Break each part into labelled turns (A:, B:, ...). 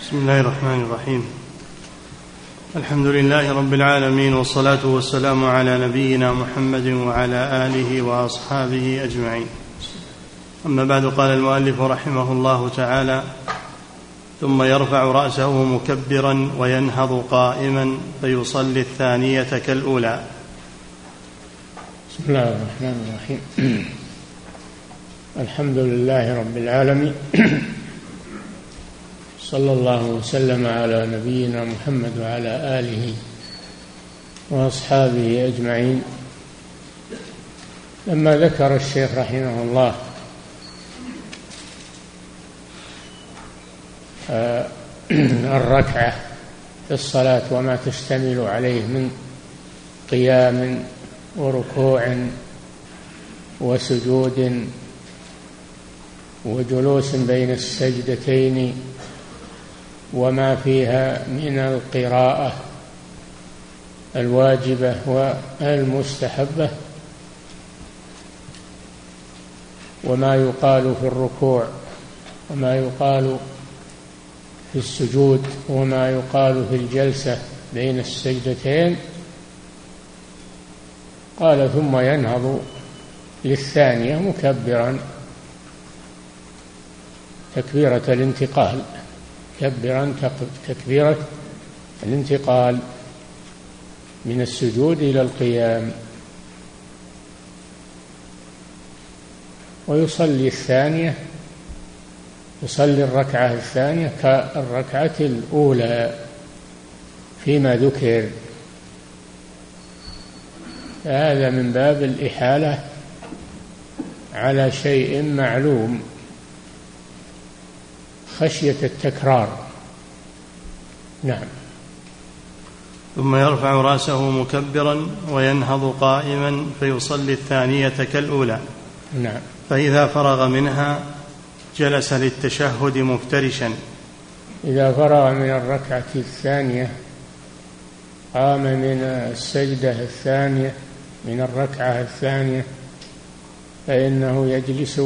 A: بسم الله الرحمن الرحيم. الحمد لله رب العالمين، والصلاة والسلام على نبينا محمد وعلى آله وأصحابه أجمعين. أما بعد، قال المؤلف رحمه الله تعالى: ثم يرفع رأسه مكبرا وينهض قائما فيصلي الثانية كالأولى.
B: بسم الله الرحمن الرحيم. الحمد لله رب العالمين، صلى الله وسلم على نبينا محمد وعلى آله وأصحابه أجمعين. لما ذكر الشيخ رحمه الله الركعة في الصلاة وما تشتمل عليه من قيام وركوع وسجود وجلوس بين السجدتين وما فيها من القراءة الواجبة والمستحبة، وما يقال في الركوع وما يقال في السجود وما يقال في الجلسة بين السجدتين، قال: ثم ينهض للثانية مكبرا تكبيرة الانتقال، كبرا تكبيرة الانتقال من السجود إلى القيام، ويصلي الثانية، يصلي الركعة الثانية كالركعة الأولى فيما ذكر. هذا من باب الإحالة على شيء معلوم خشية التكرار. نعم.
A: ثم يرفع رأسه مكبرا وينهض قائما فيصلي الثانية كالأولى.
B: نعم.
A: فإذا فرغ منها جلس للتشهد مفترشا.
B: إذا فرغ من الركعة الثانية قام من السجدة الثانية من الركعة الثانية، فإنه يجلس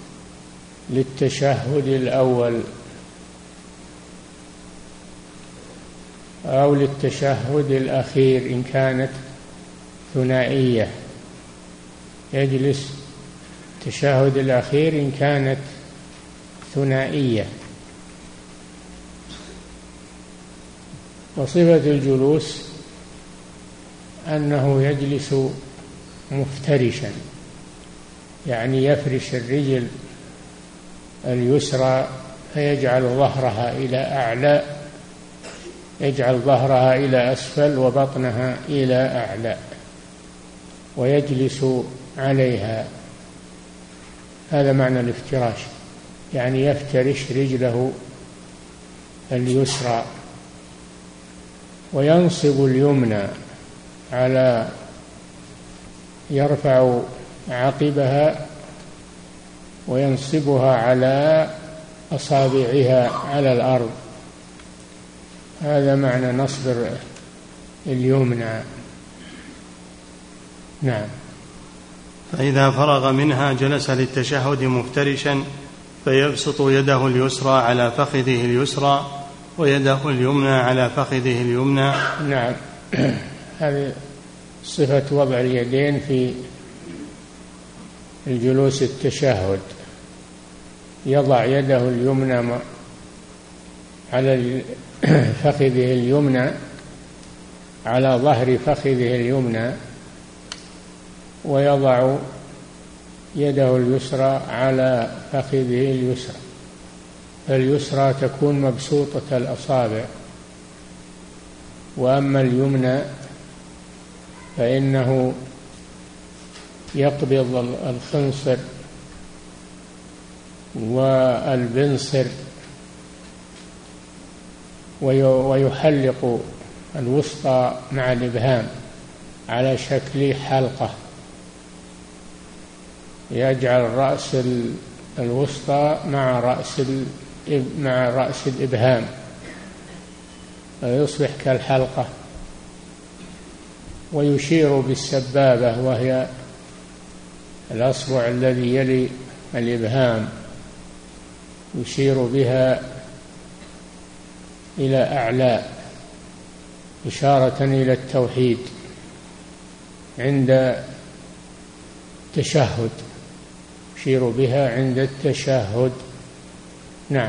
B: للتشهد الأول أو للتشهد الأخير إن كانت ثنائية، يجلس التشهد الأخير إن كانت ثنائية. وصفة الجلوس أنه يجلس مفترشا، يعني يفرش الرجل اليسرى فيجعل ظهرها إلى أعلى، يجعل ظهرها إلى أسفل وبطنها إلى أعلى، ويجلس عليها. هذا معنى الافتراش، يعني يفترش رجله اليسرى وينصب اليمنى على، يرفع عقبها وينصبها على أصابعها على الأرض. هذا معنى نصب اليمنى. نعم.
A: فإذا فرغ منها جلس للتشهد مفترشا فيبسط يده اليسرى على فخذه اليسرى ويده اليمنى على فخذه اليمنى.
B: نعم. هذه صفة وضع اليدين في الجلوس التشهد. يضع يده اليمنى على فخذه اليمنى، على ظهر فخذه اليمنى، ويضع يده اليسرى على فخذه اليسرى. اليسرى تكون مبسوطة الأصابع، وأما اليمنى فإنه يقبض الخنصر والبنصر ويحلق الوسطى مع الإبهام على شكل حلقة، يجعل رأس الوسطى مع رأس الإبهام ويصبح كالحلقة، ويشير بالسبابة وهي الأصبع الذي يلي الإبهام، يشير بها إلى أعلى، إشارة إلى التوحيد عند التشهد، يشير بها عند التشهد. نعم.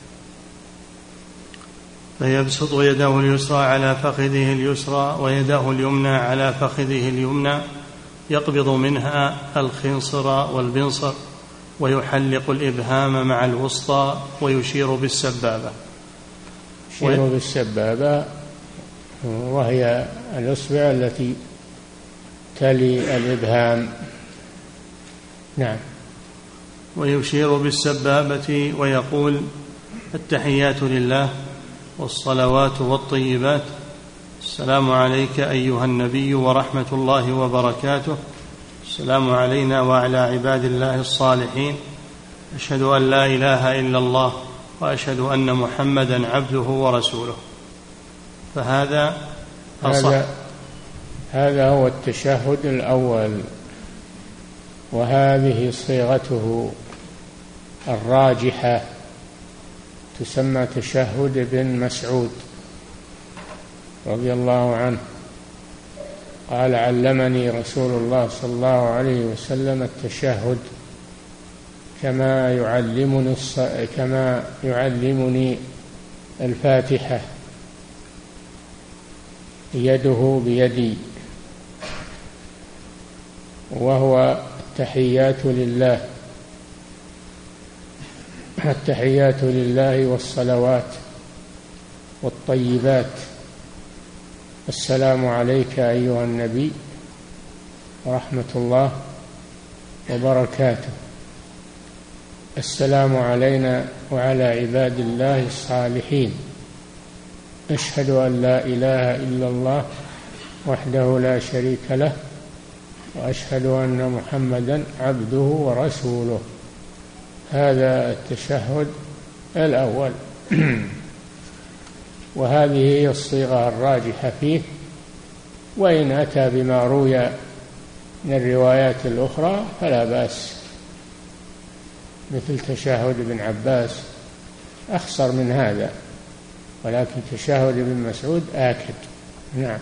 A: فيبسط يده اليسرى على فخذه اليسرى ويده اليمنى على فخذه اليمنى، يقبض منها الخنصر والبنصر، ويحلق الإبهام مع الوسطى، ويشير بالسبابة.
B: يشير بالسبابة وهي الإصبع التي تلي الإبهام. نعم.
A: ويشير بالسبابة ويقول: التحيات لله والصلوات والطيبات، السلام عليك أيها النبي ورحمة الله وبركاته، السلام علينا وعلى عباد الله الصالحين، أشهد أن لا إله إلا الله وأشهد أن محمدا عبده ورسوله. فهذا
B: هذا هو التشهد الأول، وهذه صيغته الراجحة، تسمى تشهد ابن مسعود رضي الله عنه، قال: علمني رسول الله صلى الله عليه وسلم التشهد كما يعلمني الفاتحة، يده بيدي، وهو التحيات لله، التحيات لله والصلوات والطيبات، السلام عليك أيها النبي ورحمة الله وبركاته، السلام علينا وعلى عباد الله الصالحين، أشهد أن لا إله إلا الله وحده لا شريك له، وأشهد أن محمدا عبده ورسوله. هذا التشهد الأول. وهذه هي الصيغة الراجحة فيه، وإن أتى بما روي من الروايات الأخرى فلا بأس، مثل تشهد ابن عباس أخصر من هذا، ولكن تشهد ابن مسعود آكد. نعم.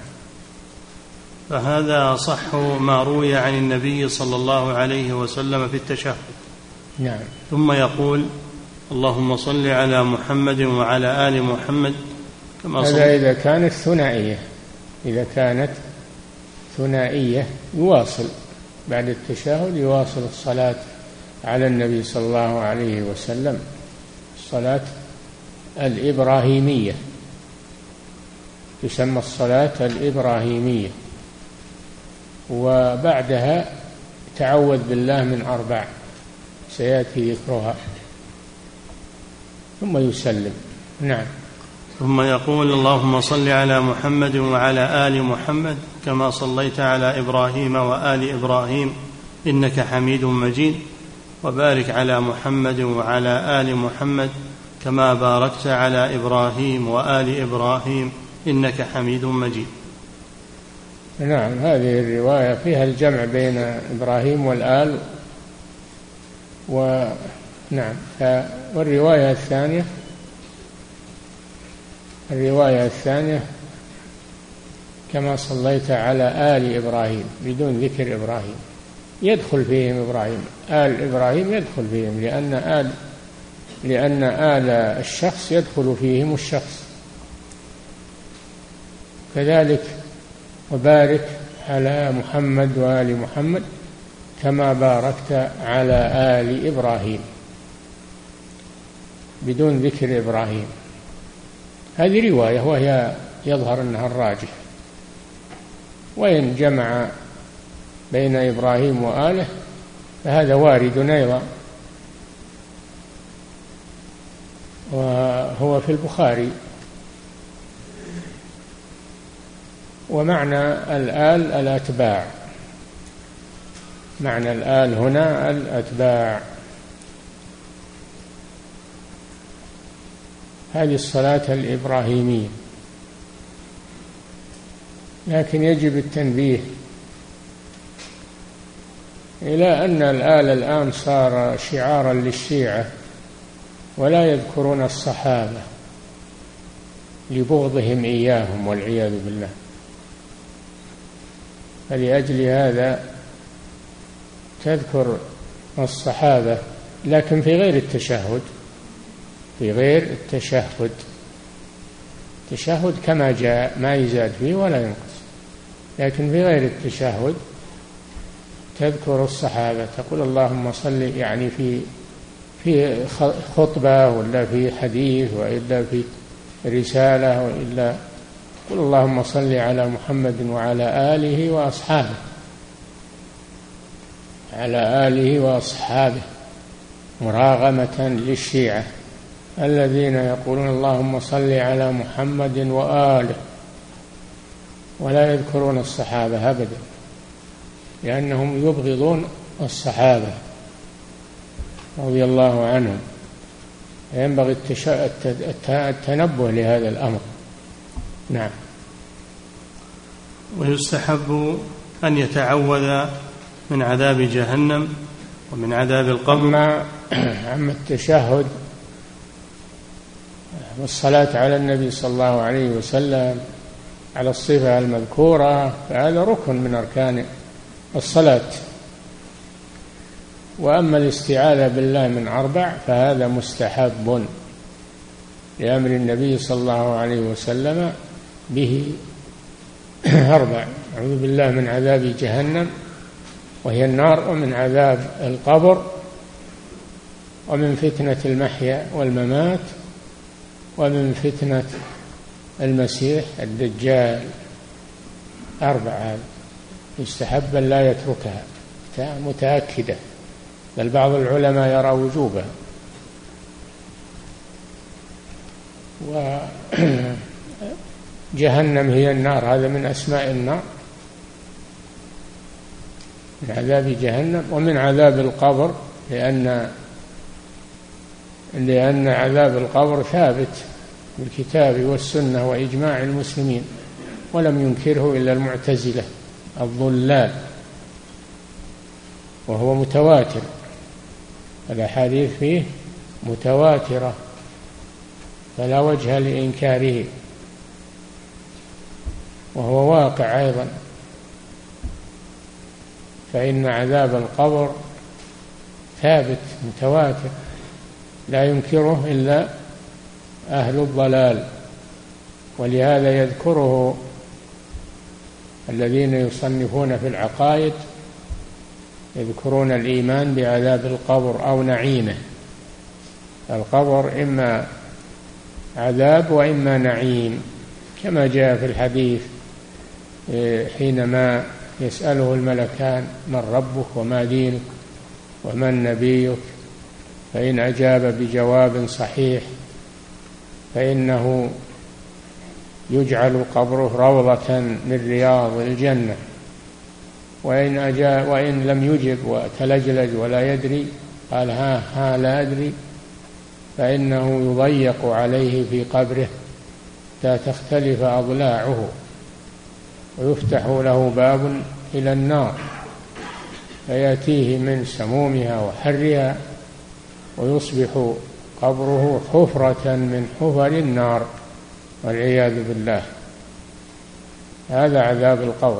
A: فهذا صح ما روي عن النبي صلى الله عليه وسلم في التشهد.
B: نعم.
A: ثم يقول: اللهم صل على محمد وعلى آل محمد كما
B: هذا إذا كانت ثنائية، إذا كانت ثنائية يواصل بعد التشهد، يواصل الصلاة على النبي صلى الله عليه وسلم، الصلاة الإبراهيمية، تسمى الصلاة الإبراهيمية. وبعدها تعوذ بالله من 4 سيأتي ذكرها، ثم يسلم. نعم.
A: ثم يقول: اللهم صل على محمد وعلى آل محمد كما صليت على إبراهيم وآل إبراهيم إنك حميد مجيد، وبارك على محمد وعلى آل محمد كما باركت على إبراهيم وآل إبراهيم إنك حميد مجيد.
B: نعم. هذه الرواية فيها الجمع بين إبراهيم والآل. ونعم. والرواية الثانية كما صليت على آل إبراهيم بدون ذكر إبراهيم، يدخل فيهم إبراهيم، آل إبراهيم يدخل فيهم، لأن آل الشخص يدخل فيهم الشخص. كذلك وبارك على محمد وآل محمد كما باركت على آل إبراهيم بدون ذكر إبراهيم. هذه رواية وهي يظهر أنها الراجح، وإن جمع بين إبراهيم وآله فهذا وارد أيضا، وهو في البخاري. ومعنى الآل الأتباع، معنى الآل هنا الأتباع. هذه الصلاة الإبراهيمية. لكن يجب التنبيه إلى أن الآل الآن صار شعارا للشيعة، ولا يذكرون الصحابة، لبغضهم إياهم والعياذ بالله. فلأجل هذا تذكر الصحابة، لكن في غير التشهد، في غير التشهد. التشهد كما جاء ما يزاد فيه ولا ينقص، لكن في غير التشهد تذكر الصحابة، تقول اللهم صل، يعني في خطبة ولا في حديث وإلا في رسالة وإلا، قل اللهم صل على محمد وعلى آله وأصحابه، على آله وأصحابه، مراغمة للشيعة الذين يقولون اللهم صل على محمد وآله، ولا يذكرون الصحابة أبدا، لأنهم يبغضون الصحابة رضي الله عنهم. ينبغي التنبه لهذا الأمر. نعم.
A: ويستحب أن يتعوذ من عذاب جهنم ومن عذاب القبر.
B: أما التشهد والصلاة على النبي صلى الله عليه وسلم على الصفة المذكورة فهذا ركن من أركان الصلاة. وأما الاستعاذة بالله من 4 فهذا مستحب لأمر النبي صلى الله عليه وسلم به 4: أعوذ بالله من عذاب جهنم وهي النار، ومن عذاب القبر، ومن فتنة المحيا والممات، ومن فتنة المسيح الدجال. 4 هذا يستحب أن لا يتركها متأكدة، بل بعض العلماء يرى وجوبها. وجهنم هي النار، هذا من أسماء النار، من عذاب جهنم. ومن عذاب القبر، لأن عذاب القبر ثابت بالكتاب والسنة وإجماع المسلمين، ولم ينكره إلا المعتزلة الضلال، وهو متواتر، الأحاديث فيه متواترة فلا وجه لإنكاره، وهو واقع أيضا. فإن عذاب القبر ثابت متواتر لا ينكره إلا أهل الضلال، ولهذا يذكره الذين يصنفون في العقائد، يذكرون الإيمان بعذاب القبر أو نعيمه. القبر إما عذاب وإما نعيم، كما جاء في الحديث حينما يسأله الملكان من ربك وما دينك ومن نبيك، فإن أجاب بجواب صحيح فإنه يجعل قبره روضة من رياض الجنة، وإن لم يجب وتلجلج ولا يدري قال ها لا أدري، فإنه يضيق عليه في قبره حتى تختلف أضلاعه، ويفتح له باب إلى النار فيأتيه من سمومها وحرها، ويصبح قبره حفرة من حفر النار والعياذ بالله. هذا عذاب القبر.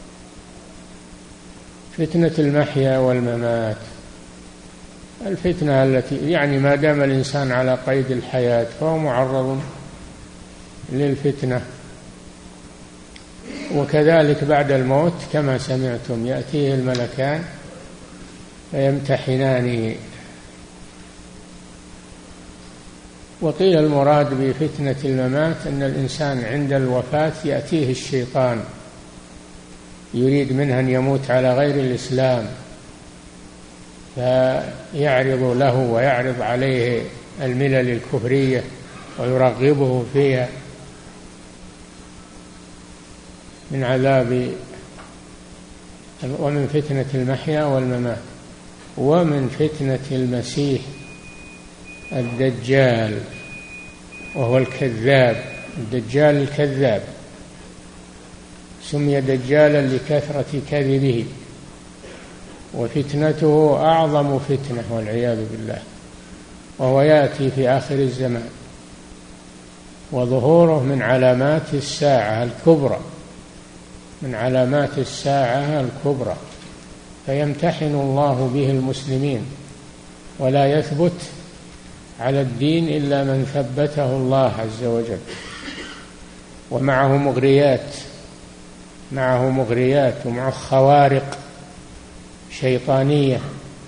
B: فتنة المحيا والممات، الفتنة التي يعني ما دام الإنسان على قيد الحياة فهو معرض للفتنة، وكذلك بعد الموت كما سمعتم يأتيه الملكان فيمتحنانه. وقيل المراد بفتنة الممات أن الإنسان عند الوفاة يأتيه الشيطان يريد منه أن يموت على غير الإسلام، فيعرض له ويعرض عليه الملل الكفرية ويرغبه فيها. من عذاب ومن فتنة المحيا والممات، ومن فتنة المسيح الدجال وهو الكذاب. الدجال الكذاب سمي دجالا لكثرة كذبه، وفتنته أعظم فتنة والعياذ بالله، وهو يأتي في آخر الزمان. وظهوره من علامات الساعة الكبرى، من علامات الساعة الكبرى، فيمتحن الله به المسلمين، ولا يثبت على الدين إلا من ثبته الله عز وجل. ومعه مغريات ومعه خوارق شيطانية،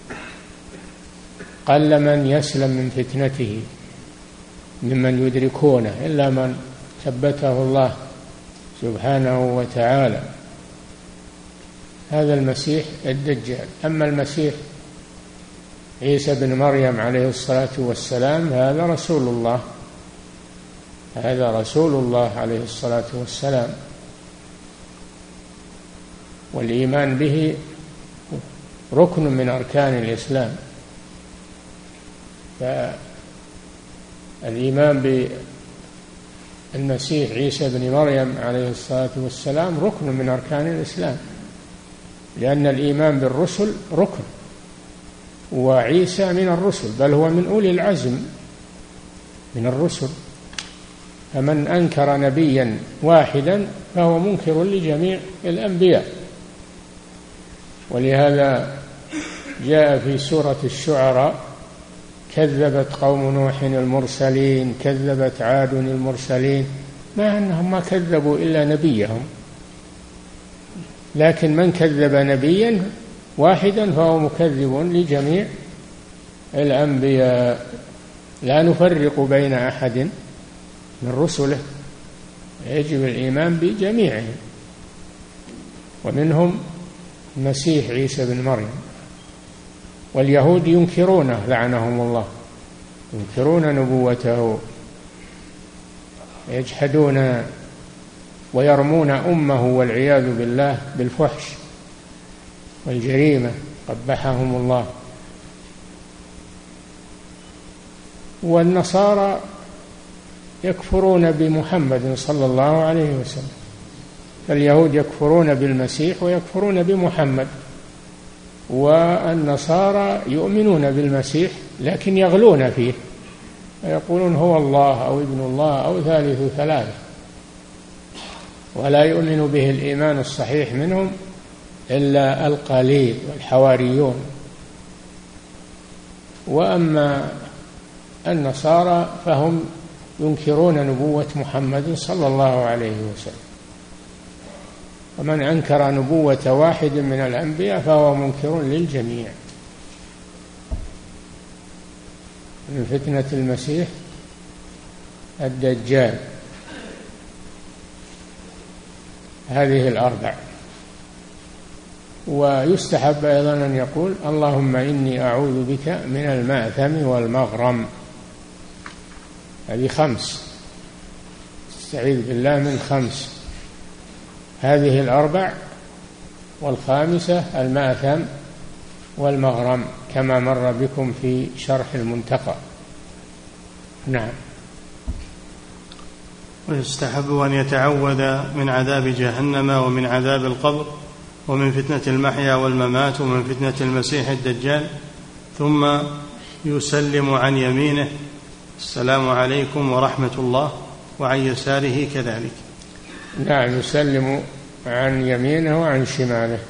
B: قل من يسلم من فتنته ممن يدركونه إلا من ثبته الله سبحانه وتعالى. هذا المسيح الدجال. أما المسيح عيسى بن مريم عليه الصلاة والسلام هذا رسول الله عليه الصلاة والسلام، والإيمان به ركن من أركان الإسلام. فالإيمان بالمسيح عيسى بن مريم عليه الصلاة والسلام ركن من أركان الإسلام، لأن الإيمان بالرسل ركن، وعيسى من الرسل، بل هو من أولي العزم من الرسل. فمن أنكر نبيا واحدا فهو منكر لجميع الأنبياء. ولهذا جاء في سورة الشعراء: كذبت قوم نوح المرسلين، كذبت عاد المرسلين، مع أنهم ما كذبوا إلا نبيهم، لكن من كذب نبيا واحدا فهو مكذب لجميع الأنبياء، لا نفرق بين أحد من رسله، يجب الإيمان بجميعهم، ومنهم المسيح عيسى بن مريم. واليهود ينكرونه لعنهم الله، ينكرون نبوته، يجحدون ويرمون أمه والعياذ بالله بالفحش والجريمة، قبحهم الله. والنصارى يكفرون بمحمد صلى الله عليه وسلم، فاليهود يكفرون بالمسيح ويكفرون بمحمد، والنصارى يؤمنون بالمسيح لكن يغلون فيه، ويقولون هو الله أو ابن الله أو ثالث ثلاثة، ولا يؤمن به الإيمان الصحيح منهم إلا القليل والحواريون. وأما النصارى فهم ينكرون نبوة محمد صلى الله عليه وسلم، ومن أنكر نبوة واحد من الأنبياء فهو منكر للجميع. من فتنة المسيح الدجال هذه الأربع. ويستحب أيضا أن يقول: اللهم إني أعوذ بك من المأثم والمغرم. هذه 5، استعيذ بالله من 5، هذه الأربع، والخامسة المأثم والمغرم كما مر بكم في شرح المنتقى. نعم.
A: ويستحب أن يتعوذ من عذاب جهنم ومن عذاب القبر ومن فتنة المحيا والممات ومن فتنة المسيح الدجال، ثم يسلم عن يمينه: السلام عليكم ورحمة الله، وعن يساره كذلك.
B: نعم، يسلم عن يمينه وعن شماله،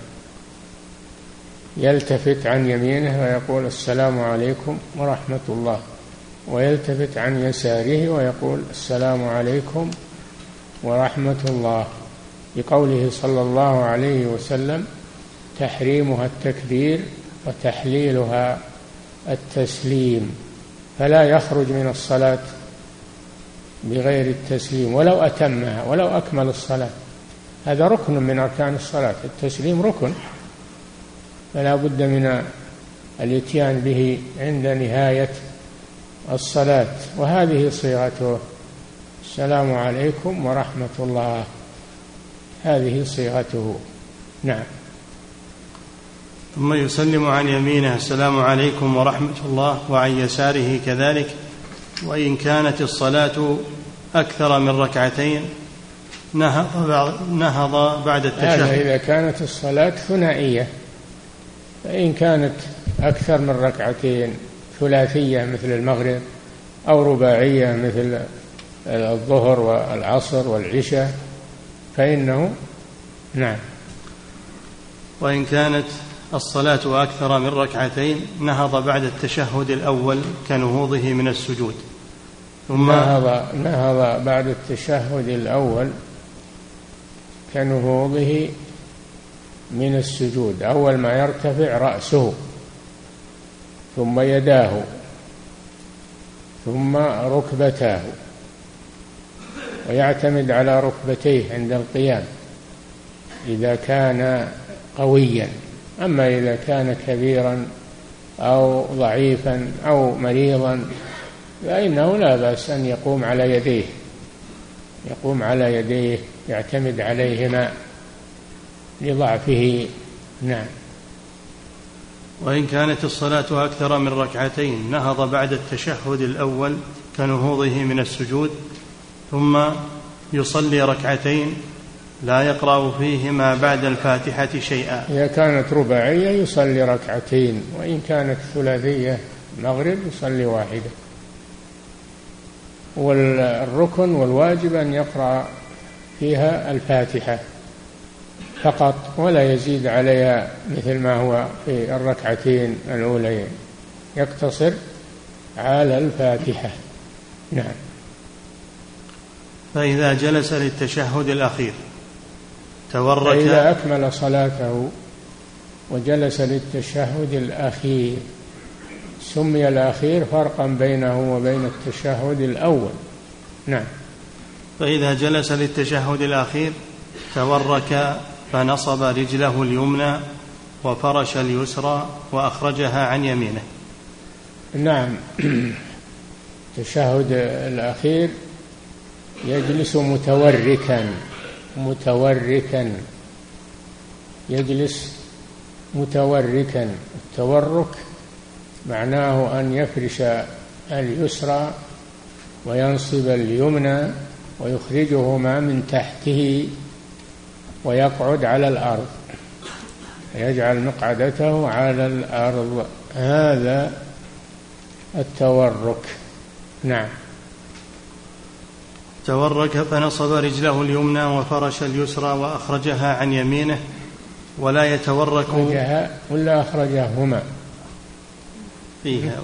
B: يلتفت عن يمينه ويقول: السلام عليكم ورحمة الله، ويلتفت عن يساره ويقول: السلام عليكم ورحمة الله، لقوله صلى الله عليه وسلم: تحريمها التكبير وتحليلها التسليم، فلا يخرج من الصلاة بغير التسليم ولو أتمها ولو أكمل الصلاة. هذا ركن من أركان الصلاة، التسليم ركن، فلا بد من الاتيان به عند نهاية الصلاة، وهذه صيغته: السلام عليكم ورحمة الله، هذه صيغته. نعم.
A: ثم يسلم عن يمينه: السلام عليكم ورحمة الله، وعن يساره كذلك. وإن كانت الصلاة أكثر من ركعتين نهض بعد التشهد.
B: هذا إذا كانت الصلاة ثنائية، فإن كانت أكثر من ركعتين ثلاثية مثل المغرب، أو رباعية مثل الظهر والعصر والعشاء فإنه نعم.
A: وإن كانت الصلاة أكثر من ركعتين نهض بعد التشهد الأول كنهوضه من السجود، ثم
B: نهض بعد التشهد الأول كنهوضه من السجود. أول ما يرتفع رأسه ثم يداه ثم ركبتاه، ويعتمد على ركبتيه عند القيام إذا كان قويا. أما إذا كان كبيرا أو ضعيفا أو مريضا فإنه لا بأس أن يقوم على يديه يعتمد عليهما لضعفه. نعم.
A: وإن كانت الصلاة أكثر من ركعتين نهض بعد التشهد الأول كنهوضه من السجود، ثم يصلي ركعتين لا يقرأ فيهما بعد الفاتحة شيئا.
B: إذا كانت رباعية يصلي ركعتين، وإن كانت ثلاثية مغرب يصلي واحدة. والركن والواجب أن يقرأ فيها الفاتحة فقط ولا يزيد عليها مثل ما هو في الركعتين الأولين، يقتصر على الفاتحة. نعم.
A: فإذا جلس للتشهد الأخير تورك،
B: فإذا أكمل صلاته وجلس للتشهد الأخير سمي الأخير فرقا بينه وبين التشهد الأول. نعم.
A: فإذا جلس للتشهد الأخير تورك فنصب رجله اليمنى وفرش اليسرى وأخرجها عن يمينه.
B: نعم. التشهد الأخير يجلس متوركا يجلس متوركا. التورك معناه أن يفرش اليسرى وينصب اليمنى ويخرجهما من تحته ويقعد على الأرض، يجعل مقعدته على الأرض. هذا التورك. نعم.
A: تورك فنصب رجله اليمنى وفرش اليسرى وأخرجها عن يمينه، ولا يتورك
B: ولا أخرجهما
A: فيها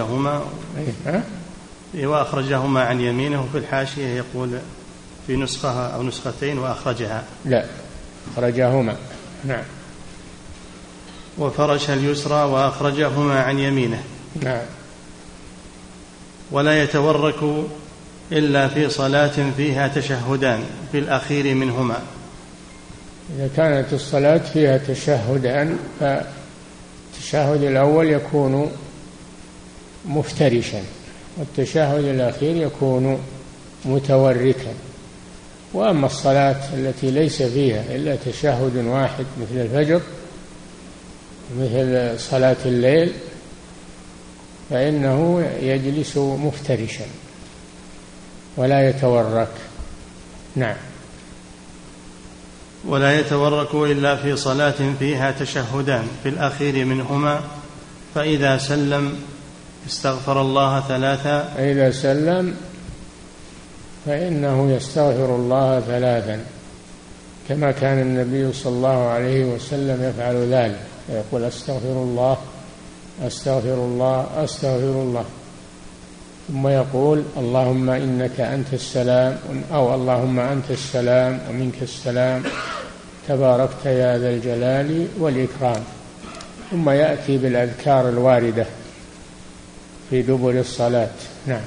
A: وأخرجهما عن يمينه. في الحاشية يقول في نسخة أو نسختين وأخرجها،
B: لا أخرجهما. نعم.
A: وفرش اليسرى وأخرجهما عن يمينه.
B: نعم.
A: ولا يتورك إلا في صلاة فيها تشهدان في الأخير منهما.
B: إذا كانت الصلاة فيها تشهدان فالتشهد الأول يكون مفترشا والتشهد الأخير يكون متوركا. وأما الصلاة التي ليس فيها إلا تشهد واحد مثل الفجر مثل صلاة الليل فإنه يجلس مفترشا ولا يتورك. نعم.
A: ولا يتورك إلا في صلاة فيها تشهدان في الأخير منهما، فإذا سلم استغفر الله 3.
B: فإذا سلم فإنه يستغفر الله 3 كما كان النبي صلى الله عليه وسلم يفعل ذلك، يقول أستغفر الله أستغفر الله أستغفر الله، ثم يقول اللهم إنك أنت السلام أو اللهم أنت السلام ومنك السلام تباركت يا ذا الجلال والإكرام، ثم يأتي بالأذكار الواردة في دبر الصلاة. نعم.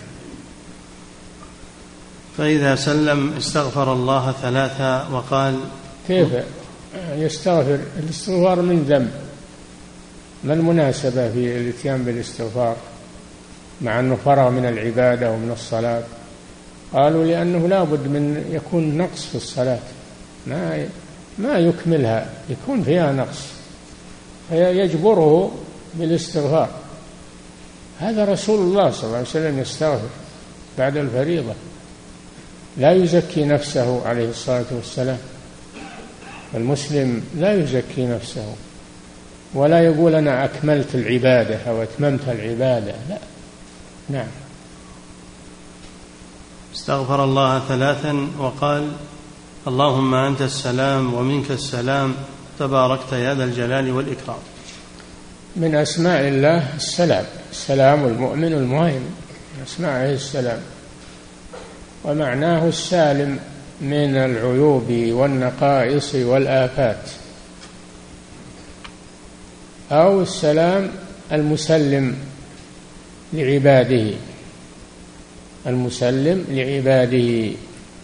A: فإذا سلم استغفر الله 3 وقال
B: كيف يستغفر؟ الاستغفار من ذنب، ما المناسبة في الاتيان بالاستغفار مع أنه فرغ من العبادة ومن الصلاة؟ قالوا لأنه لا بد من يكون نقص في الصلاة، ما يكملها، يكون فيها نقص فيجبره بالاستغفار. هذا رسول الله صلى الله عليه وسلم يستغفر بعد الفريضة، لا يزكي نفسه عليه الصلاة والسلام. المسلم لا يزكي نفسه ولا يقول أنا أكملت العبادة أو أتممت العبادة، لا. نعم.
A: استغفر الله 3 وقال: اللهم أنت السلام ومنك السلام تباركت يا ذا الجلال والإكرام.
B: من أسماء الله السلام، السلام المؤمن المهيمن، من أسمائه السلام، ومعناه السالم من العيوب والنقائص والآفات، أو السلام المسلم لعباده، المسلم لعباده.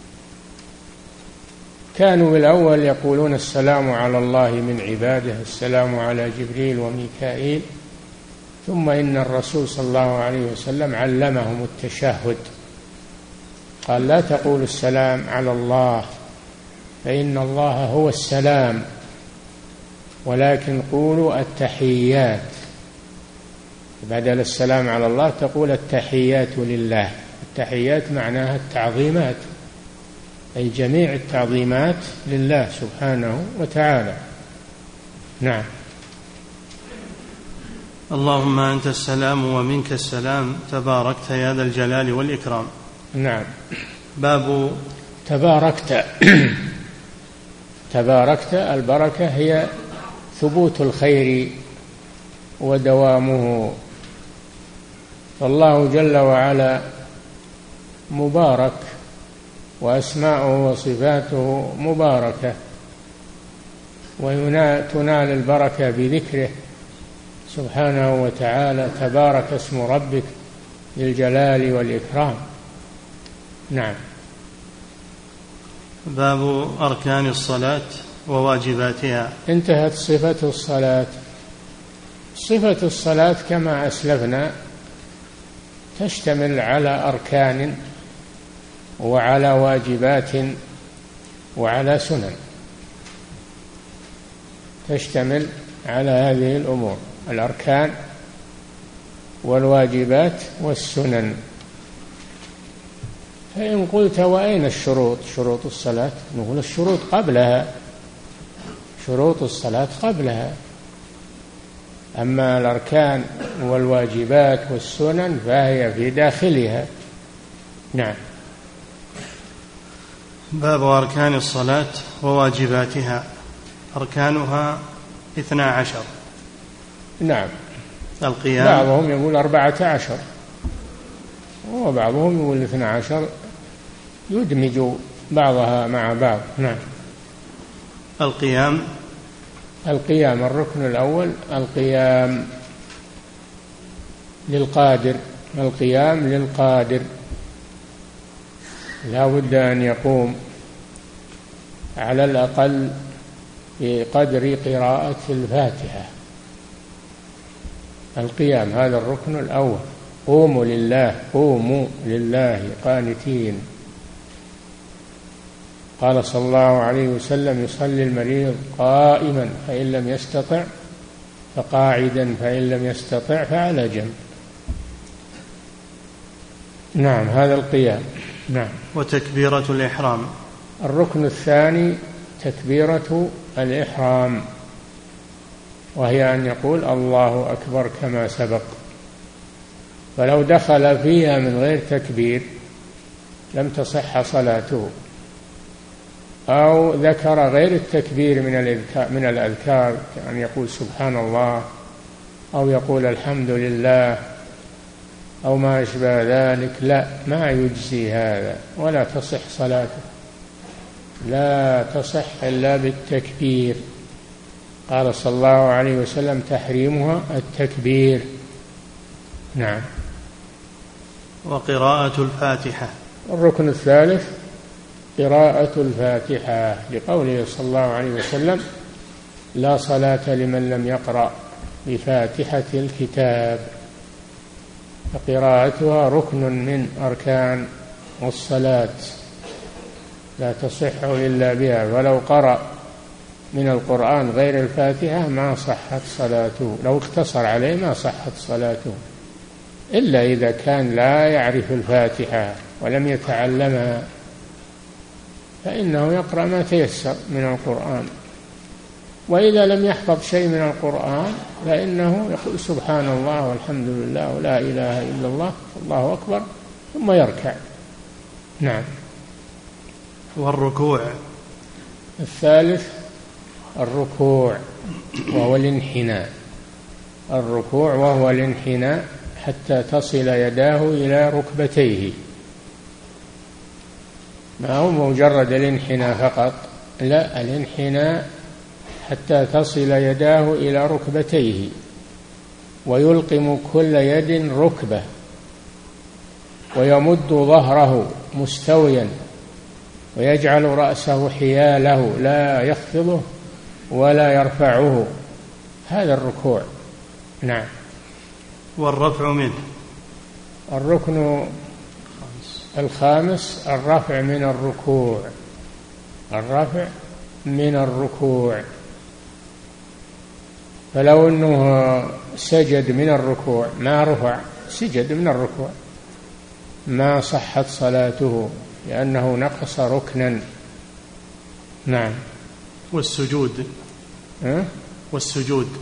B: كانوا بالأول يقولون السلام على الله من عباده، السلام على جبريل وميكائيل، ثم إن الرسول صلى الله عليه وسلم علمهم التشهد، قال: لا تقولوا السلام على الله فإن الله هو السلام، ولكن قولوا التحيات، بدل السلام على الله تقول التحيات لله. التحيات معناها التعظيمات، أي جميع التعظيمات لله سبحانه وتعالى. نعم.
A: اللهم أنت السلام ومنك السلام تباركت يا ذا الجلال والإكرام.
B: نعم.
A: باب
B: تباركت. تباركت، البركة هي ثبوت الخير ودوامه، فالله جل وعلا مبارك، وأسماؤه وصفاته مباركة، وتنال البركة بذكره سبحانه وتعالى. تبارك اسم ربك ذي الجلال والإكرام. نعم.
A: باب أركان الصلاة وواجباتها.
B: انتهت صفة الصلاة. صفة الصلاة كما أسلفنا تشتمل على أركان وعلى واجبات وعلى سنن، تشتمل على هذه الأمور: الأركان والواجبات والسنن. فإن قلت: وأين الشروط؟ شروط الصلاة؟ نقول: الشروط قبلها، شروط الصلاة قبلها، أما الأركان والواجبات والسنن فهي في داخلها. نعم.
A: باب أركان الصلاة وواجباتها. أركانها 12.
B: نعم.
A: القيام،
B: بعضهم يقول 14 وبعضهم يقول 12، يدمج بعضها مع بعض. نعم.
A: القيام.
B: القيام الركن الأول القيام للقادر، القيام للقادر، لا بد أن يقوم على الأقل بقدر قراءة الفاتحة. القيام هذا الركن الأول. قوموا لله، قوموا لله قانتين. قال صلى الله عليه وسلم: يصلي المريض قائما فإن لم يستطع فقاعدا فإن لم يستطع فعلى جنب. نعم، هذا القيام. نعم.
A: وتكبيرة الإحرام.
B: الركن الثاني تكبيرة الإحرام، وهي أن يقول: الله أكبر كما سبق. فلو دخل فيها من غير تكبير لم تصح صلاته، أو ذكر غير التكبير من الأذكار، كأن يقول سبحان الله أو يقول الحمد لله أو ما أشبه ذلك، لا، ما يجزي هذا ولا تصح صلاته، لا تصح إلا بالتكبير. قال صلى الله عليه وسلم: تحريمها التكبير. نعم.
A: وقراءة الفاتحة.
B: الركن الثالث قراءة الفاتحة، لقوله صلى الله عليه وسلم: لا صلاة لمن لم يقرأ بفاتحة الكتاب. فقراءتها ركن من أركان الصلاة، لا تصح إلا بها، ولو قرأ من القرآن غير الفاتحة ما صحت صلاته، لو اقتصر عليه ما صحت صلاته، إلا إذا كان لا يعرف الفاتحة ولم يتعلمها، فإنه يقرأ ما تيسر من القرآن. وإذا لم يحفظ شيء من القرآن فإنه يقول سبحان الله والحمد لله ولا إله إلا الله والله أكبر، ثم يركع. نعم.
A: والركوع؟
B: الثالث الركوع وهو الانحناء. الركوع وهو الانحناء حتى تصل يداه إلى ركبتيه، ما هو مجرد الانحناء فقط، لا، الانحناء حتى تصل يداه إلى ركبتيه، ويلقم كل يد ركبة، ويمد ظهره مستويا، ويجعل رأسه حياله لا يخفضه ولا يرفعه. هذا الركوع. نعم.
A: والرفع منه؟
B: الركن الخامس الرفع من الركوع. الرفع من الركوع، فلو أنه سجد من الركوع ما رفع، سجد من الركوع، ما صحت صلاته لأنه نقص ركنا. نعم.
A: والسجود؟ والسجود؟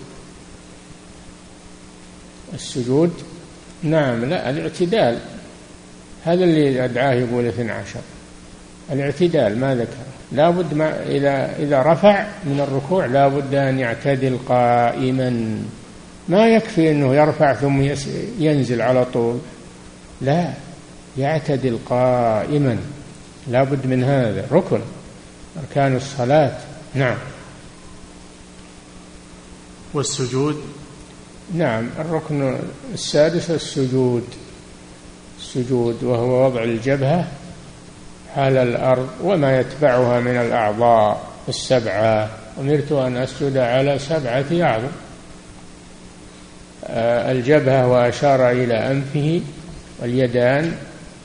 B: السجود نعم، لا، الاعتدال، هذا اللي أدعاه يقول 12، الاعتدال ما ذكر، لا بد إذا رفع من الركوع لا بد أن يعتدل قائما، ما يكفي أنه يرفع ثم ينزل على طول، لا، يعتدل قائما، لا بد من هذا، ركن أركان الصلاة. نعم.
A: والسجود؟
B: نعم، الركن السادس السجود. السجود وهو وضع الجبهة على الأرض وما يتبعها من الأعضاء السبعة. أمرت أن أسجد على 7 أعضاء، الجبهة وأشار إلى أنفه، واليدان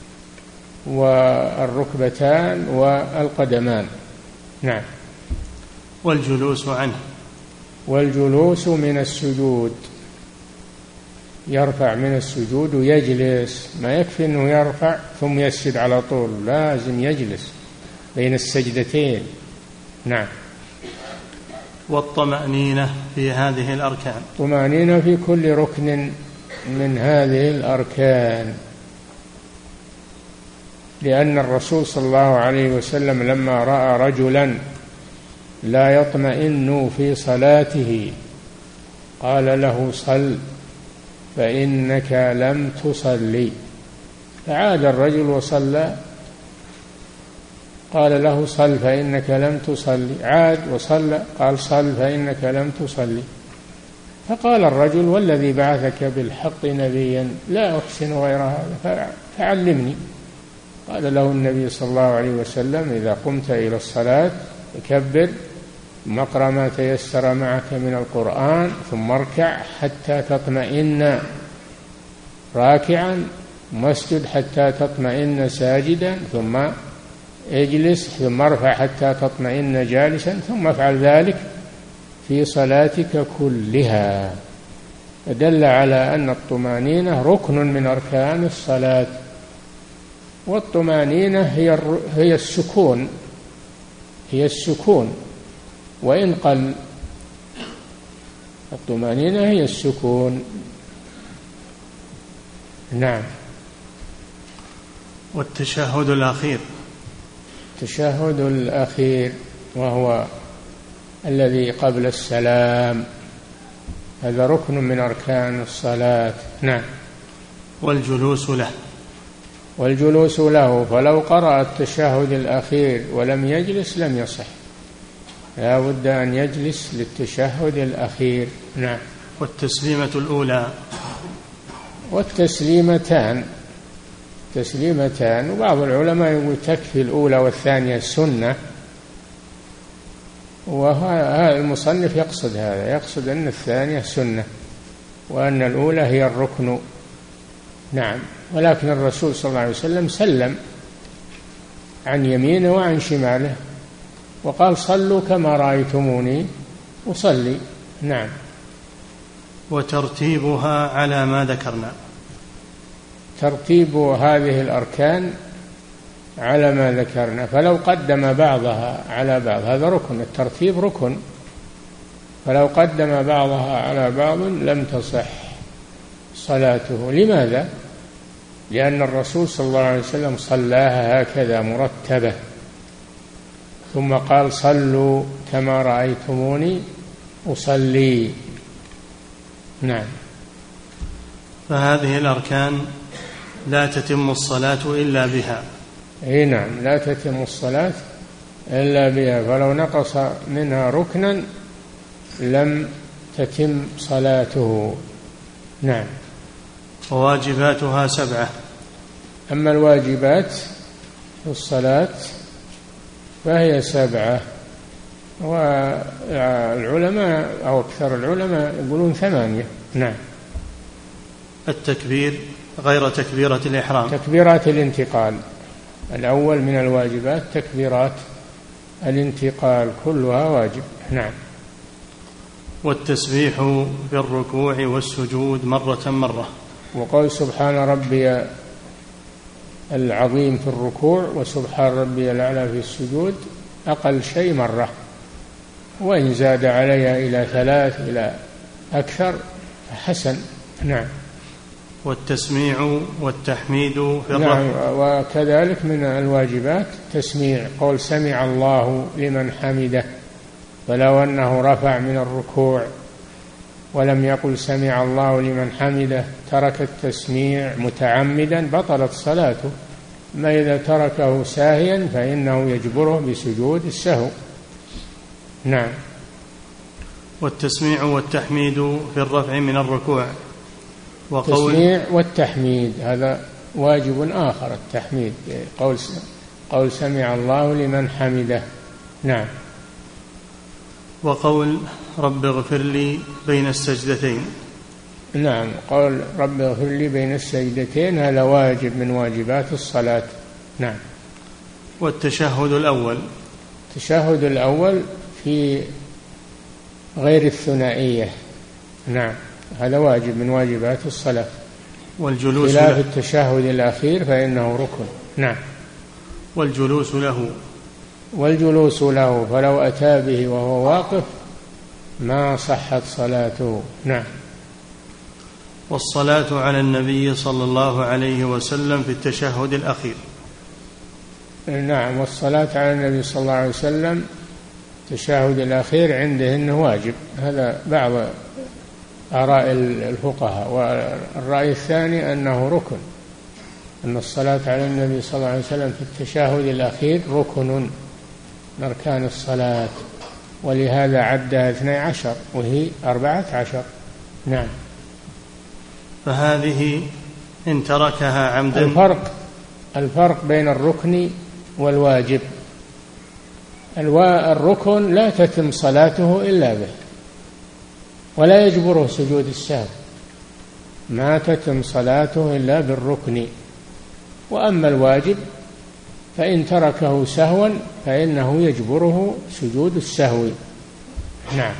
B: والركبتان والقدمان. نعم.
A: والجلوس عنه؟
B: والجلوس من السجود، يرفع من السجود ويجلس، ما يكفي أنه يرفع ثم يسجد على طول، لازم يجلس بين السجدتين. نعم.
A: والطمأنينة في هذه الأركان؟
B: طمأنينة في كل ركن من هذه الأركان، لأن الرسول صلى الله عليه وسلم لما رأى رجلا لا يطمئن في صلاته قال له صل فإنك لم تصلي، فعاد الرجل وصلى، قال له صل فإنك لم تصلي، عاد وصلى، قال صل فإنك لم تصلي، فقال الرجل والذي بعثك بالحق نبيا لا أحسن غير هذا فعلمني. قال له النبي صلى الله عليه وسلم إذا قمت إلى الصلاة فكبر، ثم اقرأ ما تيسر معك من القرآن، ثم اركع حتى تطمئن راكعا، ثم اسجد حتى تطمئن ساجدا، ثم اجلس، ثم ارفع حتى تطمئن جالسا، ثم افعل ذلك في صلاتك كلها. فدل على أن الطمأنينة ركن من أركان الصلاة، والطمأنينة هي السكون، هي السكون وإن قل، الطمأنينة هي السكون. نعم.
A: والتشهد الأخير؟
B: التشهد الأخير وهو الذي قبل السلام، هذا ركن من أركان الصلاة. نعم.
A: والجلوس له؟
B: والجلوس له، فلو قرأ التشهد الأخير ولم يجلس لم يصح، لا بد أن يجلس للتشهد الأخير. نعم.
A: والتسليمة الأولى؟
B: والتسليمتان، وبعض العلماء يقول تكفي الأولى والثانية سنة، وهذا المصنف يقصد هذا، يقصد أن الثانية سنة وأن الأولى هي الركن. نعم. ولكن الرسول صلى الله عليه وسلم سلم عن يمينه وعن شماله وقال صلوا كما رأيتموني أصلي. نعم.
A: وترتيبها على ما ذكرنا؟
B: ترتيب هذه الأركان على ما ذكرنا، فلو قدم بعضها على بعض هذا ركن، الترتيب ركن، فلو قدم بعضها على بعض لم تصح صلاته. لماذا؟ لأن الرسول صلى الله عليه وسلم صلاها هكذا مرتبة، ثم قال صلوا كما رأيتموني أصلي. نعم.
A: فهذه الأركان لا تتم الصلاة إلا بها.
B: أي نعم، لا تتم الصلاة إلا بها، فلو نقص منها ركنا لم تتم صلاته. نعم.
A: وواجباتها 7.
B: أما الواجبات في الصلاة فهي 7، والعلماء أو أكثر العلماء يقولون 8. نعم.
A: التكبير غير تكبيرة الإحرام.
B: تكبيرات الانتقال الأول من الواجبات تكبيرات الانتقال كلها واجب. نعم.
A: والتسبيح في الركوع والسجود مرة. وقول
B: سبحان ربي العظيم في الركوع وسبحان ربي الأعلى في السجود أقل شيء مرة، وإن زاد عليها إلى 3 إلى أكثر حسن. نعم.
A: والتسميع والتحميد في الركوع.
B: نعم. وكذلك من الواجبات تسميع، قول سمع الله لمن حمده، فلو أنه رفع من الركوع ولم يقل سمع الله لمن حمده ترك التسميع متعمدا بطلت صلاته، ما إذا تركه ساهيا فإنه يجبره بسجود السهو. نعم.
A: والتسميع والتحميد في الرفع من الركوع.
B: التسميع والتحميد هذا واجب آخر، التحميد قول سمع الله لمن حمده. نعم.
A: وقول رب اغفر لي بين السجدتين.
B: نعم. قول رب اغفر لي بين السجدتين هذا واجب من واجبات الصلاة. نعم.
A: والتشهد الأول.
B: التشهد الأول في غير الثنائية. نعم. هذا واجب من واجبات الصلاة.
A: والجلوس
B: خلاف التشهد الأخير فإنه ركن. نعم.
A: والجلوس له
B: فلو أتى به وهو واقف ما صحت صلاته. نعم.
A: والصلاة على النبي صلى الله عليه وسلم في التشهد الأخير.
B: نعم. والصلاة على النبي صلى الله عليه وسلم التشهد الأخير عنده إنه واجب، هذا بعض آراء الفقهاء. والرأي الثاني أنه ركن، أن الصلاة على النبي صلى الله عليه وسلم في التشهد الأخير ركن من أركان الصلاة، ولهذا عدها 12 وهي 14. نعم.
A: فهذه إن تركها عمدا.
B: الفرق بين الركن والواجب، الركن لا تتم صلاته إلا به ولا يجبره سجود السهو، ما تتم صلاته إلا بالركن. وأما الواجب فإن تركه سهوا فإنه يجبره سجود السهو. نعم.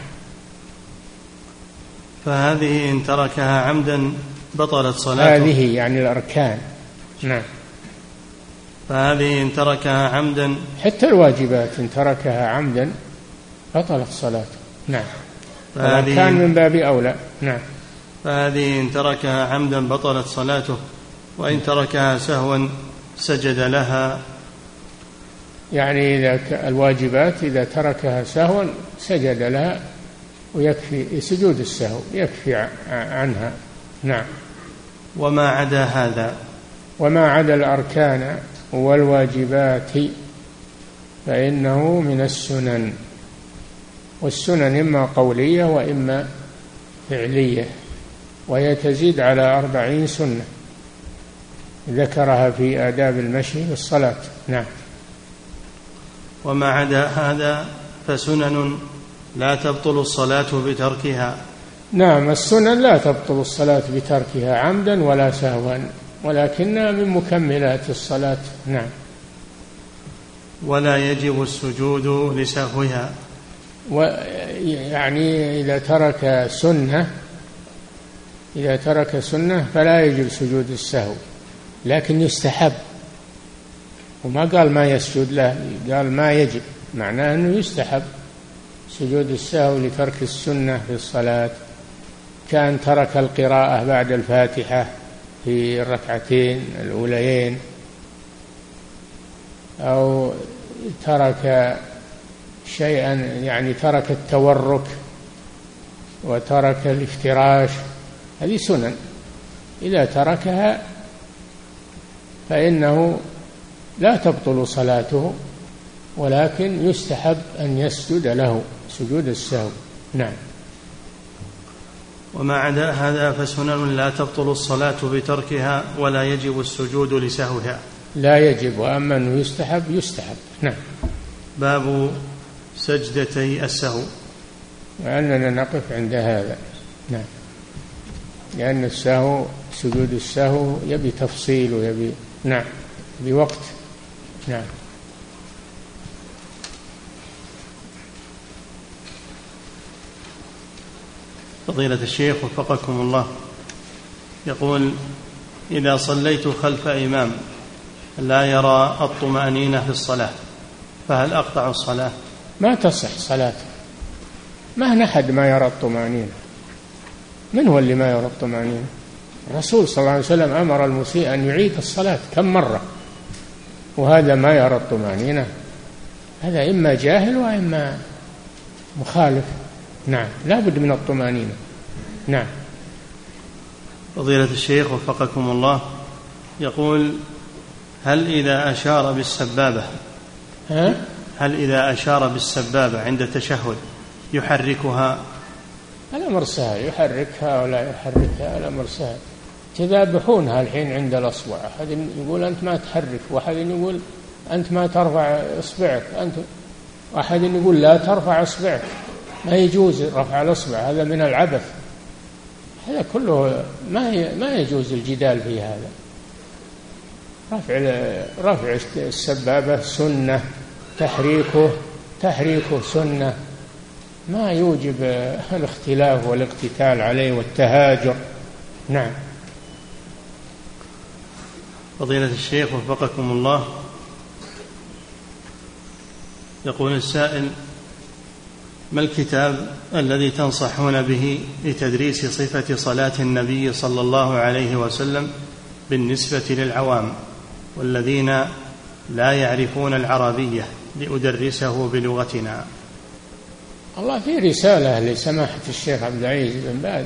A: فهذه إن تركها عمدا بطلت صلاته.
B: هذه يعني الأركان. نعم.
A: فهذه إن تركها عمدا،
B: حتى الواجبات إن تركها عمدا بطلت صلاته. نعم. الأركان من باب أولى. نعم.
A: فهذه إن تركها عمدا بطلت صلاته، وإن تركها سهوا سجد لها.
B: يعني إذا الواجبات إذا تركها سهوا سجد لها، ويكفي سجود السهو يكفي عنها. نعم.
A: وما
B: عدا الأركان والواجبات فإنه من السنن، والسنن إما قولية وإما فعلية، وهي تزيد على 40 سنة ذكرها في آداب المشي بالصلاة. نعم.
A: وما عدا هذا فسنن لا تبطل الصلاة بتركها.
B: نعم. السنن لا تبطل الصلاة بتركها عمدا ولا سهوا، ولكنها من مكملات الصلاة. نعم.
A: ولا يجب السجود لسهوها.
B: يعني إذا ترك سنة فلا يجب سجود السهو، لكن يستحب. وما قال ما يسجد له، قال ما يجب، معناه أنه يستحب سجود السهو لترك السنة في الصلاة، كان ترك القراءة بعد الفاتحة في الركعتين الأوليين، أو ترك شيئا، يعني ترك التورك وترك الافتراش، هذه سنن إذا تركها فإنه لا تبطل صلاته، ولكن يستحب أن يسجد له سجود السهو. نعم.
A: وما عدا هذا فسنن لا تبطل الصلاة بتركها ولا يجب السجود لسهوها.
B: لا يجب، وأما أنه يستحب. نعم.
A: باب سجدتي السهو.
B: وأننا نقف عند هذا. نعم. لأن السهو، سجود السهو يبي تفصيل ويبي بوقت. نعم.
A: فضيلة الشيخ وفقكم الله، يقول: إذا صليت خلف إمام لا يرى الطمأنينة في الصلاة فهل أقطع الصلاة؟
B: ما تصح صلاته، ما أحد ما يرى الطمأنينة. من هو اللي ما يرى الطمأنينة؟ الرسول صلى الله عليه وسلم أمر المسيء أن يعيد الصلاة كم مرة، وهذا ما يرى الطمأنينة، هذا إما جاهل وإما مخالف. نعم، لا بد من الطمأنينة. نعم.
A: فضيلة الشيخ وفقكم الله، يقول: هل إذا أشار بالسبابة عند التشهد يحركها؟
B: الأمر سهل، يحركها ولا يحركها، الأمر سهل. تذابحونها الحين عند الأصبع، أحد يقول أنت ما تحرك، وأحد يقول أنت ما ترفع إصبعك، وأحد يقول لا ترفع إصبعك، ما يجوز رفع الإصبع، هذا من العبث، هذا كله ما يجوز الجدال في هذا. رفع السبابة سنة، تحريكه سنة، ما يوجب الاختلاف والاقتتال عليه والتهاجر. نعم.
A: فضيلة الشيخ وفقكم الله، يقول السائل: ما الكتاب الذي تنصحون به لتدريس صفة صلاة النبي صلى الله عليه وسلم بالنسبة للعوام والذين لا يعرفون العربية لأدرسه بلغتنا؟
B: الله، في رسالة لسماحة الشيخ عبد العزيز بن باز،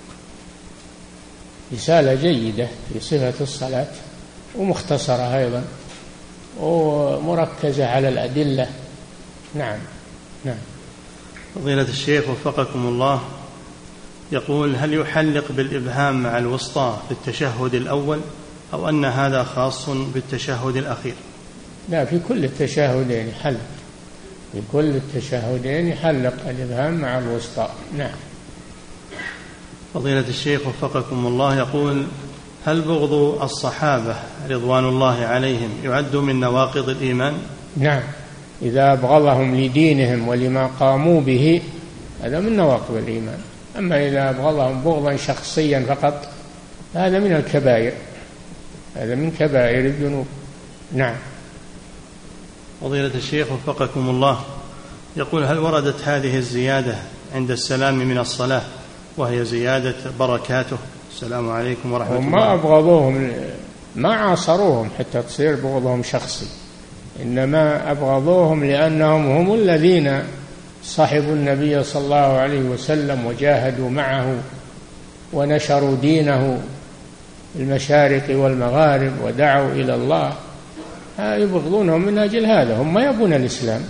B: رسالة جيدة في صفة الصلاة، ومختصرة أيضا، ومركزة على الأدلة. نعم.
A: فضيلة الشيخ وفقكم الله، يقول: هل يحلق بالإبهام مع الوسطى في التشهد الأول، أو أن هذا خاص بالتشهد الأخير؟
B: لا، في كل التشهدين يحلق، في كل التشهدين يحلق الإبهام مع الوسطى. نعم.
A: فضيلة الشيخ وفقكم الله، يقول: هل بغض الصحابة رضوان الله عليهم يعد من نواقض الإيمان؟
B: نعم، إذا أبغضهم لدينهم ولما قاموا به هذا من نواقض الإيمان. أما إذا أبغضهم بغضا شخصيا فقط هذا من الكبائر، هذا من كبائر الذنوب. نعم.
A: فضيلة الشيخ وفقكم الله، يقول: هل وردت هذه الزيادة عند السلام من الصلاة وهي زيادة بركاته السلام عليكم ورحمة الله؟
B: ما أبغضوهم، ما عاصروهم حتى تصير بغضهم شخصي، إنما أبغضوهم لأنهم هم الذين صحبوا النبي صلى الله عليه وسلم وجاهدوا معه ونشروا دينه المشارق والمغارب ودعوا إلى الله، يبغضونهم من أجل هذا. هم ما يبون الإسلام،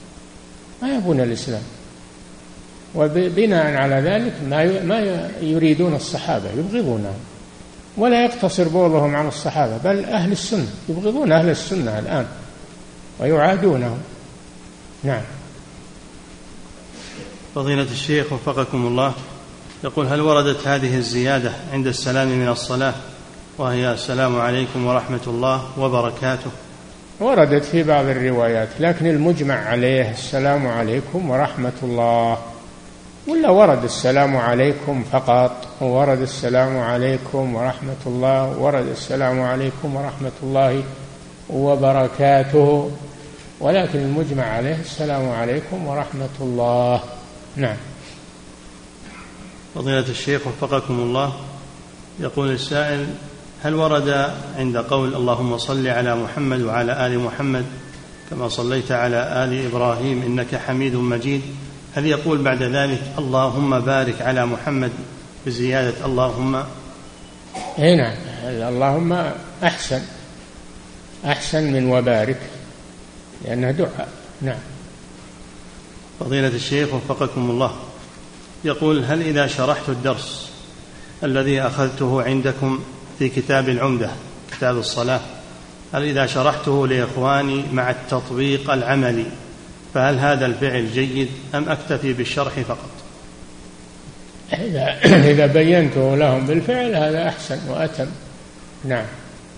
B: وبناء على ذلك ما يريدون الصحابة، يبغضونهم، ولا يقتصر بغضهم عن الصحابة، بل أهل السنة، يبغضون أهل السنة الآن ويعادونهم. نعم.
A: فضيلة الشيخ وفقكم الله، يقول: هل وردت هذه الزيادة عند السلام من الصلاة وهي السلام عليكم ورحمة الله وبركاته؟
B: وردت في بعض الروايات، لكن المجمع عليه السلام عليكم ورحمة الله، ولا ورد السلام عليكم فقط، ورد السلام عليكم ورحمة الله، ورد السلام عليكم ورحمة الله وبركاته، ولكن المجمع عليه السلام عليكم ورحمة الله. نعم.
A: فضيلة الشيخ وفقكم الله، يقول السائل: هل ورد عند قول اللهم صل على محمد وعلى آل محمد كما صليت على آل إبراهيم إنك حميد مجيد، هل يقول بعد ذلك اللهم بارك على محمد بزيادة اللهم؟
B: نعم، اللهم أحسن من وبارك لأنه دعاء. نعم.
A: فضيلة الشيخ وفقكم الله، يقول هل إذا شرحت الدرس الذي أخذته عندكم في كتاب العمدة كتاب الصلاة، هل إذا شرحته لإخواني مع التطبيق العملي فهل هذا الفعل جيد أم أكتفي بالشرح فقط؟
B: إذا بينته لهم بالفعل هذا أحسن وأتم. نعم.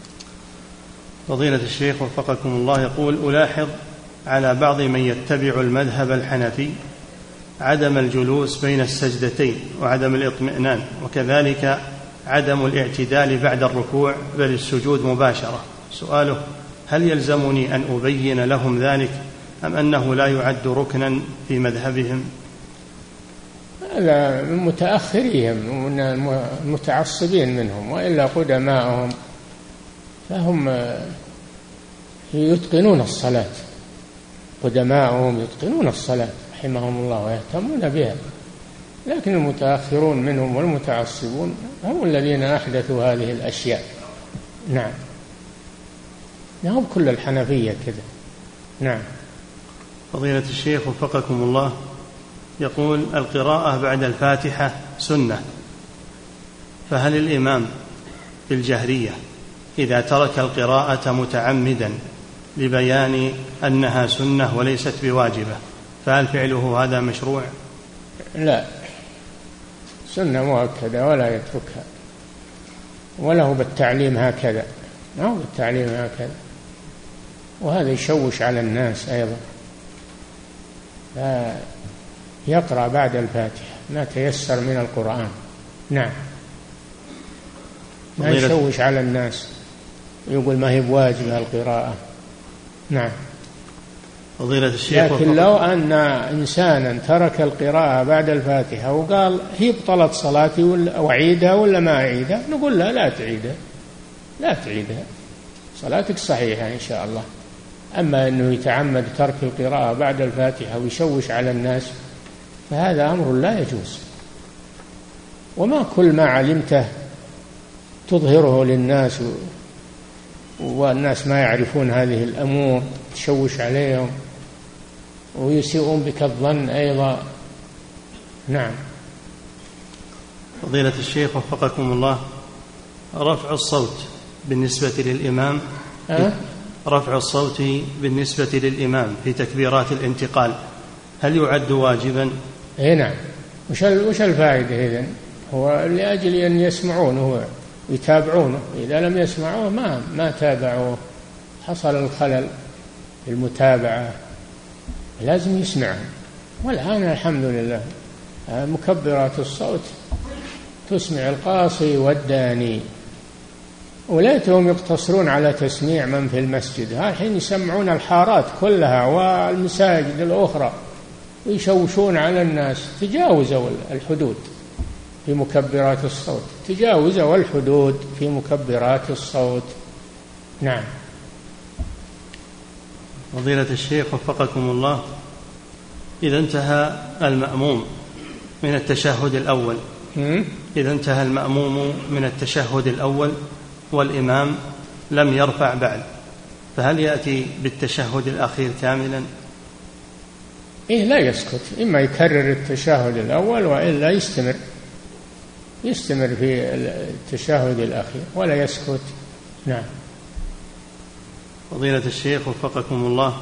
A: فضيلة الشيخ وفقكم الله، يقول ألاحظ على بعض من يتبع المذهب الحنفي عدم الجلوس بين السجدتين وعدم الاطمئنان، وكذلك عدم الاعتدال بعد الركوع بل السجود مباشرة. سؤاله هل يلزمني أن أبين لهم ذلك أم أنه لا يعد ركنا في مذهبهم؟
B: هذا من متأخرين ومن المتعصبين منهم، وإلا قدماءهم فهم يتقنون الصلاة، قدماءهم يتقنون الصلاة رحمهم الله ويهتمون بها، لكن المتأخرون منهم والمتعصبون هم الذين أحدثوا هذه الأشياء. نعم. هم كل الحنفية كذا. نعم.
A: فضيلة الشيخ وفقكم الله، يقول القراءة بعد الفاتحة سنة، فهل الإمام في الجهرية إذا ترك القراءة متعمدا لبيان أنها سنة وليست بواجبة فهل فعله هذا مشروع؟
B: لا، سنة مؤكدة ولا يتركها، وله بالتعليم هكذا، ما هو بالتعليم هكذا، وهذا يشوش على الناس أيضا. يقرأ بعد الفاتحة ما تيسر من القرآن. نعم. ما يشوش على الناس ويقول ما هي بواجبة القراءة. نعم.
A: فضيلة الشيخ،
B: لكن لو أن إنسانا ترك القراءة بعد الفاتحة وقال هي بطلت صلاتي وأعيدها ولا ما أعيدها، نقول لا تعيدها، صلاتك صحيحة إن شاء الله. أما أنه يتعمد ترك القراءة بعد الفاتحة ويشوش على الناس فهذا أمر لا يجوز، وما كل ما علمته تظهره للناس والناس ما يعرفون هذه الأمور، تشوش عليهم ويسيئون بك الظن أيضا. نعم.
A: فضيلة الشيخ وفقكم الله، رفع الصوت بالنسبة للإمام رفع الصوت بالنسبة للإمام في تكبيرات الانتقال هل يعد واجبا؟
B: نعم. وش الفائدة إذن؟ هو لأجل أن يسمعونه ويتابعونه، إذا لم يسمعوه ما تابعوه، حصل الخلل في المتابعة، لازم يسمعهم. والآن الحمد لله مكبرات الصوت تسمع القاصي والداني، وليتهم يقتصرون على تسميع من في المسجد، الحين يسمعون الحارات كلها والمساجد الأخرى ويشوشون على الناس. تجاوزوا الحدود في مكبرات الصوت، تجاوزوا الحدود في مكبرات الصوت. نعم.
A: فضيلة الشيخ وفقكم الله، إذا انتهى المأموم من التشهد الأول إذا انتهى المأموم من التشهد الأول والإمام لم يرفع بعد، فهل يأتي بالتشهد الأخير كاملا؟
B: لا يسكت، إما يكرر التشهد الأول وإلا يستمر في التشهد الأخير ولا يسكت. نعم.
A: فضيلة الشيخ وفقكم الله،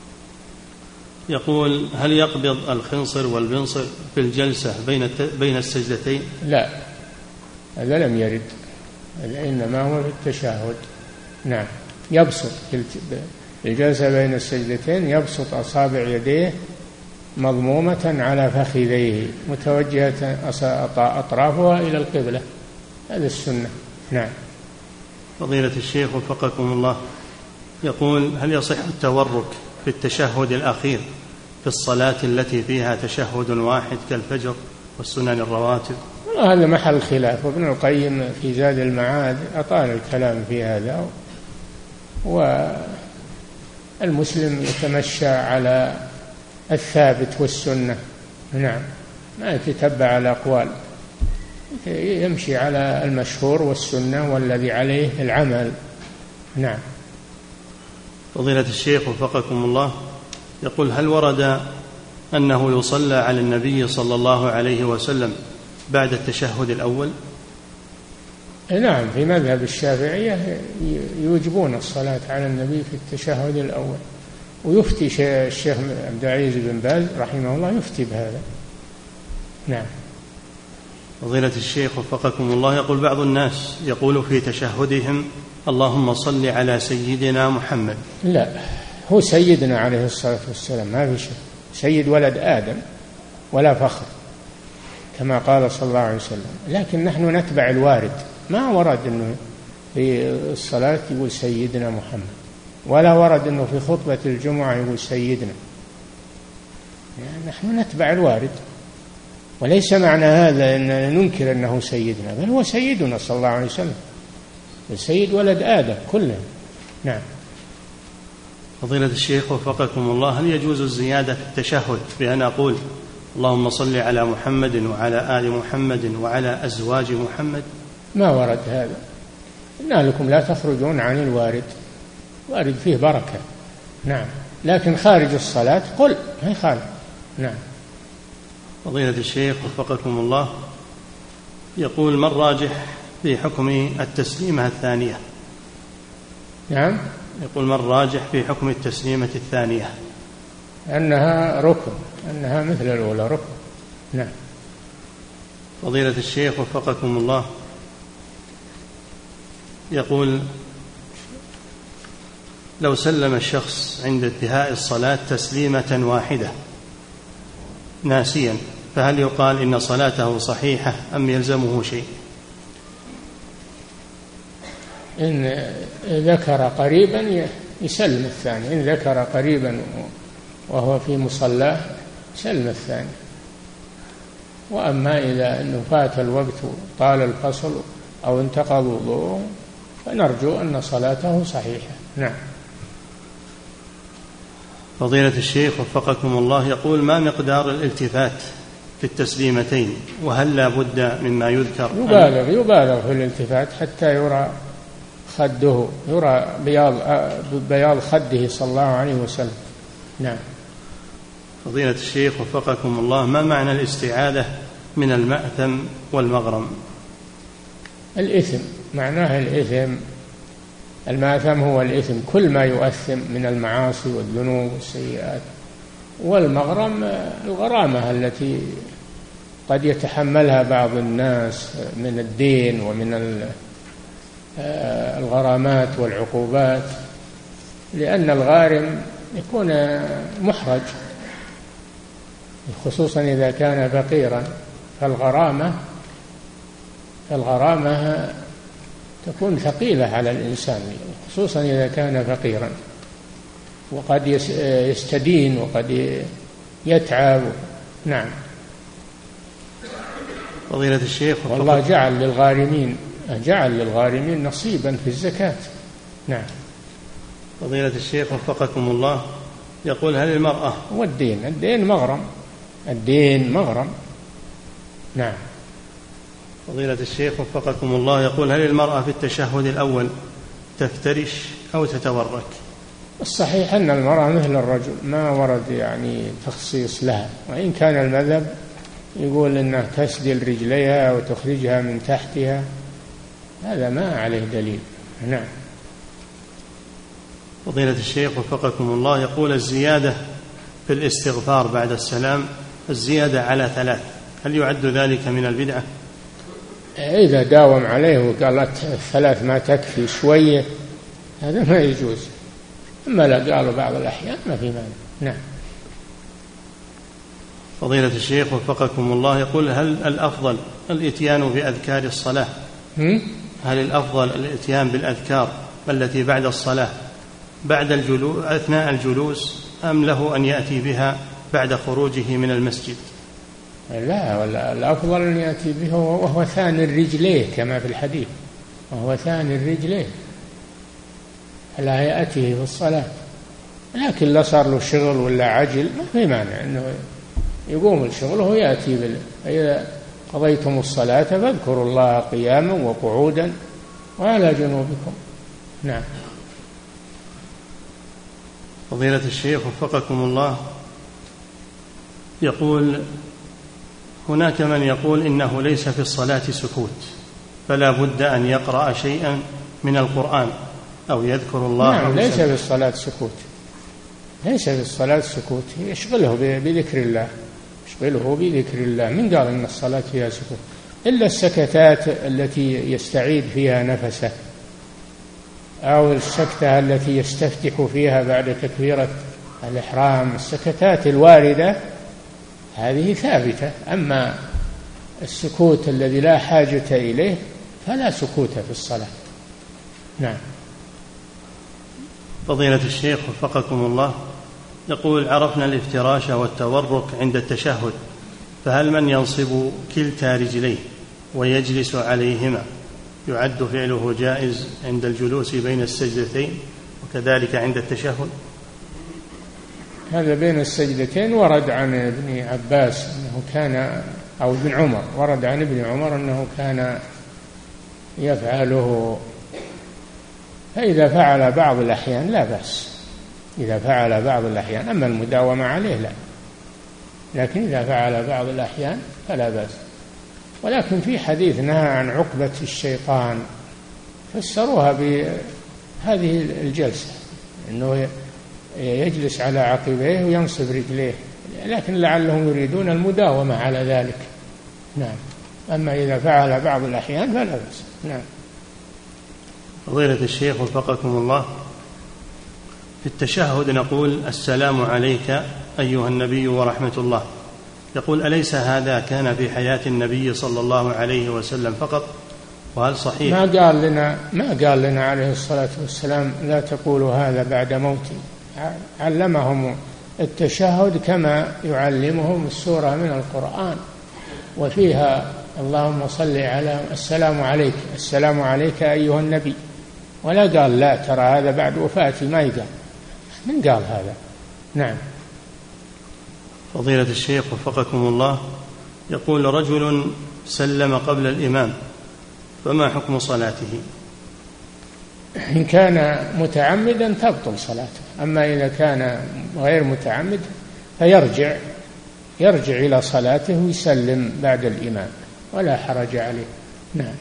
A: يقول هل يقبض الخنصر والبنصر في الجلسة بين السجدتين؟
B: لا، هذا لم يرد، إنما هو في التشهد. نعم. يبسط في الجلسة بين السجدتين، يبسط أصابع يديه مضمومة على فخذيه متوجهة أطرافها إلى القبلة، هذا السنة. نعم.
A: فضيلة الشيخ وفقكم الله، يقول هل يصح التورك في التشهد الأخير في الصلاة التي فيها تشهد واحد كالفجر والسنن الرواتب؟
B: هذا محل خلاف، وابن القيم في زاد المعاد أطال الكلام في هذا. والمسلم يتمشى على الثابت والسنة، نعم، ما يتتبع الأقوال، يمشي على المشهور والسنة والذي عليه العمل. نعم.
A: فضيلة الشيخ وفقكم الله، يقول: هل ورد أنه يصلى على النبي صلى الله عليه وسلم بعد التشهد الأول؟
B: نعم، في مذهب الشافعية يوجبون الصلاة على النبي في التشهد الأول، ويفتي الشيخ عبد العزيز بن باز رحمه الله يفتي بهذا. نعم.
A: فضيلة الشيخ وفقكم الله، يقول: بعض الناس يقول في تشهدهم: اللهم صل على سيدنا محمد.
B: لا، هو سيدنا عليه الصلاة والسلام، ما في شيء، سيد ولد آدم ولا فخر كما قال صلى الله عليه وسلم، لكن نحن نتبع الوارد. ما ورد أنه في الصلاة يقول سيدنا محمد، ولا ورد أنه في خطبة الجمعة يقول سيدنا، يعني نحن نتبع الوارد، وليس معنى هذا أن ننكر أنه سيدنا، بل هو سيدنا صلى الله عليه وسلم، السيد ولد آدم كله. نعم.
A: فضيلة الشيخ وفقكم الله، هل يجوز الزيادة في التشهد بأن أقول: اللهم صل على محمد وعلى آل محمد وعلى أزواج محمد؟
B: ما ورد هذا، قلنا لكم لا تخرجون عن الوارد، وارد فيه بركة. نعم، لكن خارج الصلاة قل، ما يخالف. نعم.
A: فضيلة الشيخ وفقكم الله، يقول: ما الراجح في حكم التسليمة الثانية؟
B: نعم،
A: يقول: ما الراجح في حكم التسليمة الثانية؟
B: أنها ركن، أنها مثل الأولى ركن. نعم.
A: فضيلة الشيخ وفقكم الله، يقول: لو سلم الشخص عند انتهاء الصلاة تسليمة واحدة ناسيا، فهل يقال إن صلاته صحيحة أم يلزمه شيء؟
B: إن ذكر قريبا يسلم الثاني، إن ذكر قريبا وهو في مصلاه سلم الثاني. وأما إذا أنه فات الوقت طال الفصل أو انتقض وضوءه فنرجو أن صلاته صحيحة. نعم.
A: فضيلة الشيخ وفقكم الله، يقول: ما مقدار الالتفات في التسليمتين، وهل لا بد مما يذكر؟
B: يبالغ في الالتفات حتى يرى خده، يرى بياض خده صلى الله عليه وسلم. نعم.
A: فضيلة الشيخ وفقكم الله، ما معنى الاستعاذة من المأثم والمغرم؟
B: الإثم معناها الإثم، المأثم هو الإثم، كل ما يؤثم من المعاصي والذنوب والسيئات، والمغرم الغرامة التي قد يتحملها بعض الناس من الدين ومن الغرامات والعقوبات، لأن الغارم يكون محرج، خصوصا إذا كان فقيرا، فالغرامة تكون ثقيلة على الإنسان، خصوصا إذا كان فقيرا، وقد يستدين وقد يتعب. نعم.
A: فضيلة الشيخ،
B: والله جعل للغارمين نصيبا في الزكاة. نعم.
A: فضيلة الشيخ وفقكم الله، يقول: هل المرأة الدين مغرم. نعم. فضيلة الشيخ وفقكم الله، يقول: هل المرأة في التشهد الأول تفترش أو تتورك؟
B: الصحيح أن المرأة مثل الرجل، ما ورد يعني تخصيص لها، وإن كان المذهب يقول أنها تسدل رجليها وتخرجها من تحتها، هذا ما عليه دليل. نعم.
A: فضيلة الشيخ وفقكم الله، يقول: الزيادة في الاستغفار بعد السلام، الزيادة على 3، هل يعد ذلك من البدعة؟
B: إذا داوم عليه وقالت 3 ما تكفي شوية، هذا ما يجوز. أما لا قالوا بعض الأحيان ما في مانع. نعم.
A: فضيلة الشيخ وفقكم الله، يقول: هل الأفضل الإتيان بأذكار الصلاة؟ هل الأفضل الإتيان بالأذكار التي بعد الصلاة أثناء الجلوس، أم له أن يأتي بها بعد خروجه من المسجد؟
B: لا، ولا الأفضل أن يأتي به وهو ثاني رجليه كما في الحديث، وهو ثاني رجليه، لا يأتيه في الصلاة. لكن لا صار له شغل ولا عجل ما في مانع أنه يقوم لشغله ويأتي إذا قضيتم الصلاة فاذكروا الله قياما وقعودا وعلى جنوبكم. نعم.
A: فضيلة الشيخ وفقكم الله، يقول هناك من يقول إنه ليس في الصلاة سكوت، فلا بد أن يقرأ شيئا من القرآن أو يذكر الله.
B: نعم، ليس في الصلاة سكوت، ليس في الصلاة سكوت، يشغله بذكر الله، يشغله بذكر الله. من قال إن الصلاة فيها سكوت؟ إلا السكتات التي يستعيد فيها نفسه، أو السكتة التي يستفتح فيها بعد تكبيرة الإحرام، السكتات الواردة هذه ثابتة. أما السكوت الذي لا حاجة إليه فلا سكوت في الصلاة. نعم.
A: فضيلة الشيخ وفقكم الله، يقول عرفنا الافتراش والتورك عند التشهد، فهل من ينصب كلتا رجليه ويجلس عليهما يعد فعله جائز عند الجلوس بين السجدتين وكذلك عند التشهد؟
B: هذا بين السجدتين ورد عن ابن عباس أنه كان، أو ابن عمر، ورد عن ابن عمر أنه كان يفعله. فإذا فعل بعض الأحيان لا بأس، إذا فعل بعض الأحيان، أما المداومة عليه لا، لكن إذا فعل بعض الأحيان فلا بأس. ولكن في حديث نهى عن عقبة الشيطان، فسروها بهذه الجلسة، أنه يجلس على عقبيه وينصب رجليه، لكن لعلهم يريدون المداومة على ذلك. نعم. أما إذا فعل بعض الأحيان فلا بأس. نعم.
A: فضيلة الشيخ وفقكم الله، في التشهد نقول السلام عليك أيها النبي ورحمة الله، يقول أليس هذا كان في حياة النبي صلى الله عليه وسلم فقط؟ وهل صحيح؟
B: ما قال لنا عليه الصلاة والسلام لا تقولوا هذا بعد موتي. علمهم التشهد كما يعلمهم السورة من القرآن، وفيها اللهم صل على السلام عليك، السلام عليك أيها النبي، ولا قال لا ترى هذا بعد وفاتي، ما يقال. من قال هذا؟ نعم.
A: فضيلة الشيخ وفقكم الله، يقول رجل سلم قبل الإمام، فما حكم صلاته؟
B: إن كان متعمدا تبطل صلاته، أما إذا كان غير متعمد فيرجع إلى صلاته ويسلم بعد الإمام ولا حرج عليه. نعم.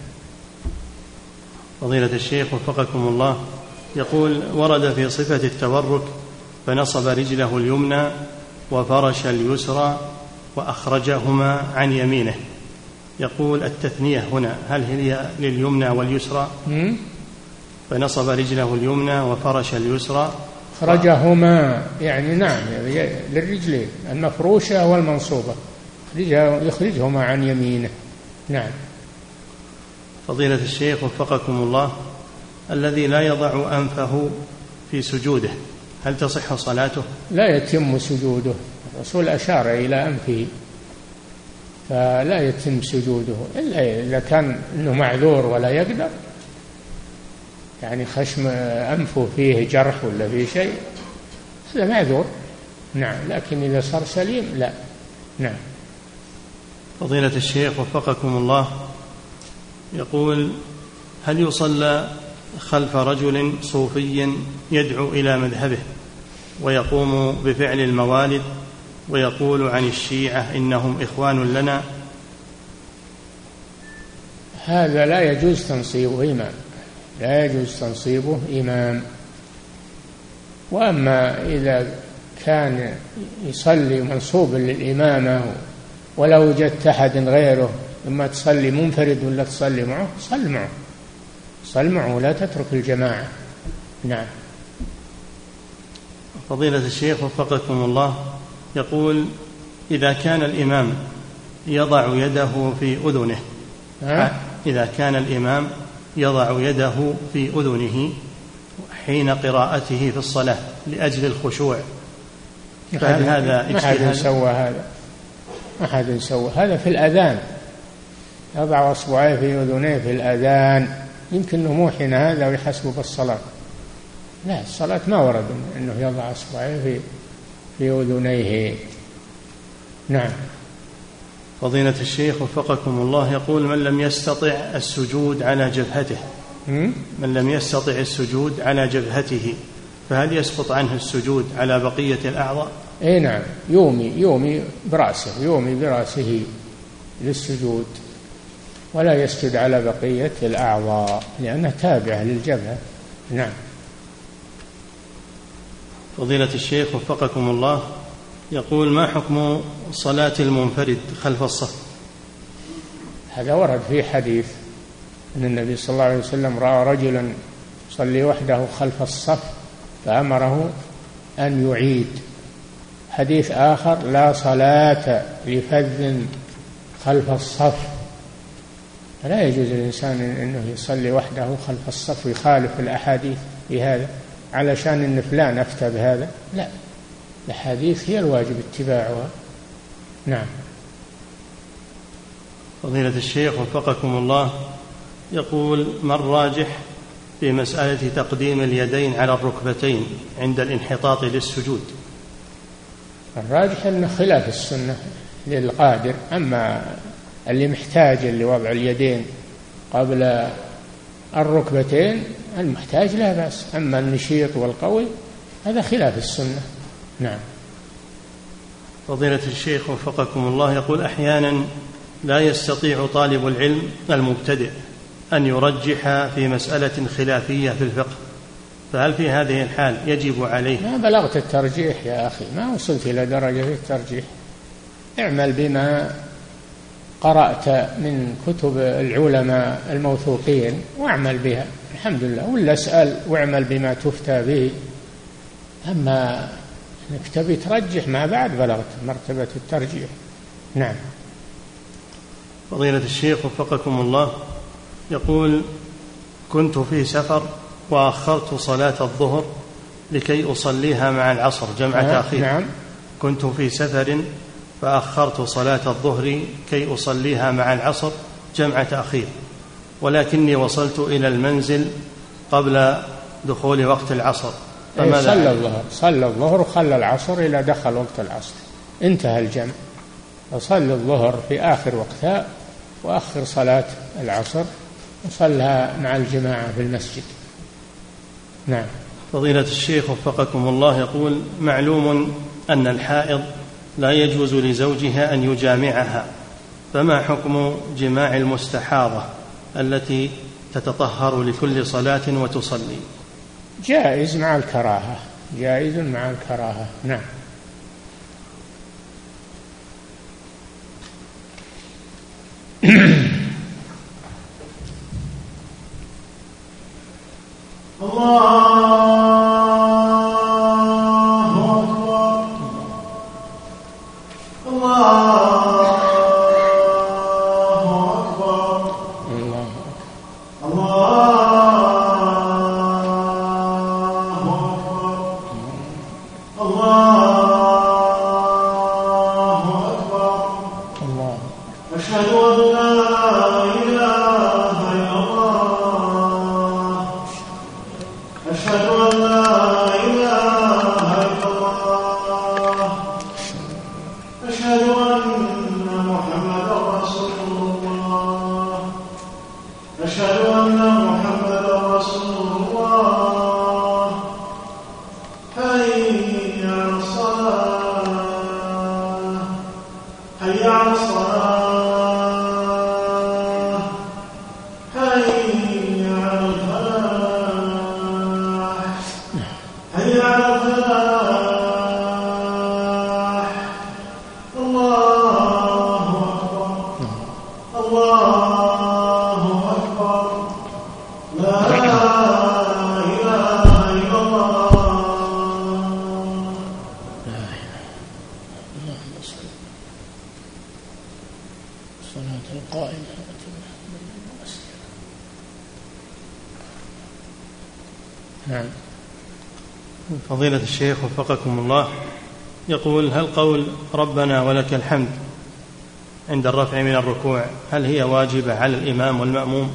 A: فضيلة الشيخ وفقكم الله، يقول ورد في صفة التورك فنصب رجله اليمنى وفرش اليسرى وأخرجهما عن يمينه، يقول التثنية هنا هل هي لليمنى واليسرى؟ فنصب رجله اليمنى وفرش اليسرى،
B: أخرجهما يعني نعم للرجلين المفروشة والمنصوبة، يخرجهما عن يمينه. نعم.
A: فضيلة الشيخ وفقكم الله، الذي لا يضع أنفه في سجوده هل تصح صلاته؟
B: لا يتم سجوده، الرسول أشار إلى أنفه، فلا يتم سجوده إلا إذا كان إنه معذور ولا يقدر، يعني خشم أنفه فيه جرح ولا فيه شيء، هذا معذور. نعم. لكن إذا صار سليم لا. نعم.
A: فضيلة الشيخ وفقكم الله، يقول هل يصلى خلف رجل صوفي يدعو إلى مذهبه ويقوم بفعل الموالد ويقول عن الشيعة إنهم إخوان لنا؟
B: هذا لا يجوز تنصيبه إمام، لا يجوز تنصيبه إمام. وأما إذا كان يصلي منصوبا للإمامة ولا وجدت أحد غيره، إما تصلي منفرد ولا تصلي معه، صل معه لا تترك الجماعة. نعم.
A: فضيلة الشيخ وفقكم الله، يقول إذا كان الإمام يضع يده في أذنه، إذا كان الإمام يضع يده في أذنه حين قراءته في الصلاة لأجل الخشوع، فهل هذا
B: ما حد سوى هذا؟ أحد سوى هذا في الأذان، يضع أصبعيه في أذنيه في الأذان، يمكن أنه موحن هذا ويحسبه بالصلاة. لا، الصلاة ما ورد أنه يضع أصبعيه في أذنيه. نعم.
A: فضيلة الشيخ وفقكم الله، يقول: من لم يستطع السجود على جبهته، من لم يستطع السجود على جبهته، فهل يسقط عنه السجود على بقية الأعضاء؟
B: أي نعم، يومي برأسه للسجود، ولا يسجد على بقية الأعضاء لأنه تابع للجبهة. نعم.
A: فضيلة الشيخ وفقكم الله، يقول: ما حكم صلاة المنفرد خلف الصف؟
B: هذا ورد في حديث أن النبي صلى الله عليه وسلم رأى رجلا يصلي وحده خلف الصف فأمره أن يعيد. حديث آخر: لا صلاة لفذ خلف الصف. فلا يجوز للإنسان أنه يصلي وحده خلف الصف ويخالف الأحاديث في هذا علشان أن فلان أفتى بهذا. لا، الأحاديث هي الواجب اتباعها. نعم.
A: فضيلة الشيخ وفقكم الله، يقول: ما الراجح في مسألة تقديم اليدين على الركبتين عند الانحطاط للسجود؟
B: الراجح أنه خلاف السنة للقادر، أما اللي محتاج لوضع اليدين قبل الركبتين المحتاج لا بأس، أما النشيط والقوي هذا خلاف السنة. نعم.
A: فضيلة الشيخ وفقكم الله، يقول: أحيانا لا يستطيع طالب العلم المبتدئ أن يرجح في مسألة خلافية في الفقه، فهل في هذه الحال يجب عليه؟
B: ما بلغت الترجيح يا أخي، ما وصلت إلى درجة الترجيح. اعمل بما قرأت من كتب العلماء الموثوقين واعمل بها، الحمد لله، ولا اسأل واعمل بما تفتى به. أما أنك تبي ترجح ما بعد بلغت مرتبة الترجيح. نعم.
A: فضيلة الشيخ وفقكم الله، يقول: كنت في سفر وأخرت صلاة الظهر لكي أصليها مع العصر جمع تأخير.
B: نعم.
A: كنت في سفر فأخرت صلاة الظهر كي أصليها مع العصر جمع تأخير، ولكني وصلت إلى المنزل قبل دخول وقت العصر،
B: صلى الظهر وخلى العصر إلى دخل وقت العصر، انتهى الجمع. فصلى الظهر في آخر وقتها وأخر صلاة العصر وصلها مع الجماعة في المسجد. نعم.
A: فضيلة الشيخ وفقكم الله، يقول: معلوم أن الحائض لا يجوز لزوجها أن يجامعها، فما حكم جماع المستحاضة التي تتطهر لكل صلاة وتصلي؟
B: جائز مع الكراهة، جائز مع الكراهة. نعم.
A: فضيلة الشيخ وفقكم الله، يقول: هل قول ربنا ولك الحمد عند الرفع من الركوع هل هي واجبة على الإمام والمأموم؟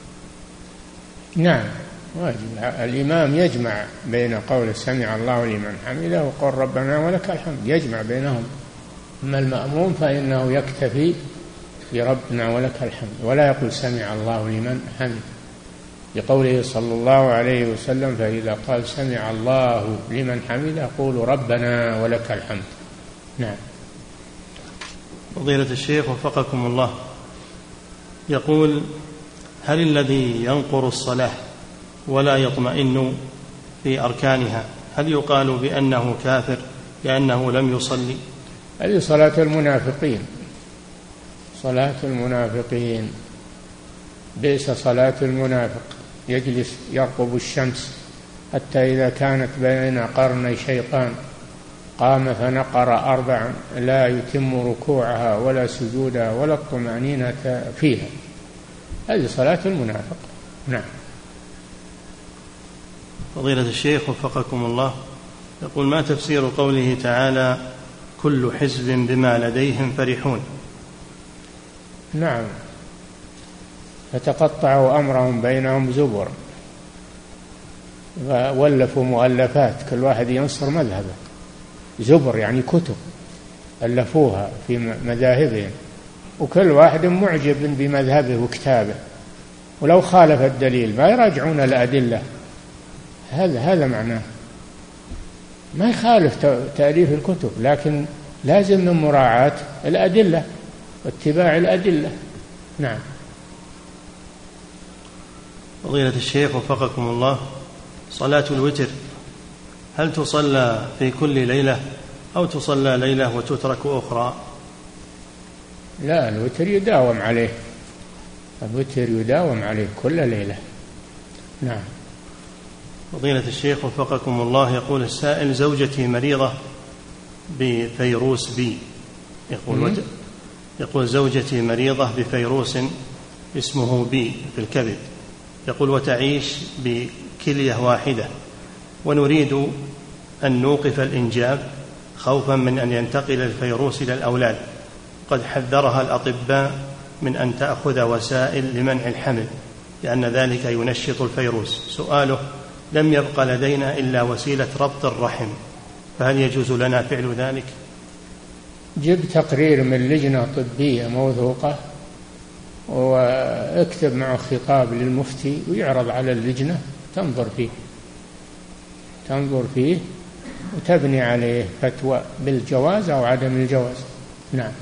B: نعم واجب. الإمام يجمع بين قول سمع الله لمن حمده وقول ربنا ولك الحمد، يجمع بينهم. أما المأموم فإنه يكتفي بربنا ولك الحمد ولا يقول سمع الله لمن حمده، لقوله صلى الله عليه وسلم فإذا قال سمع الله لمن حمده قولوا ربنا ولك الحمد. نعم.
A: فضيلة الشيخ وفقكم الله، يقول هل الذي ينقر الصلاة ولا يطمئن في أركانها هل يقال بأنه كافر لأنه لم يصلي؟
B: هذه صلاة المنافقين، صلاة المنافقين. بئس صلاة المنافق، يجلس يرقب الشمس حتى إذا كانت بين قرني شيطان قام فنقر 4 لا يتم ركوعها ولا سجودها ولا الطمأنينة فيها. هذه صلاة المنافق. نعم.
A: فضيلة الشيخ وفقكم الله، يقول ما تفسير قوله تعالى كل حزب بما لديهم فرحون؟
B: نعم، فتقطعوا أمرهم بينهم زبر، وولفوا مؤلفات كل واحد ينصر مذهبه. زبر يعني كتب ألفوها في مذاهبهم، وكل واحد معجب بمذهبه وكتابه، ولو خالف الدليل ما يراجعون الأدلة. هذا معناه، ما يخالف تأليف الكتب، لكن لازم من مراعاة الأدلة واتباع الأدلة. نعم.
A: فضيلة الشيخ وفقكم الله، صلاة الوتر هل تصلى في كل ليلة أو تصلى ليلة وتترك أخرى؟
B: لا، الوتر يداوم عليه، الوتر يداوم عليه كل ليلة. نعم.
A: فضيلة الشيخ وفقكم الله، يقول السائل زوجتي مريضة بفيروس بي، يقول زوجتي مريضة بفيروس اسمه بي في الكبد، يقول وتعيش بكلية واحدة، ونريد أن نوقف الإنجاب خوفا من أن ينتقل الفيروس إلى الأولاد، قد حذرها الأطباء من أن تأخذ وسائل لمنع الحمل لأن ذلك ينشط الفيروس. سؤاله لم يبق لدينا إلا وسيلة ربط الرحم، فهل يجوز لنا فعل ذلك؟
B: جب تقرير من لجنة طبية موثوقة واكتب معه خطاب للمفتي ويعرض على اللجنة تنظر فيه وتبني عليه فتوى بالجواز أو عدم الجواز. نعم.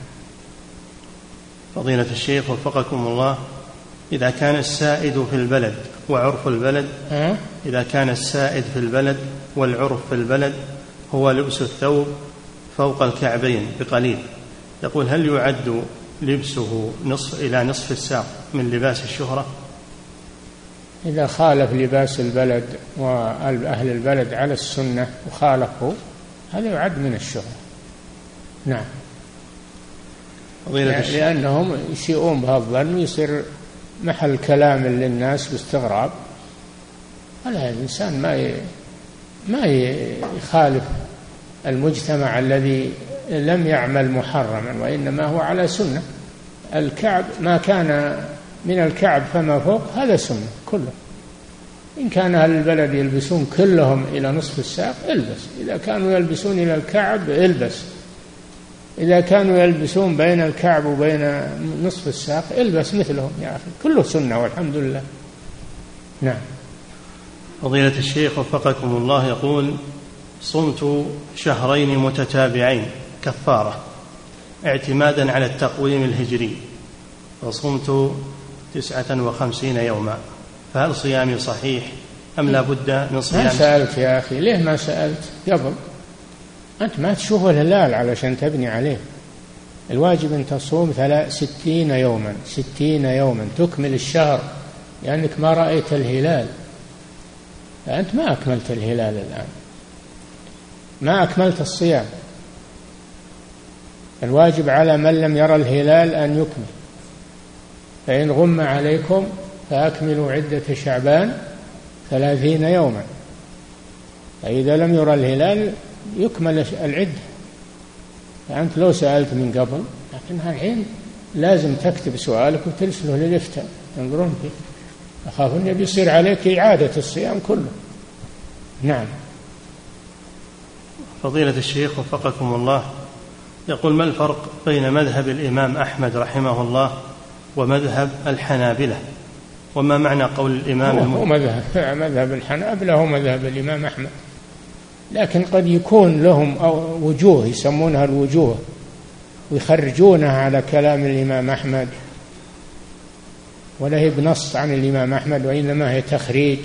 A: فضيلة الشيخ وفقكم الله، إذا كان السائد في البلد وعرف البلد إذا كان السائد في البلد والعرف في البلد هو لبس الثوب فوق الكعبين بقليل، يقول هل يعد لبسه إلى نصف الساق من لباس الشهرة؟
B: إذا خالف لباس البلد وأهل البلد على السنة وخالفوا هذا يعد من الشهرة. نعم. لأنهم يسيئون بهالظن ويصير محل كلام للناس باستغراب. ولا الإنسان ما يخالف المجتمع الذي لم يعمل محرما، وإنما هو على سنة. الكعب ما كان من الكعب فما فوق هذا سنة كله. إن كان أهل البلد يلبسون كلهم إلى نصف الساق البس، إذا كانوا يلبسون إلى الكعب البس، إذا كانوا يلبسون بين الكعب وبين نصف الساق البس مثلهم يا أخي، كله سنة والحمد لله. نعم.
A: فضيلة الشيخ وفقكم الله، يقول صمت شهرين متتابعين كفارة اعتمادا على التقويم الهجري، وصمت 59 يوما، فهل صيامي صحيح أم لا بد من صيام؟
B: ما سألت يا أخي، ليه ما سألت قبل؟ أنت ما تشوف الهلال علشان تبني عليه. الواجب أن تصوم 60 يوما، 60 يوما تكمل الشهر، لأنك ما رأيت الهلال، فأنت ما أكملت الهلال الآن، ما أكملت الصيام. الواجب على من لم يرى الهلال أن يكمل، فإن غم عليكم فأكملوا عدة شعبان 30 يوما، فإذا لم يرى الهلال يكمل العدة. فأنت لو سألت من قبل، لكنها الحين لازم تكتب سؤالك وترسله للإفتاء ينظرون فيه، أخاف أن بيصير عليك إعادة الصيام كله. نعم.
A: فضيلة الشيخ وفقكم الله، يقول: ما الفرق بين مذهب الإمام أحمد رحمه الله ومذهب الحنابلة؟ وما معنى قول الإمام
B: هو مذهب الحنابلة هو مذهب الإمام أحمد، لكن قد يكون لهم وجوه يسمونها الوجوه ويخرجونها على كلام الإمام أحمد، ولا هي بنص عن الإمام أحمد، وإنما هي تخريج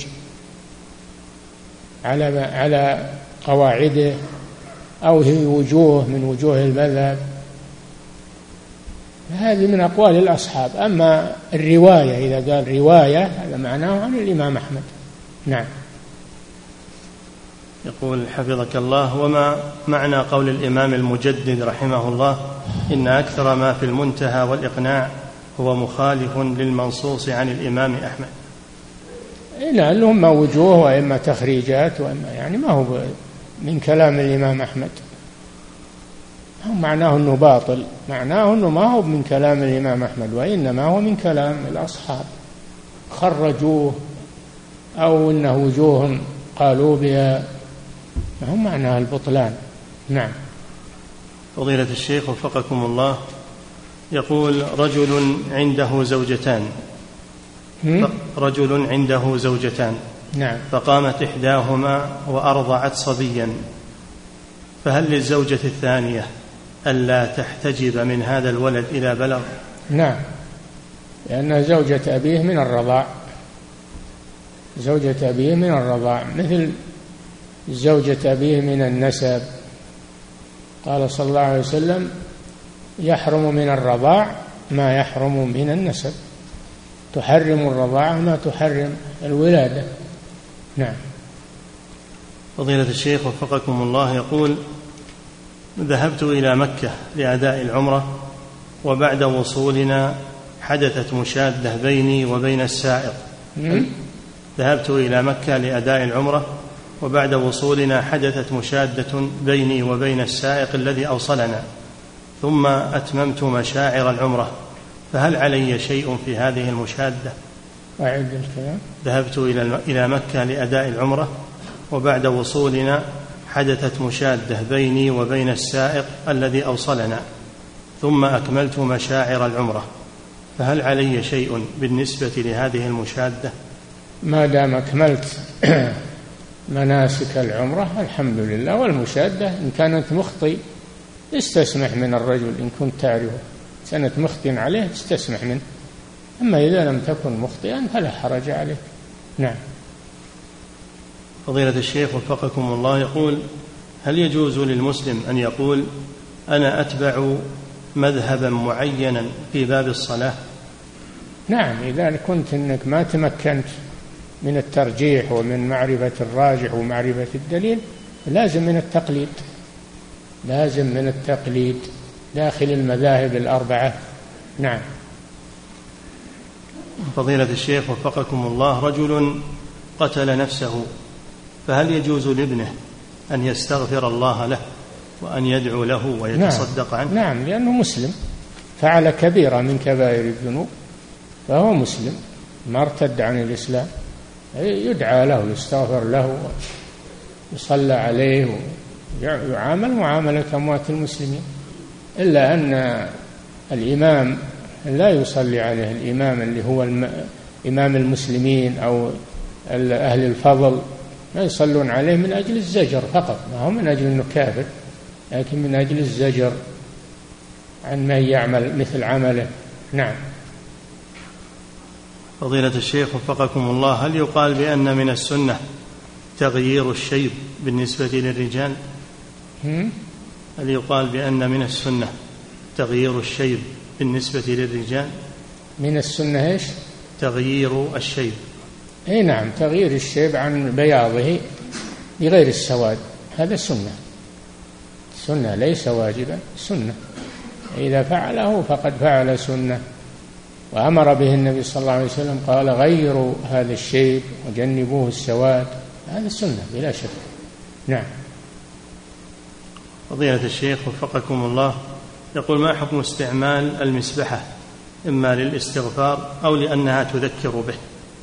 B: على قواعده، أو هي وجوه من وجوه المذهب. هذه من أقوال الأصحاب. أما الرواية إذا قال رواية هذا معناه عن الإمام أحمد. نعم.
A: يقول حفظك الله: وما معنى قول الإمام المجدد رحمه الله: إن أكثر ما في المنتهى والإقناع هو مخالف للمنصوص عن الإمام أحمد؟
B: لأنهم ما وجوه وإما تخريجات وإما يعني ما هو من كلام الإمام أحمد، معناه أنه باطل، معناه أنه ما هو من كلام الإمام أحمد، وإنما هو من كلام الأصحاب خرجوه، أو أنه وجوه قالوا بها، ما هو معناه البطلان. نعم.
A: فضيلة الشيخ وفقكم الله، يقول: رجل عنده زوجتان
B: نعم.
A: فقامت إحداهما وأرضعت صبيا، فهل للزوجة الثانية ألا تحتجب من هذا الولد إلى بلغ؟
B: نعم، لأنها زوجة أبيه من الرضاع، زوجة أبيه من الرضاع مثل زوجة أبيه من النسب. قال صلى الله عليه وسلم: يحرم من الرضاع ما يحرم من النسب، تحرم الرضاعة ما تحرم الولادة. نعم.
A: فضيلة الشيخ وفقكم الله، يقول: ذهبت إلى مكة لأداء العمرة، وبعد وصولنا حدثت مشادة بيني وبين السائق. ذهبت إلى مكة لأداء العمرة، وبعد وصولنا حدثت مشادة بيني وبين السائق الذي أوصلنا، ثم أتممت مشاعر العمرة، فهل علي شيء في هذه المشادة؟
B: أعد الكلام.
A: ذهبت إلى مكة لأداء العمرة، وبعد وصولنا حدثت مشادة بيني وبين السائق الذي أوصلنا، ثم أكملت مشاعر العمرة، فهل علي شيء بالنسبة لهذه المشادة؟
B: ما دام أكملت مناسك العمرة الحمد لله. والمشادة إن كانت مخطئ استسمح من الرجل، إن كنت تعرفه كانت مخطئ عليه استسمح منه، أما إذا لم تكن مخطئا فلا حرج عليه. نعم.
A: فضيلة الشيخ وفقكم الله، يقول: هل يجوز للمسلم أن يقول: أنا أتبع مذهبا معينا في باب الصلاة؟
B: نعم، إذا كنت أنك ما تمكنت من الترجيح ومن معرفة الراجح ومعرفة الدليل لازم من التقليد، لازم من التقليد داخل المذاهب الأربعة. نعم.
A: فضيلة الشيخ وفقكم الله، رجل قتل نفسه، فهل يجوز لابنه أن يستغفر الله له وأن يدعو له ويتصدق عنه؟
B: نعم، لأنه مسلم فعل كبيرة من كبائر الذنوب، فهو مسلم ما ارتد عن الإسلام، يدعى له يستغفر له ويصلى عليه ويعامل معاملة أموات المسلمين، إلا أن الإمام لا يصلي عليه، الإمام اللي هو إمام المسلمين أو أهل الفضل ما يصلون عليه من أجل الزجر فقط، ما هو من أجل أنه كافر، لكن من أجل الزجر عن من يعمل مثل عمله. نعم.
A: فضيلة الشيخ وفقكم الله، هل يقال بأن من السنة تغيير الشيب بالنسبة للرجال؟ هل يقال بأن من السنة تغيير الشيب بالنسبة للرجال؟
B: من السنة إيش؟
A: تغيير الشيب.
B: أي نعم، تغيير الشيب عن بياضه لغير السواد، هذا سنة، سنة ليس واجبا، سنة، إذا فعله فقد فعل سنة، وأمر به النبي صلى الله عليه وسلم، قال: غيروا هذا الشيب وجنبوه السواد، هذا سنة بلا شك. نعم.
A: فضيلة الشيخ وفقكم الله، يقول: ما حكم استعمال المسبحة إما للاستغفار أو لأنها تذكر به؟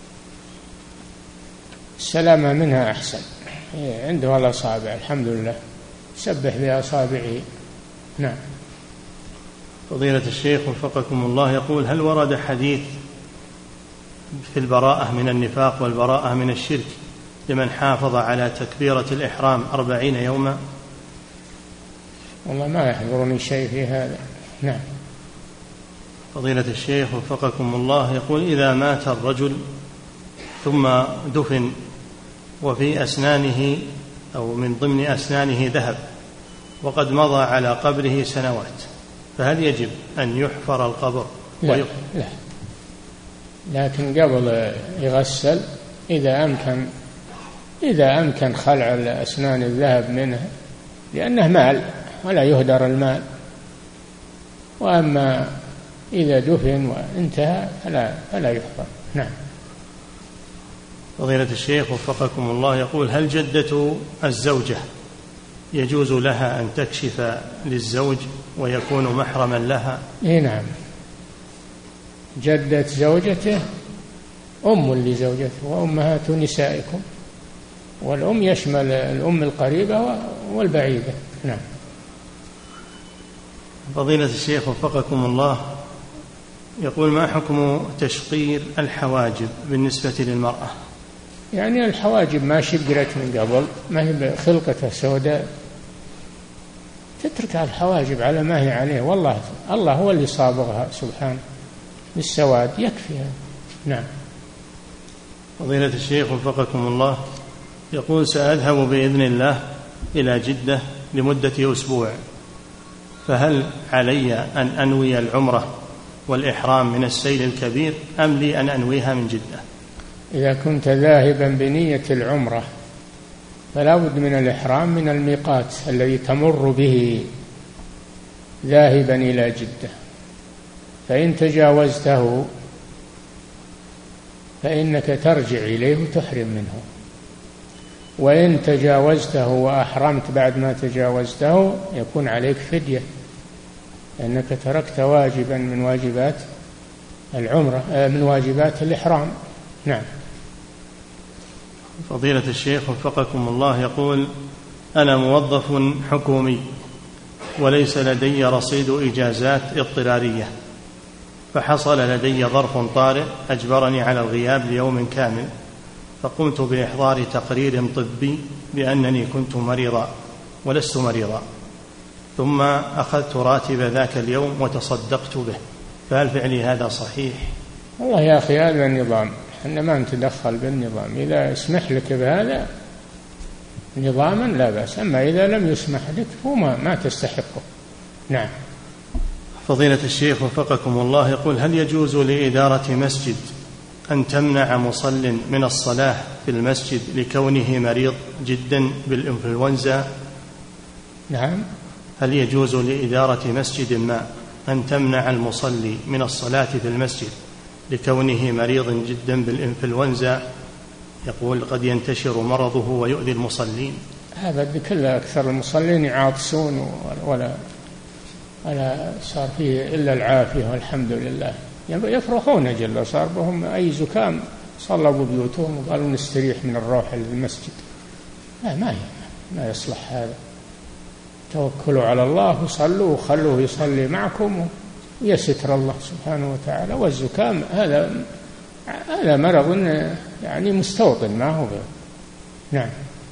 B: السلامة منها أحسن، عنده الأصابع الحمد لله سبح بأصابعه. نعم.
A: فضيلة الشيخ وفقكم الله يقول: هل ورد حديث في البراءة من النفاق والبراءة من الشرك لمن حافظ على تكبيرة الإحرام 40 يوما؟
B: والله ما يحضرني شيء في هذا. نعم.
A: فضيلة الشيخ وفقكم الله يقول: إذا مات الرجل ثم دفن وفي أسنانه أو من ضمن أسنانه ذهب وقد مضى على قبره سنوات، فهل يجب أن يحفر القبر؟
B: لا. لكن قبل يغسل إذا أمكن خلع الأسنان الذهب منه، لأنه مال ولا يهدر المال. وأما إذا دفن وانتهى فلا يحفر. نعم.
A: فضيلة الشيخ وفقكم الله يقول: هل جدة الزوجة يجوز لها أن تكشف للزوج ويكون محرما لها؟
B: نعم. جدة زوجته أم لزوجته وأمهات نسائكم، والأم يشمل الأم القريبة والبعيدة. نعم.
A: فضيلة الشيخ وفقكم الله يقول: ما حكم تشقير الحواجب بالنسبة للمرأة؟
B: يعني الحواجب ما شقرت من قبل، ما هي خلقتها سوداء، تترك الحواجب على ما هي عليه، والله الله هو اللي صابغها سبحانه بالسواد، يكفي هذا. نعم.
A: فضيلة الشيخ وفقكم الله يقول: سأذهب بإذن الله إلى جدة لمدة أسبوع، فهل علي أن أنوي العمرة والإحرام من السيل الكبير أم لي أن أنويها من جدة؟
B: إذا كنت ذاهبا بنية العمرة فلا بد من الإحرام من الميقات الذي تمر به ذاهبا إلى جدة، فإن تجاوزته فإنك ترجع إليه وتحرم منه، وإن تجاوزته وأحرمت بعد ما تجاوزته يكون عليك فدية، لأنك تركت واجبا من واجبات العمرة، من واجبات الإحرام. نعم.
A: فضيلة الشيخ وفقكم الله يقول: أنا موظف حكومي وليس لدي رصيد إجازات اضطرارية، فحصل لدي ظرف طارئ أجبرني على الغياب ليوم كامل، فقمت بإحضار تقرير طبي بأنني كنت مريضا ولست مريضا، ثم أخذت راتب ذاك اليوم وتصدقت به، فهل فعلي هذا صحيح؟
B: والله يا أخي هذا النظام، إحنا ما نتدخل بالنظام، إذا اسمح لك بهذا نظاما لا بأس، أما إذا لم يسمح لك هو ما تستحقه. نعم.
A: فضيلة الشيخ وفقكم الله يقول: هل يجوز لإدارة مسجد أن تمنع مصل من الصلاة في المسجد لكونه مريض جدا بالإنفلونزا؟
B: نعم.
A: هل يجوز لإدارة مسجد ما أن تمنع المصلي من الصلاة في المسجد لكونه مريض جدا بالإنفلونزا؟ يقول: قد ينتشر مرضه ويؤذي المصلين.
B: هذا بكل أكثر المصلين يعاطسون ولا صار فيه إلا العافية والحمد لله، يفرحون جل صار بهم أي زكام صلوا بيوتهم وقالوا نستريح من الروح للمسجد. ما يصلح هذا. توكلوا على الله وصلوا وخلوه يصلي معكم ويستر الله سبحانه وتعالى. والزكام هذا مرض يعني مستوطن ما هو غير. نعم.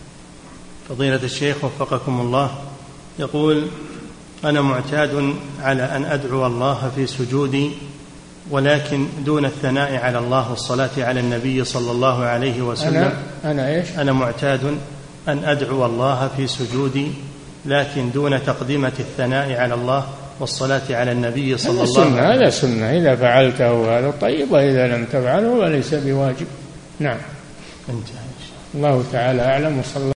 A: فضيلة الشيخ وفقكم الله يقول: أنا معتاد على أن أدعو الله في سجودي، ولكن دون الثناء على الله والصلاة على النبي صلى الله عليه وسلم.
B: أنا
A: معتاد أن أدعو الله في سجودي، لكن دون تقدمة الثناء على الله والصلاة على النبي صلى الله عليه وسلم.
B: هذا سنة، إذا فعلته هذا طيب، وإذا لم تفعله فليس بواجب. نعم. الله تعالى أعلم. وصلى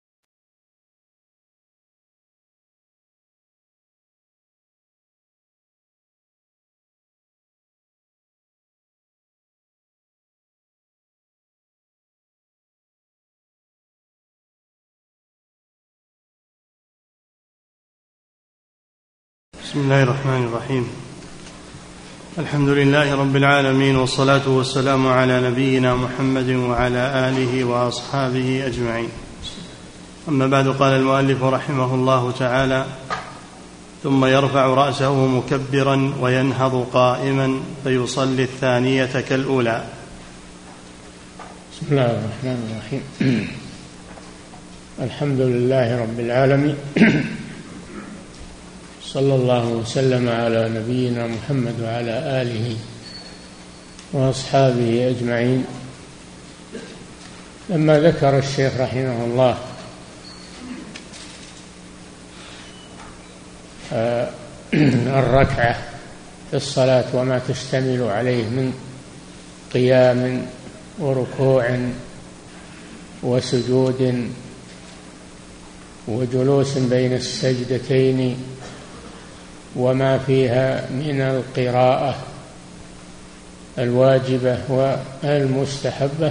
A: بسم الله الرحمن الرحيم. الحمد لله رب العالمين، والصلاة والسلام على نبينا محمد وعلى آله وأصحابه أجمعين. أما بعد، قال المؤلف رحمه الله تعالى: ثم يرفع رأسه مكبرا وينهض قائما فيصلي الثانية كالأولى.
B: بسم الله الرحمن الرحيم. الحمد لله رب العالمين، صلى الله وسلم على نبينا محمد وعلى آله وأصحابه أجمعين. لما ذكر الشيخ رحمه الله الركعة في الصلاة وما تشتمل عليه من قيام وركوع وسجود وجلوس بين السجدتين وما فيها من القراءة الواجبة والمستحبة،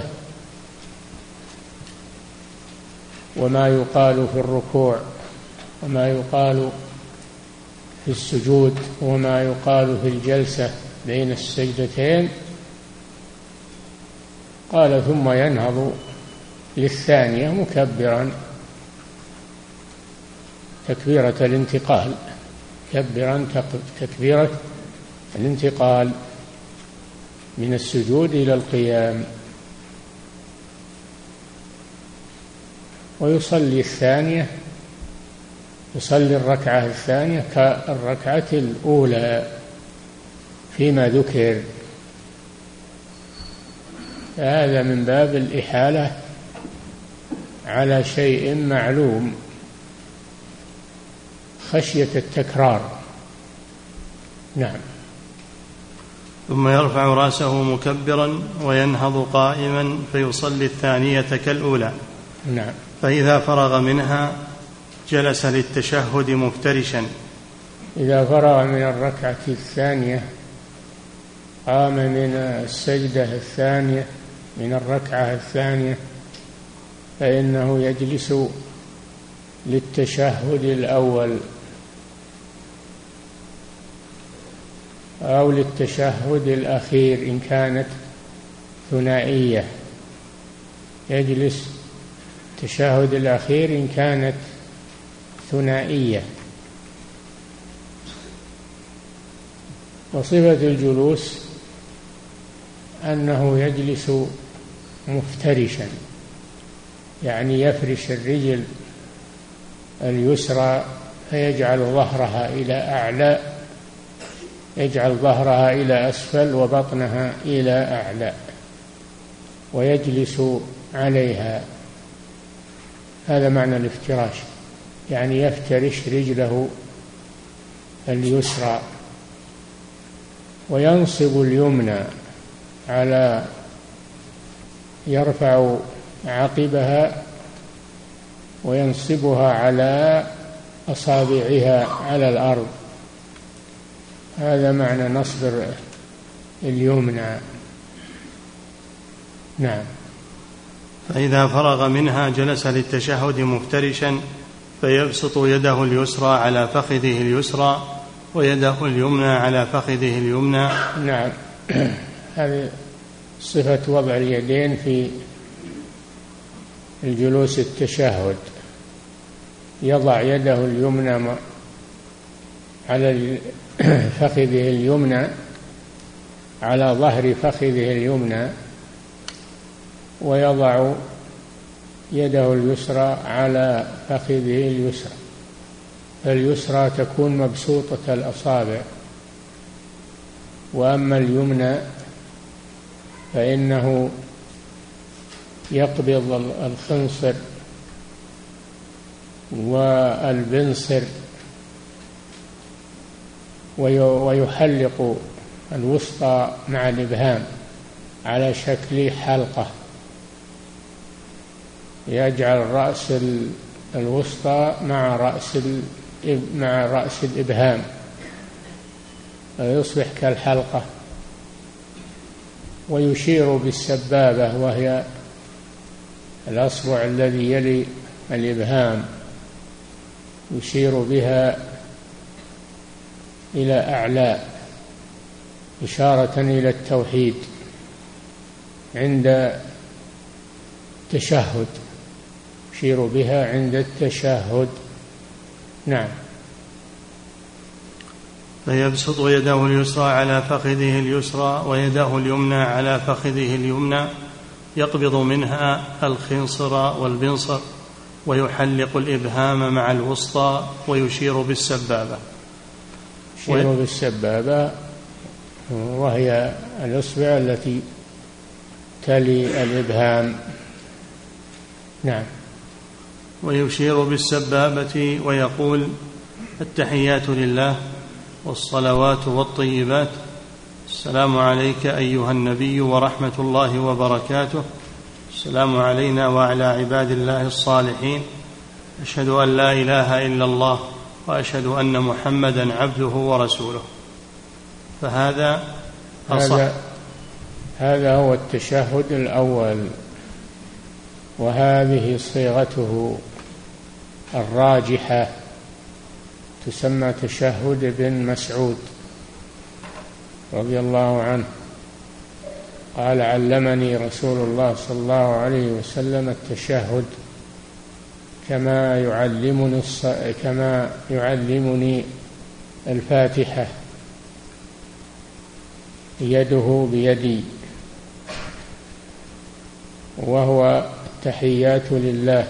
B: وما يقال في الركوع وما يقال في السجود وما يقال في الجلسة بين السجدتين، قال: ثم ينهض للثانية مكبرا تكبيرة الانتقال، كبرا تكبيرة الانتقال من السجود إلى القيام، ويصلي الثانية، يصلي الركعة الثانية كالركعة الأولى فيما ذكر. هذا من باب الإحالة على شيء معلوم خشية التكرار. نعم.
A: ثم يرفع رأسه مكبرا وينهض قائما فيصلي الثانية كالأولى.
B: نعم.
A: فإذا فرغ منها جلس للتشهد مفترشا.
B: إذا فرغ من الركعة الثانية قام من السجدة الثانية من الركعة الثانية، فإنه يجلس للتشهد الأول أو للتشهد الأخير إن كانت ثنائية، يجلس التشهد الأخير إن كانت ثنائية. وصفة الجلوس أنه يجلس مفترشا، يعني يفرش الرجل اليسرى فيجعل ظهرها إلى أعلى، يجعل ظهرها إلى أسفل وبطنها إلى أعلى، ويجلس عليها. هذا معنى الافتراش، يعني يفترش رجله اليسرى وينصب اليمنى على، يرفع عقبها وينصبها على أصابعها على الأرض. هذا معنى نصب اليمنى. نعم.
A: فإذا فرغ منها جلس للتشهد مفترشا فيبسط يده اليسرى على فخذه اليسرى ويده اليمنى على فخذه اليمنى.
B: نعم. هذه صفة وضع اليدين في الجلوس التشهد. يضع يده اليمنى على فخذه اليمنى، على ظهر فخذه اليمنى، ويضع يده اليسرى على فخذه اليسرى، فاليسرى تكون مبسوطة الأصابع، وأما اليمنى فإنه يقبض الخنصر والبنصر ويحلق الوسطى مع الإبهام على شكل حلقة، يجعل رأس الوسطى مع رأس الإبهام ويصبح كالحلقة، ويشير بالسبابة وهي الأصبع الذي يلي الإبهام، يشير بها إلى أعلى إشارة إلى التوحيد عند التشهد، يشير بها عند التشهد. نعم.
A: فيبسط يده اليسرى على فخذه اليسرى ويده اليمنى على فخذه اليمنى، يقبض منها الخنصر والبنصر، ويحلق الإبهام مع الوسطى، ويشير بالسبابة.
B: يشير بالسبابة وهي الإصبع التي تلي الإبهام. نعم.
A: ويشير بالسبابة ويقول: التحيات لله والصلوات والطيبات، السلام عليك أيها النبي ورحمة الله وبركاته، السلام علينا وعلى عباد الله الصالحين، أشهد أن لا إله إلا الله وأشهد أن محمدا عبده ورسوله. فهذا أصح.
B: هذا هو التشهد الأول، وهذه صيغته الراجحة، تسمى تشهد ابن مسعود رضي الله عنه، قال: علمني رسول الله صلى الله عليه وسلم التشهد كما يعلمني الفاتحة، يده بيدي، وهو التحيات لله،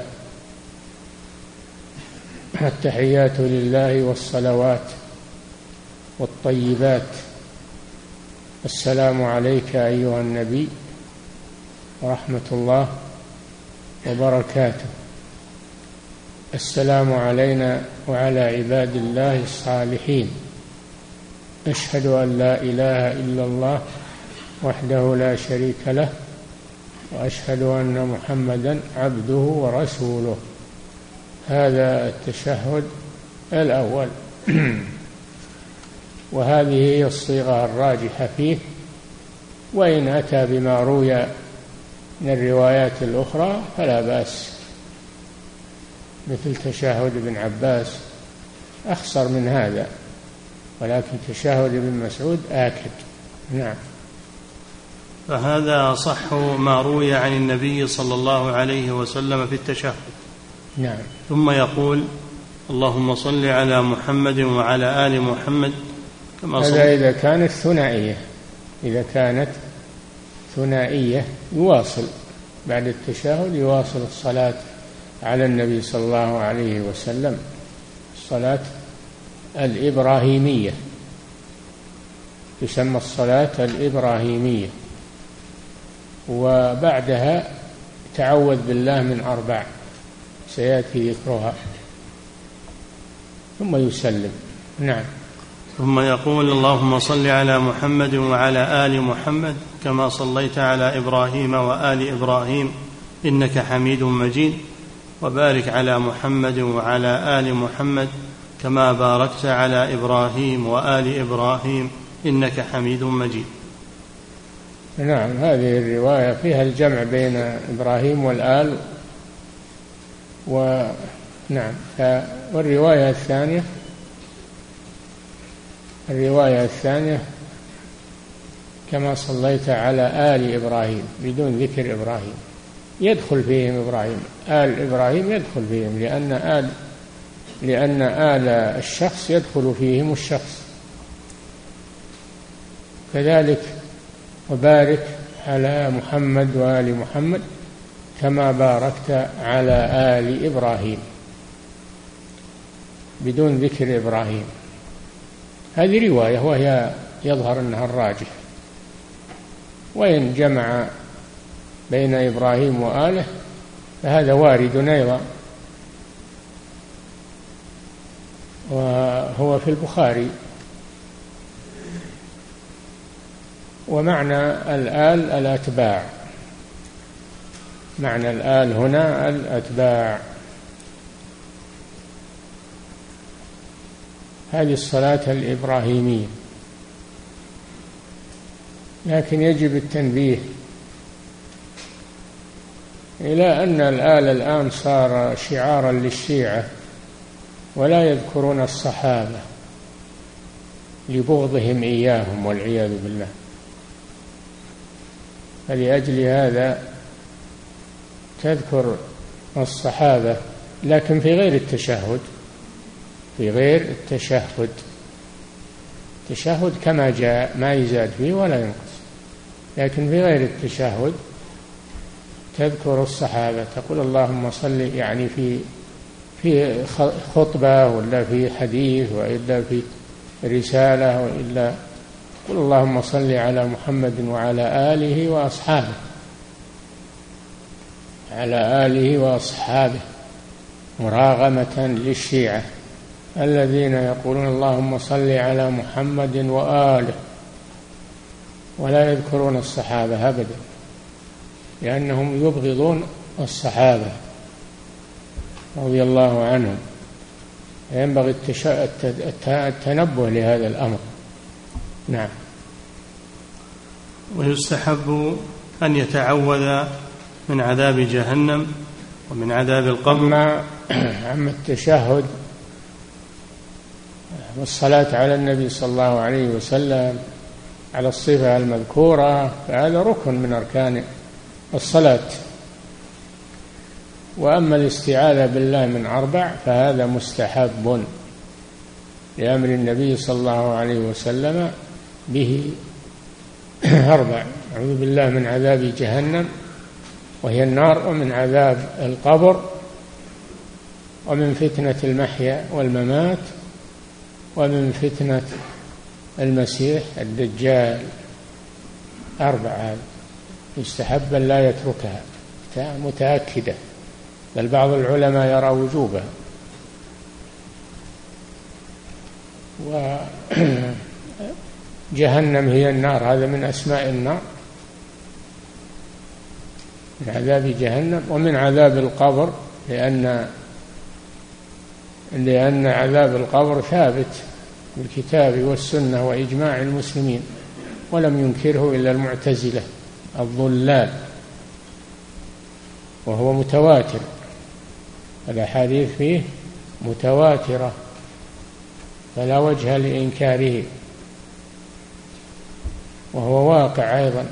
B: التحيات لله والصلوات والطيبات، السلام عليك أيها النبي ورحمة الله وبركاته، السلام علينا وعلى عباد الله الصالحين، أشهد أن لا إله إلا الله وحده لا شريك له، وأشهد أن محمدا عبده ورسوله. هذا التشهد الأول. وهذه هي الصيغة الراجحة فيه، وإن أتى بما روي من الروايات الأخرى فلا بأس، مثل تشهد ابن عباس أخصر من هذا، ولكن تشهد ابن مسعود آكد. نعم.
A: فهذا أصح ما روي عن النبي صلى الله عليه وسلم في التشهد.
B: نعم.
A: ثم يقول: اللهم صل على محمد وعلى آل محمد كما صلى.
B: هذا إذا كانت ثنائية، إذا كانت ثنائية يواصل بعد التشهد، يواصل الصلاة على النبي صلى الله عليه وسلم، الصلاة الإبراهيمية، تسمى الصلاة الإبراهيمية. وبعدها تعوذ بالله من 4 سيأتي ذكرها، ثم يسلم. نعم.
A: ثم يقول: اللهم صل على محمد وعلى آل محمد كما صليت على إبراهيم وآل إبراهيم إنك حميد مجيد، وبارك على محمد وعلى آل محمد كما باركت على إبراهيم وآل إبراهيم إنك حميد مجيد.
B: نعم. هذه الرواية فيها الجمع بين إبراهيم والآل. ونعم. والرواية الثانية كما صليت على آل إبراهيم بدون ذكر إبراهيم، يدخل فيهم إبراهيم، آل إبراهيم يدخل فيهم، لأن آل الشخص يدخل فيهم الشخص. كذلك وبارك على محمد وآل محمد كما باركت على آل إبراهيم بدون ذكر إبراهيم. هذه رواية وهي يظهر أنها الراجح، وإن جمع بين إبراهيم وآله فهذا وارد أيضا، وهو في البخاري. ومعنى الآل الأتباع، معنى الآل هنا الأتباع. هذه الصلاة الإبراهيمية. لكن يجب التنبيه إلى أن الآل الآن صار شعارا للشيعة، ولا يذكرون الصحابة، لبغضهم إياهم والعياذ بالله. فلأجل هذا تذكر الصحابة، لكن في غير التشهد، في غير التشهد. التشهد كما جاء ما يزاد فيه ولا ينقص، لكن في غير التشهد تذكر الصحابة، تقول اللهم صل، يعني في خطبة ولا في حديث وإلا في رسالة وإلا، قل اللهم صل على محمد وعلى آله وأصحابه، على آله وأصحابه، مراغمة للشيعة الذين يقولون اللهم صل على محمد وآله، ولا يذكرون الصحابة أبدا، لأنهم يبغضون الصحابة رضي الله عنهم. ينبغي التنبه لهذا الأمر. نعم.
A: ويستحب أن يتعوذ من عذاب جهنم ومن عذاب القبر.
B: أما التشهد والصلاة على النبي صلى الله عليه وسلم على الصفة المذكورة فهذا ركن من أركان الصلاة. وأما الاستعاذة بالله من 4 فهذا مستحب لأمر النبي صلى الله عليه وسلم به 4: أعوذ بالله من عذاب جهنم وهي النار، ومن عذاب القبر، ومن فتنة المحيا والممات، ومن فتنة المسيح الدجال. 4 يستحب أن لا يتركها متأكدة، بل بعض العلماء يرى وجوبها. وجهنم هي النار، هذا من أسماء النار، من عذاب جهنم. ومن عذاب القبر، لأن عذاب القبر ثابت بالكتاب والسنة وإجماع المسلمين، ولم ينكره إلا المعتزلة الضلال، وهو متواتر، الأحاديث فيه متواترة فلا وجه لإنكاره، وهو واقع أيضا.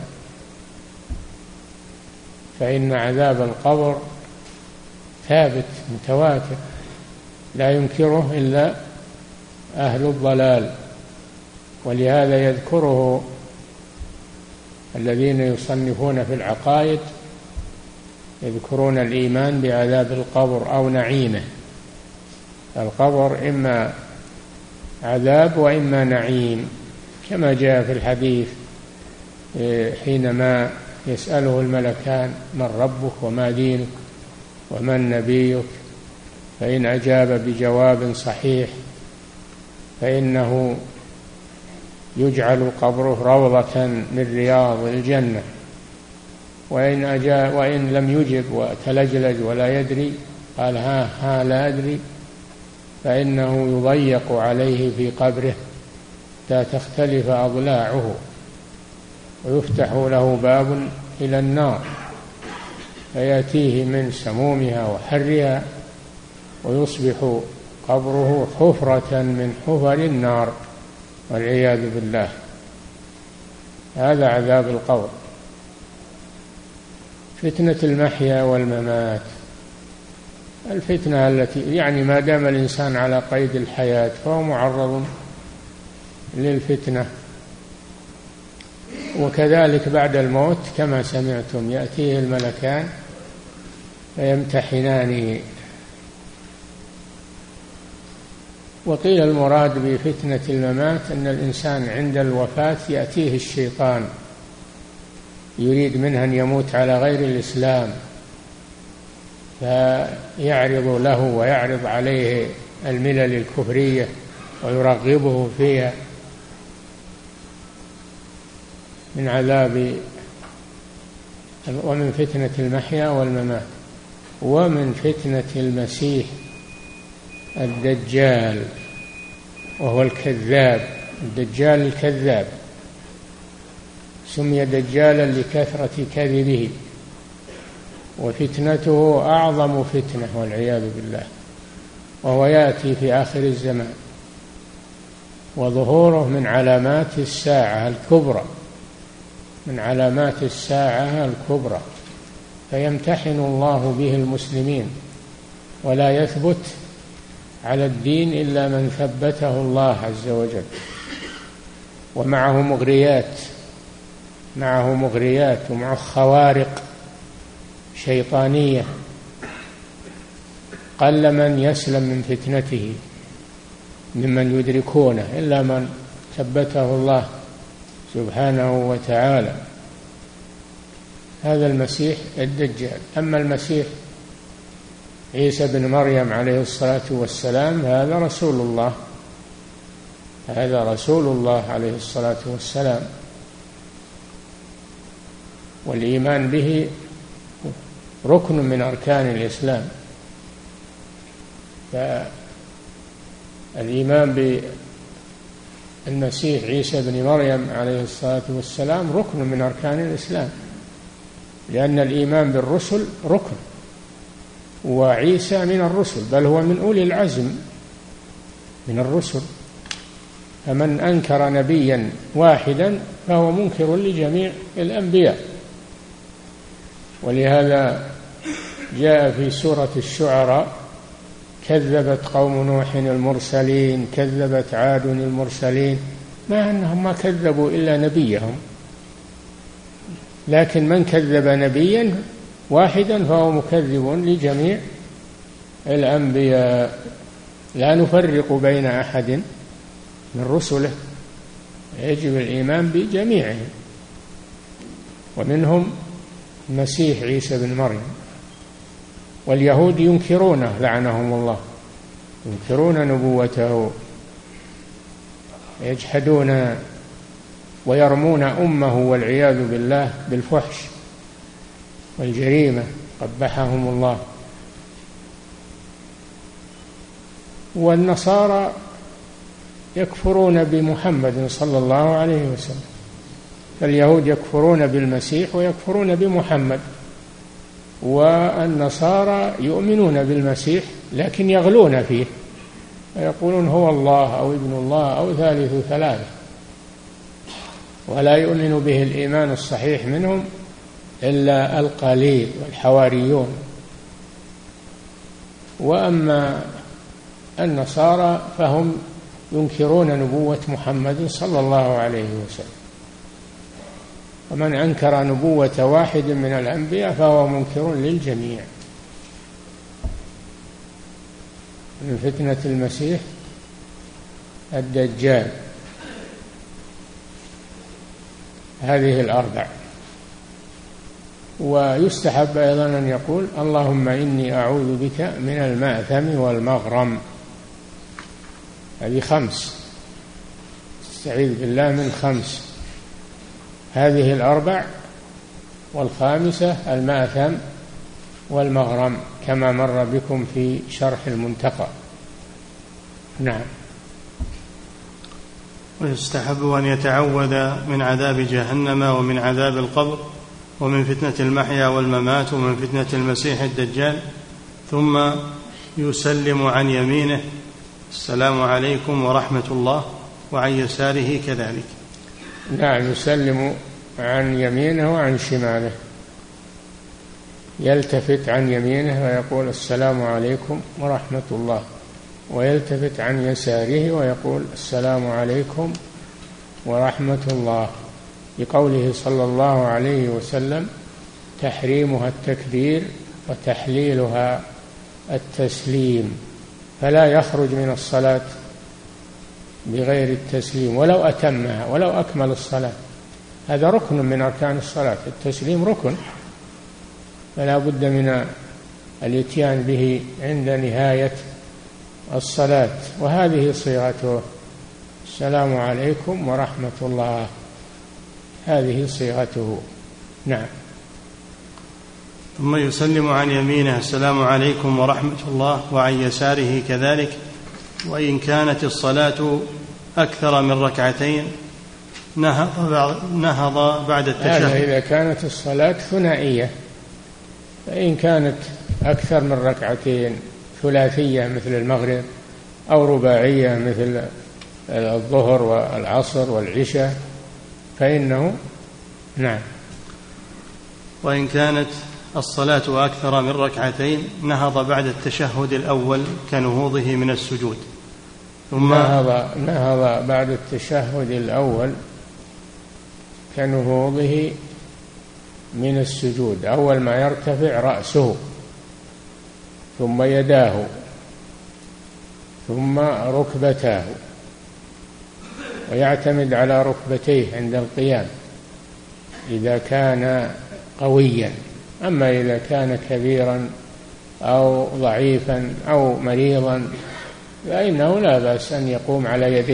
B: فإن عذاب القبر ثابت متواتر لا ينكره إلا أهل الضلال، ولهذا يذكره الذين يصنفون في العقائد، يذكرون الإيمان بعذاب القبر أو نعيمه. القبر إما عذاب وإما نعيم، كما جاء في الحديث حينما يسأله الملكان من ربك وما دينك ومن نبيك، فإن أجاب بجواب صحيح فإنه يجعل قبره روضة من رياض الجنة، وإن لم يجب وتلجلج ولا يدري قال ها لا أدري، فإنه يضيق عليه في قبره حتى تختلف أضلاعه، ويفتح له باب إلى النار فيأتيه من سمومها وحرها، ويصبح قبره حفرة من حفر النار والعياذ بالله. هذا عذاب القبر. فتنة المحيا والممات، الفتنة التي يعني ما دام الإنسان على قيد الحياة فهو معرض للفتنة، وكذلك بعد الموت كما سمعتم يأتيه الملكان فيمتحنانه. وقيل المراد بفتنة الممات أن الإنسان عند الوفاة يأتيه الشيطان يريد منه أن يموت على غير الإسلام، فيعرض له ويعرض عليه الملل الكفرية ويرغبه فيها. من عذاب ومن فتنة المحيا والممات، ومن فتنة المسيح الدجال وهو الكذاب. الدجال الكذاب سمي دجالا لكثرة كذبه، وفتنته أعظم فتنة والعياذ بالله، وهو يأتي في آخر الزمان. وظهوره من علامات الساعة الكبرى، من علامات الساعة الكبرى، فيمتحن الله به المسلمين، ولا يثبت على الدين إلا من ثبته الله عز وجل. ومعه مغريات ومعه خوارق شيطانية، قل من يسلم من فتنته ممن يدركونه إلا من ثبته الله سبحانه وتعالى. هذا المسيح الدجال. أما المسيح عيسى بن مريم عليه الصلاة والسلام هذا رسول الله عليه الصلاة والسلام، والإيمان به ركن من أركان الإسلام. فالإيمان بالمسيح عيسى بن مريم عليه الصلاة والسلام ركن من أركان الإسلام، لأن الإيمان بالرسل ركن، وعيسى من الرسل، بل هو من أولي العزم من الرسل. فمن أنكر نبيا واحدا فهو منكر لجميع الأنبياء. ولهذا جاء في سورة الشعراء: كذبت قوم نوح المرسلين، كذبت عاد المرسلين، مع أنهم ما كذبوا إلا نبيهم، لكن من كذب نبيا واحدا فهو مكذب لجميع الأنبياء، لا نفرق بين أحد من رسله، يجب الإيمان بجميعهم، ومنهم المسيح عيسى بن مريم. واليهود ينكرونه لعنهم الله، ينكرون نبوته، يجحدون ويرمون أمه والعياذ بالله بالفحش والجريمة، قبحهم الله. والنصارى يكفرون بمحمد صلى الله عليه وسلم، فاليهود يكفرون بالمسيح ويكفرون بمحمد، والنصارى يؤمنون بالمسيح لكن يغلون فيه، ويقولون هو الله أو ابن الله أو ثالث ثلاثة، ولا يؤمن به الإيمان الصحيح منهم إلا القليل والحواريون. وأما النصارى فهم ينكرون نبوة محمد صلى الله عليه وسلم، ومن أنكر نبوة واحد من الأنبياء فهو منكر للجميع. من فتنة المسيح الدجال هذه الأربع. ويستحب أيضا أن يقول: اللهم إني أعوذ بك من المأثم والمغرم. هذه 5، استعيذ بالله من 5، هذه الأربع، والخامسة المأثم والمغرم كما مر بكم في شرح المنتقى. نعم.
A: ويستحب أن يتعوذ من عذاب جهنم ومن عذاب القبر ومن فتنة المحيا والممات ومن فتنة المسيح الدجال، ثم يسلم عن يمينه: السلام عليكم ورحمة الله، وعن يساره كذلك.
B: نعم، يسلم عن يمينه وعن شماله، يلتفت عن يمينه ويقول: السلام عليكم ورحمة الله، ويلتفت عن يساره ويقول: السلام عليكم ورحمة الله، لقوله صلى الله عليه وسلم: تحريمها التكبير وتحليلها التسليم، فلا يخرج من الصلاة بغير التسليم ولو أتمها ولو أكمل الصلاة. هذا ركن من أركان الصلاة، التسليم ركن، فلا بد من الاتيان به عند نهاية الصلاة، وهذه صيغته: السلام عليكم ورحمة الله، هذه صيغته. نعم.
A: ثم يسلم عن يمينه: السلام عليكم ورحمة الله، وعن يساره كذلك. وإن كانت الصلاة أكثر من ركعتين نهض بعد التشهد.
B: هذا إذا كانت الصلاة ثنائية، فإن كانت أكثر من ركعتين ثلاثية مثل المغرب، أو رباعية مثل الظهر والعصر والعشاء فإنه نعم.
A: وإن كانت الصلاة أكثر من ركعتين نهض بعد التشهد الأول كنهوضه من السجود، ثم
B: نهض بعد التشهد الأول كنهوضه من السجود، أول ما يرتفع رأسه ثم يداه ثم ركبتاه، ويعتمد على ركبتيه عند القيام إذا كان قويا. أما إذا كان كبيرا أو ضعيفا أو مريضا فإنه لا بأس أن يقوم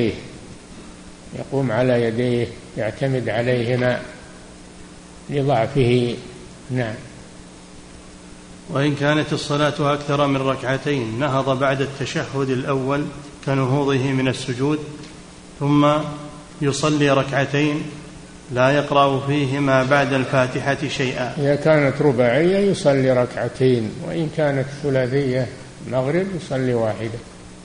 B: على يديه يعتمد عليهما لضعفه. نعم.
A: وإن كانت الصلاة أكثر من ركعتين نهض بعد التشهد الأول كنهوضه من السجود، ثم يصلي ركعتين لا يقرأ فيهما بعد الفاتحة شيئا.
B: إذا كانت رباعية يصلي ركعتين، وإن كانت ثلاثية مغرب يصلي واحدة.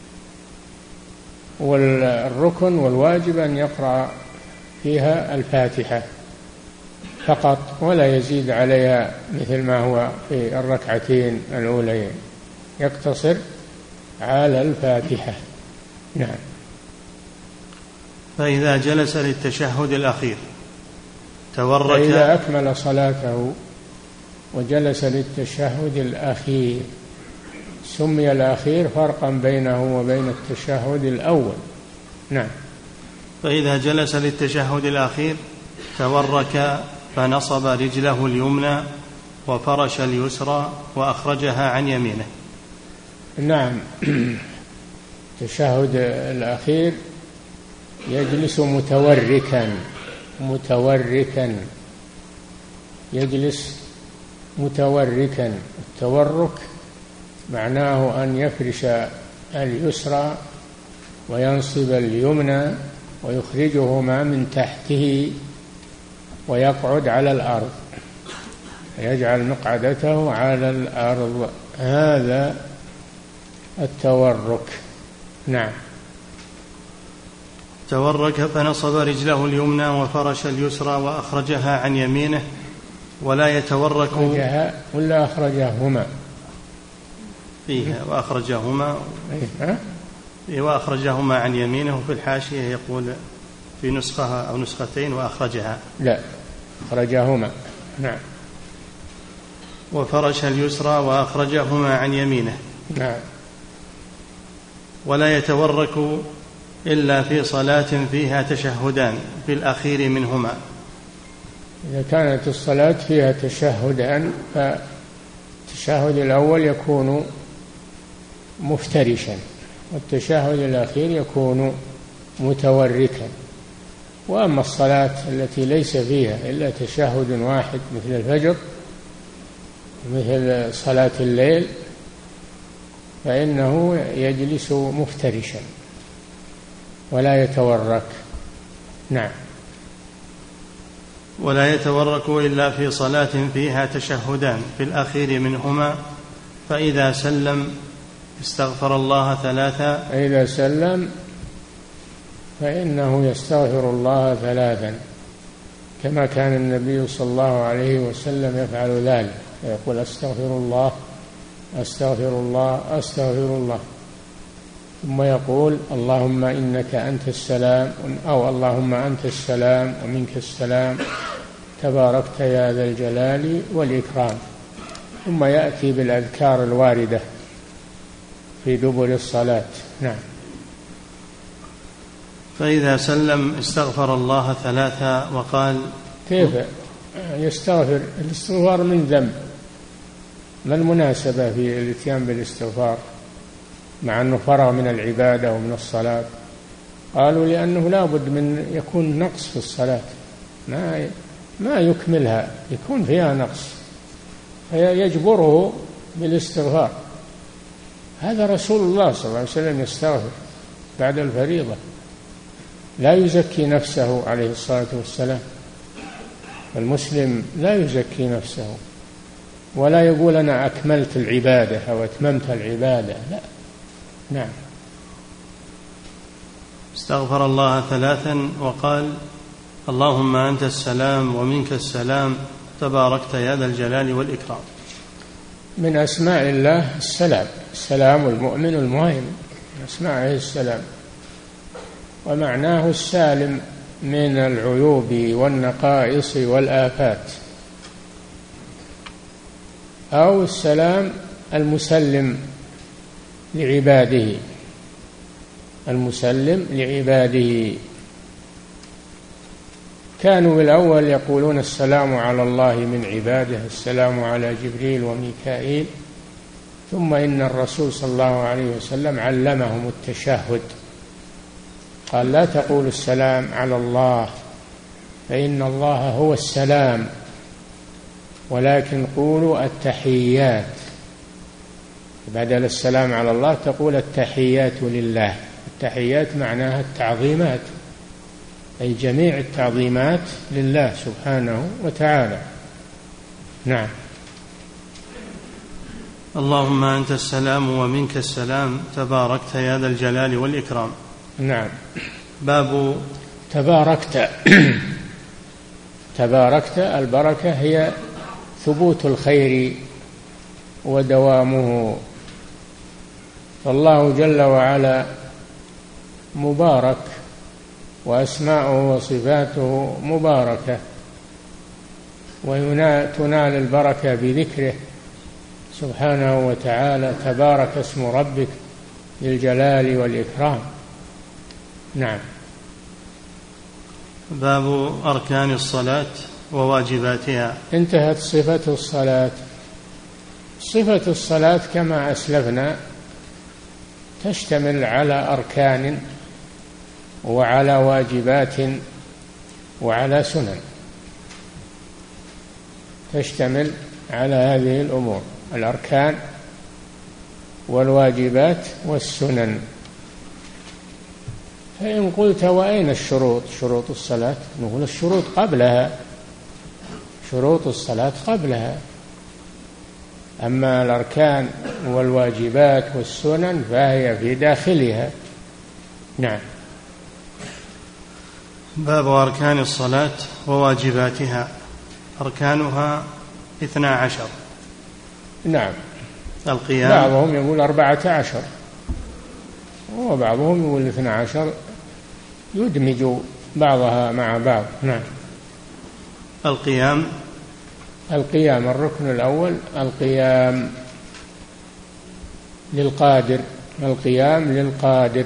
B: والركن والواجب أن يقرأ فيها الفاتحة فقط ولا يزيد عليها مثل ما هو في الركعتين الأولين، يقتصر على الفاتحة. نعم.
A: فإذا جلس للتشهد الأخير تورك،
B: فإذا أكمل صلاته وجلس للتشهد الأخير سمي الأخير فرقا بينه وبين التشهد الأول. نعم.
A: فإذا جلس للتشهد الأخير تورك فنصب رجله اليمنى وفرش اليسرى وأخرجها عن يمينه.
B: نعم. التشهد الأخير يجلس متوركا يجلس متوركا. التورك معناه أن يفرش اليسرى وينصب اليمنى ويخرجهما من تحته ويقعد على الأرض، يجعل مقعدته على الأرض، هذا التورك. نعم.
A: تورك فنصب رجله اليمنى وفرش اليسرى وأخرجها عن يمينه، ولا يتورك
B: ولا أخرجهما
A: فيها وأخرجهما عن يمينه. في الحاشية يقول في نسخة أو نسختين وأخرجها،
B: لا أخرجهما. نعم.
A: وفرش اليسرى وأخرجهما عن يمينه.
B: نعم.
A: ولا يتورك إلا في صلاة فيها تشهدان في الأخير منهما.
B: إذا كانت الصلاة فيها تشهدان فالتشهد الأول يكون مفترشا والتشهد الأخير يكون متوركا. وأما الصلاة التي ليس فيها إلا تشهد واحد مثل الفجر مثل صلاة الليل فإنه يجلس مفترشا ولا يتورك. نعم.
A: ولا يتورك إلا في صلاة فيها تشهدان في الأخير منهما، فإذا سلم استغفر الله 3.
B: فإذا سلم فإنه يستغفر الله 3 كما كان النبي صلى الله عليه وسلم يفعل ذلك، يقول أستغفر الله أستغفر الله أستغفر الله، ثم يقول اللهم إنك أنت السلام أو اللهم أنت السلام ومنك السلام تباركت يا ذا الجلال والإكرام، ثم يأتي بالأذكار الواردة في دبر الصلاة. نعم.
A: فإذا سلم استغفر الله 3 وقال
B: كيف يستغفر؟ الاستغفار من ذنب، ما المناسبة في الاتيان بالاستغفار مع أنه فرغ من العبادة ومن الصلاة؟ قالوا لأنه لا بد من يكون نقص في الصلاة، ما يكملها، يكون فيها نقص فيجبره بالاستغفار. هذا رسول الله صلى الله عليه وسلم يستغفر بعد الفريضة، لا يزكي نفسه عليه الصلاة والسلام. المسلم لا يزكي نفسه ولا يقول أنا أكملت العبادة أو أتممت العبادة، لا. نعم.
A: استغفر الله 3 وقال: اللهم أنت السلام ومنك السلام تباركت يا ذا الجلال والإكرام.
B: من أسماء الله السلام، السلام المؤمن المهيمن، من أسمائه السلام، ومعناه السالم من العيوب والنقائص والآفات، أو السلام المسلم لعباده، المسلم لعباده. كانوا بالأول يقولون السلام على الله من عباده، السلام على جبريل وميكائيل، ثم إن الرسول صلى الله عليه وسلم علمهم التشهد، قال: لا تقولوا السلام على الله فإن الله هو السلام، ولكن قولوا التحيات، بدل السلام على الله تقول التحيات لله. التحيات معناها التعظيمات، أي جميع التعظيمات لله سبحانه وتعالى. نعم.
A: اللهم أنت السلام ومنك السلام تباركت يا ذا الجلال والإكرام.
B: نعم.
A: باب
B: تباركت. تباركت، البركة هي ثبوت الخير ودوامه، فالله جل وعلا مبارك، وأسماؤه وصفاته مباركة، وتنال البركة بذكره سبحانه وتعالى. تبارك اسم ربك ذي الجلال والإكرام. نعم.
A: باب أركان الصلاة وواجباتها.
B: انتهت صفة الصلاة. صفة الصلاة كما أسلفنا تشتمل على أركان وعلى واجبات وعلى سنن، تشتمل على هذه الأمور: الأركان والواجبات والسنن. فإن قلت: وأين الشروط؟ شروط الصلاة؟ نقول: الشروط قبلها، شروط الصلاة قبلها، أما الأركان والواجبات والسنن فهي في داخلها. نعم.
A: باب أركان الصلاة وواجباتها. أركانها 12.
B: نعم.
A: القيام،
B: بعضهم يقول 14 وبعضهم يقول 12، يدمج بعضها مع بعض. نعم.
A: القيام.
B: القيام الركن الأول القيام للقادر، القيام للقادر،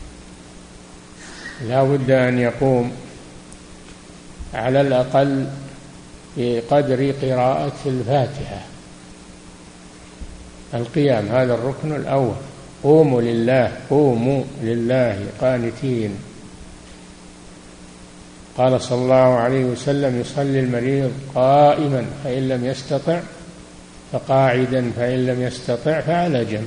B: لا بد أن يقوم على الأقل بقدر قراءة الفاتحة. القيام هذا الركن الأول. قوموا لله، قوموا لله قانتين. قال صلى الله عليه وسلم: يصلي المريض قائما فإن لم يستطع فقاعدا فإن لم يستطع فعلى جنب.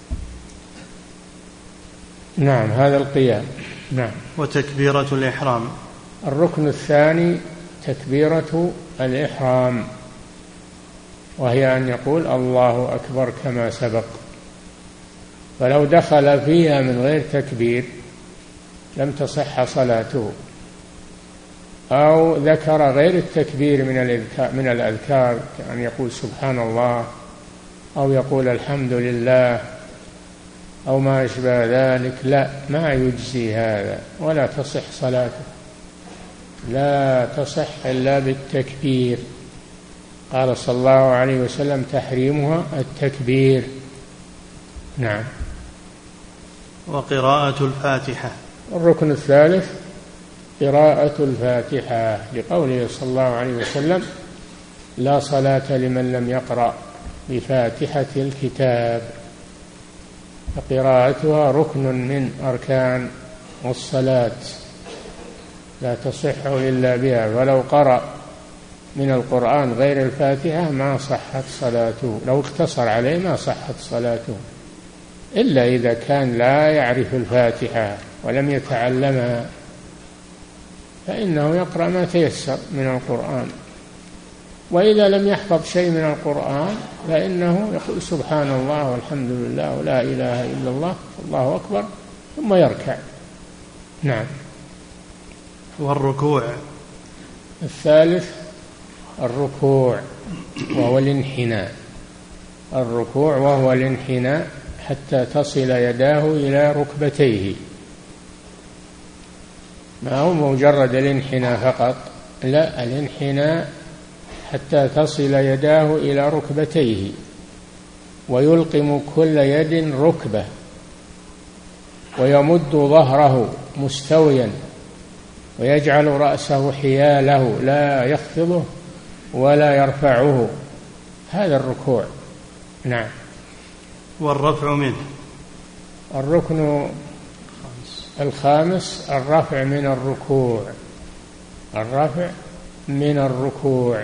B: نعم، هذا القيام. نعم.
A: وتكبيرة الإحرام.
B: الركن الثاني تكبيرة الإحرام، وهي أن يقول: الله أكبر كما سبق. فلو دخل فيها من غير تكبير لم تصح صلاته، أو ذكر غير التكبير من الأذكار، كأن يقول سبحان الله أو يقول الحمد لله أو ما أشبه ذلك، لا، ما يجزي هذا ولا تصح صلاته، لا تصح إلا بالتكبير. قال صلى الله عليه وسلم: تحريمها التكبير. نعم.
A: وقراءة الفاتحة.
B: الركن الثالث قراءة الفاتحة، لقوله صلى الله عليه وسلم: لا صلاة لمن لم يقرأ بفاتحة الكتاب. فقراءتها ركن من أركان الصلاة، لا تصح إلا بها، ولو قرأ من القرآن غير الفاتحة ما صحت صلاته، لو اقتصر عليه ما صحت صلاته، إلا إذا كان لا يعرف الفاتحة ولم يتعلمها، فإنه يقرأ ما تيسر من القرآن. وإذا لم يحفظ شيء من القرآن فإنه يقول سبحان الله والحمد لله ولا إله إلا الله والله أكبر، ثم يركع. نعم.
A: والركوع؟
B: الثالث الركوع وهو الانحناء. الركوع وهو الانحناء حتى تصل يداه إلى ركبتيه، ما هو مجرد الانحناء فقط، لا، الانحناء حتى تصل يداه إلى ركبتيه، ويلقم كل يد ركبة، ويمد ظهره مستويا، ويجعل رأسه حياله لا يخفضه ولا يرفعه. هذا الركوع. نعم.
A: والرفع منه؟
B: الركن الخامس الرفع من الركوع. الرفع من الركوع،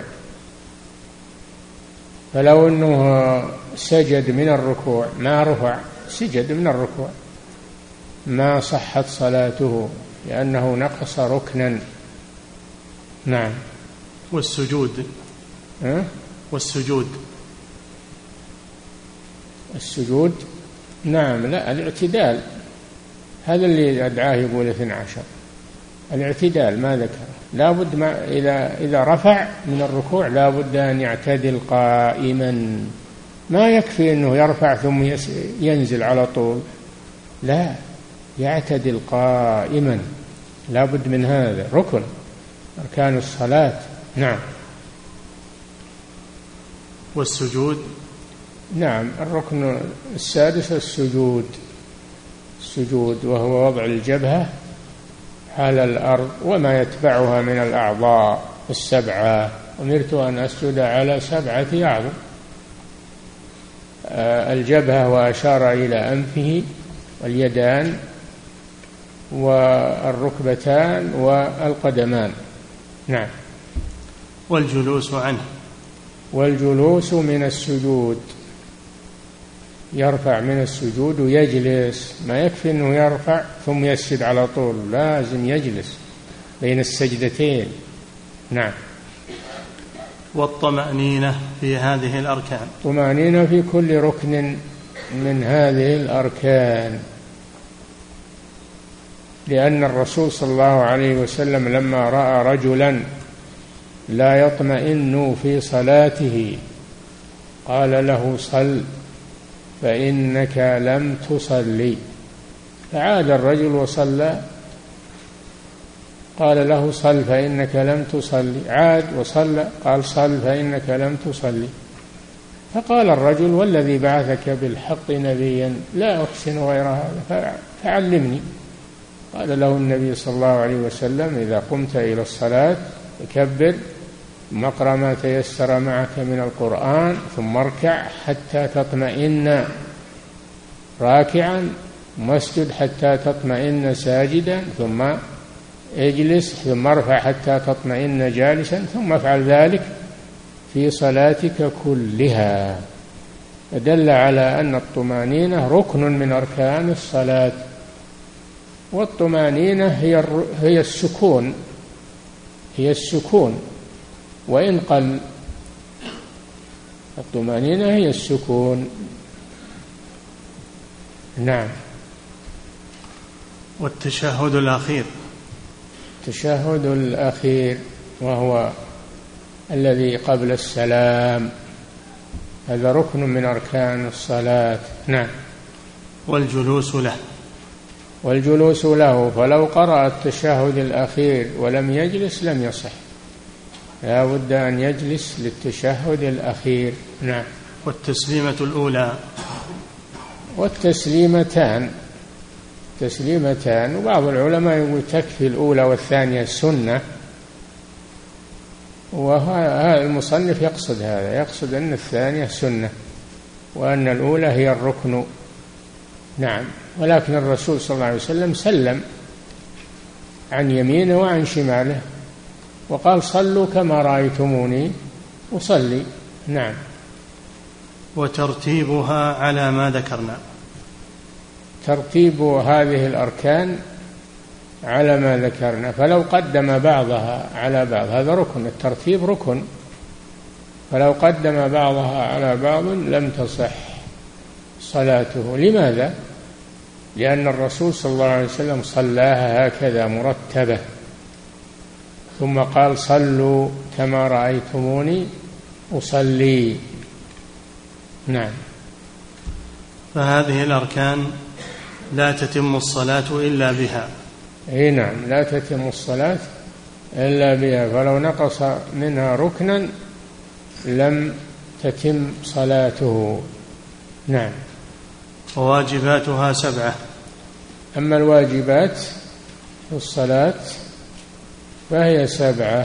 B: فلو أنه سجد من الركوع ما رفع، سجد من الركوع، ما صحت صلاته لأنه نقص ركنا. نعم.
A: والسجود؟ والسجود؟
B: السجود نعم، لا، الاعتدال، هذا اللي أدعاه يقول 12، الاعتدال ما ذكر، لا بد ما إذا رفع من الركوع لا بد أن يعتدل قائما، ما يكفي أنه يرفع ثم ينزل على طول، لا، يعتدل قائما، لا بد من هذا، ركن أركان الصلاة. نعم.
A: والسجود؟
B: نعم، الركن السادس السجود. السجود وهو وضع الجبهة على الأرض وما يتبعها من الأعضاء السبعة. أمرت أن أسجد على 7 أعضاء، الجبهة وأشار إلى أنفه، واليدان والركبتان والقدمان. نعم.
A: والجلوس عنه؟
B: والجلوس من السجود، يرفع من السجود ويجلس، ما يكفي أنه يرفع ثم يسجد على طول، لازم يجلس بين السجدتين. نعم.
A: والطمأنينة في هذه الأركان؟
B: طمأنينة في كل ركن من هذه الأركان، لأن الرسول صلى الله عليه وسلم لما رأى رجلا لا يطمئن في صلاته قال له صل فإنك لم تصلي، فعاد الرجل وصلى، قال له صل فإنك لم تصلي، عاد وصلى، قال صل فإنك لم تصلي، فقال الرجل والذي بعثك بالحق نبيا لا أحسن غير هذا فعلمني. قال له النبي صلى الله عليه وسلم إذا قمت إلى الصلاة فكبر، ثم اقرأ ما تيسر معك من القرآن، ثم اركع حتى تطمئن راكعا، ثم اسجد حتى تطمئن ساجدا، ثم اجلس، ثم ارفع حتى تطمئن جالسا، ثم افعل ذلك في صلاتك كلها. فدل على أن الطمأنينة ركن من أركان الصلاة، والطمأنينة هي السكون، هي السكون وإن قل، الطمأنينة هي السكون. نعم.
A: والتشهد الأخير؟
B: التشهد الأخير وهو الذي قبل السلام، هذا ركن من أركان الصلاة. نعم.
A: والجلوس له؟
B: والجلوس له، فلو قرأ التشهد الأخير ولم يجلس لم يصح، لا بد أن يجلس للتشهد الأخير. نعم.
A: والتسليمة الأولى؟
B: والتسليمتان، تسليمتان، وبعض العلماء يقول تكفي الأولى والثانية السنة، وهذا المصنف يقصد هذا، يقصد أن الثانية سنة وأن الأولى هي الركن. نعم. ولكن الرسول صلى الله عليه وسلم سلم عن يمينه وعن شماله وقال صلوا كما رأيتموني أصلي. نعم.
A: وترتيبها على ما ذكرنا؟
B: ترتيب هذه الأركان على ما ذكرنا، فلو قدم بعضها على بعض هذا ركن، الترتيب ركن، فلو قدم بعضها على بعض لم تصح صلاته. لماذا؟ لأن الرسول صلى الله عليه وسلم صلاها هكذا مرتبة، ثم قال صلوا كما رأيتموني أصلي. نعم.
A: فهذه الأركان لا تتم الصلاة إلا بها.
B: أي نعم، لا تتم الصلاة إلا بها، فلو نقص منها ركنا لم تتم صلاته. نعم.
A: وواجباتها 7.
B: أما الواجبات في الصلاة فهي 7،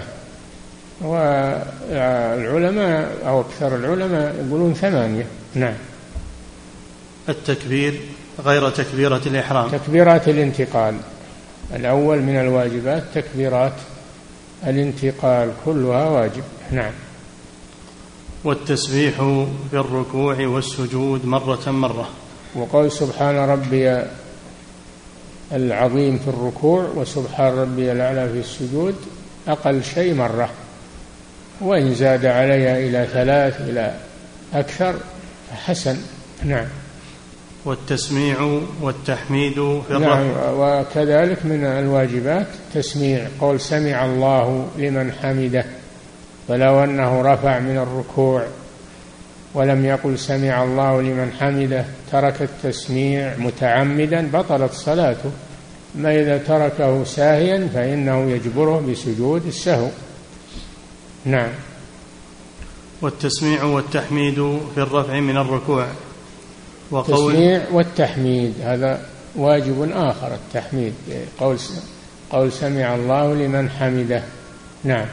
B: والعلماء أو أكثر العلماء يقولون 8. نعم.
A: التكبير غير تكبيرة الإحرام.
B: تكبيرات الانتقال الأول من الواجبات تكبيرات الانتقال كلها واجب. نعم.
A: والتسبيح في الركوع والسجود مرة. وقول
B: سبحان ربي العظيم في الركوع وسبحان ربي الأعلى في السجود أقل شيء مرة، وإن زاد عليها إلى 3 إلى أكثر فحسن. نعم.
A: والتسميع والتحميد في الركوع.
B: نعم. وكذلك من الواجبات تسميع، قول سمع الله لمن حمده، فلو أنه رفع من الركوع ولم يقل سمع الله لمن حمده ترك التسميع متعمدا بطلت صلاته، ما إذا تركه ساهيا فإنه يجبره بسجود السهو. نعم.
A: والتسميع والتحميد في الرفع من الركوع.
B: التسميع والتحميد هذا واجب آخر، التحميد قول سمع الله لمن حمده. نعم.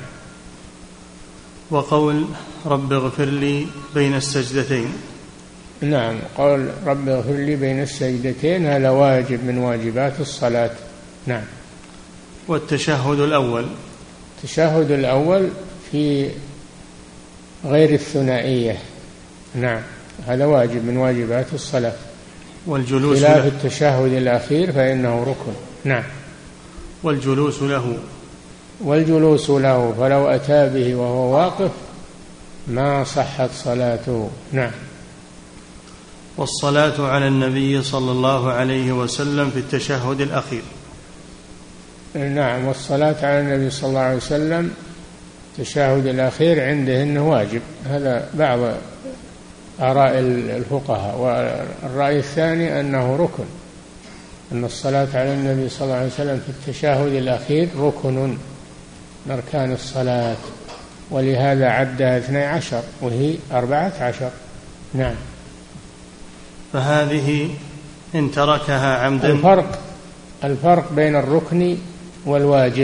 A: وقول رب اغفر لي بين السجدتين.
B: نعم. قول رب اغفر لي بين السجدتين هذا واجب من واجبات الصلاة. نعم.
A: والتشهد الأول.
B: التشهد الأول في غير الثنائية. نعم. هذا واجب من واجبات الصلاة.
A: والجلوس
B: خلاف التشهد الأخير فإنه ركن. نعم.
A: والجلوس له.
B: والجلوس له، فلو أتى به وهو واقف ما صحت صلاته. نعم.
A: والصلاة على النبي صلى الله عليه وسلم في التشهد الأخير.
B: نعم. والصلاة على النبي صلى الله عليه وسلم التشهد الأخير عنده إنه واجب، هذا بعض آراء الفقهاء. والرأي الثاني أنه ركن، أن الصلاة على النبي صلى الله عليه وسلم في التشهد الأخير ركن من أركان الصلاة، ولهذا عدها 12 وهي 14. نعم.
A: فهذه إن تركها عمدا.
B: الفرق بين الركن والواجب،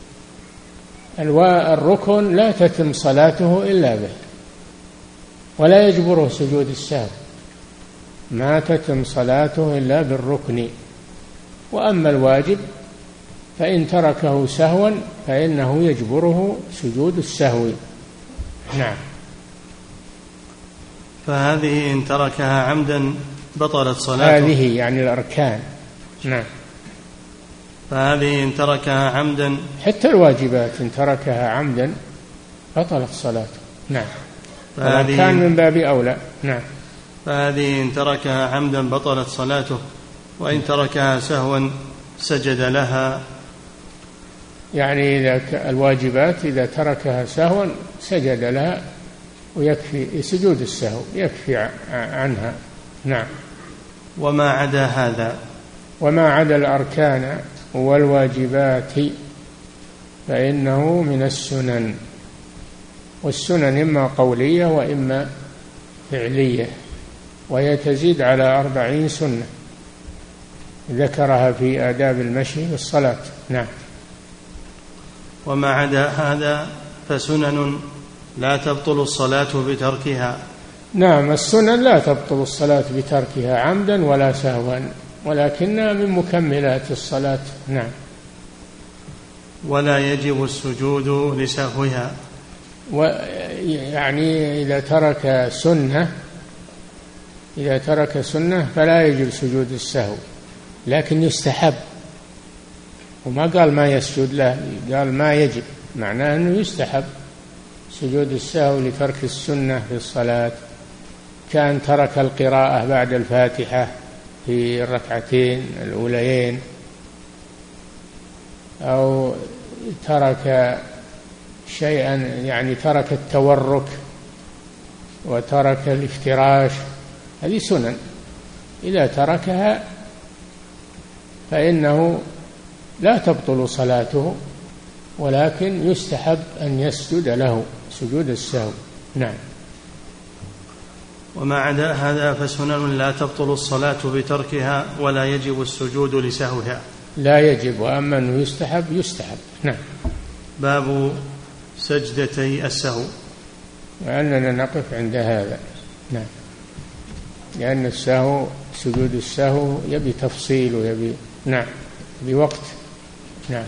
B: الركن لا تتم صلاته إلا به ولا يجبره سجود السهو، ما تتم صلاته إلا بالركن. وأما الواجب فإن تركه سهوا فإنه يجبره سجود السهو. نعم.
A: فهذه إن تركها عمدا بطلت صلاته.
B: هذه يعني الأركان. نعم.
A: فهذه إن تركها عمدا،
B: حتى الواجبات إن تركها عمدا بطلت صلاته. نعم. الأركان من باب أولى. نعم.
A: فهذه إن تركها عمدا بطلت صلاته، وإن تركها سهوا سجد لها.
B: يعني إذا الواجبات إذا تركها سهوا سجد لها، ويكفي سجود السهو يكفي عنها. نعم.
A: وما عدا هذا،
B: وما عدا الأركان والواجبات فإنه من السنن، والسنن إما قولية وإما فعلية، وهي تزيد على 40 سنة ذكرها في آداب المشي والصلاة. نعم.
A: وما عدا هذا فسنن لا تبطل الصلاة بتركها.
B: نعم. السنن لا تبطل الصلاة بتركها عمدا ولا سهوا، ولكنها من مكملات الصلاة. نعم.
A: ولا يجب السجود لسهوها.
B: يعني إذا ترك سنة فلا يجب سجود السهو، لكن يستحب، وما قال ما يسجد له، قال ما يجب، معناه أنه يستحب سجود السهو لترك السنة في الصلاة، كان ترك القراءة بعد الفاتحة في الركعتين الأوليين، أو ترك شيئا، يعني ترك التورك وترك الافتراش، هذه سنن إذا تركها فإنه لا تبطل صلاته، ولكن يستحب أن يسجد له سجود السهو. نعم.
A: وما عدا هذا فسنن لا تبطل الصلاة بتركها ولا يجب السجود لسهوها.
B: لا يجب، وأما أنه يستحب. نعم.
A: باب سجدتي السهو.
B: وأننا نقف عند هذا. نعم. لأن السهو، سجود السهو يبي تفصيل ويبي نعم بوقت. نعم.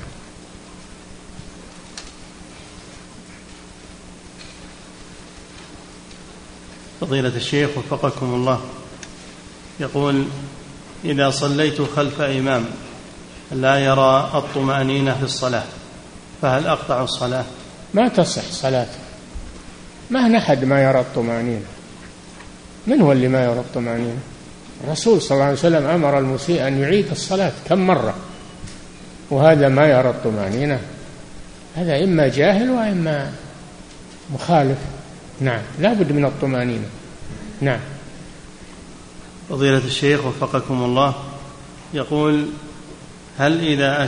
A: فضيلة الشيخ وفقكم الله، يقول: إذا صليت خلف إمام لا يرى الطمأنينة في الصلاة فهل أقطع الصلاة؟
B: ما تصح صلاته، ما أحد ما يرى الطمأنينة. من هو اللي ما يرى الطمأنينة؟ الرسول صلى الله عليه وسلم أمر المسيء أن يعيد الصلاة كم مرة، وهذا ما يرى الطمأنينة، هذا إما جاهل وإما مخالف. نعم، لا بد من الطمأنينة. نعم.
A: فضيلة الشيخ وفقكم الله، يقول: هل إذا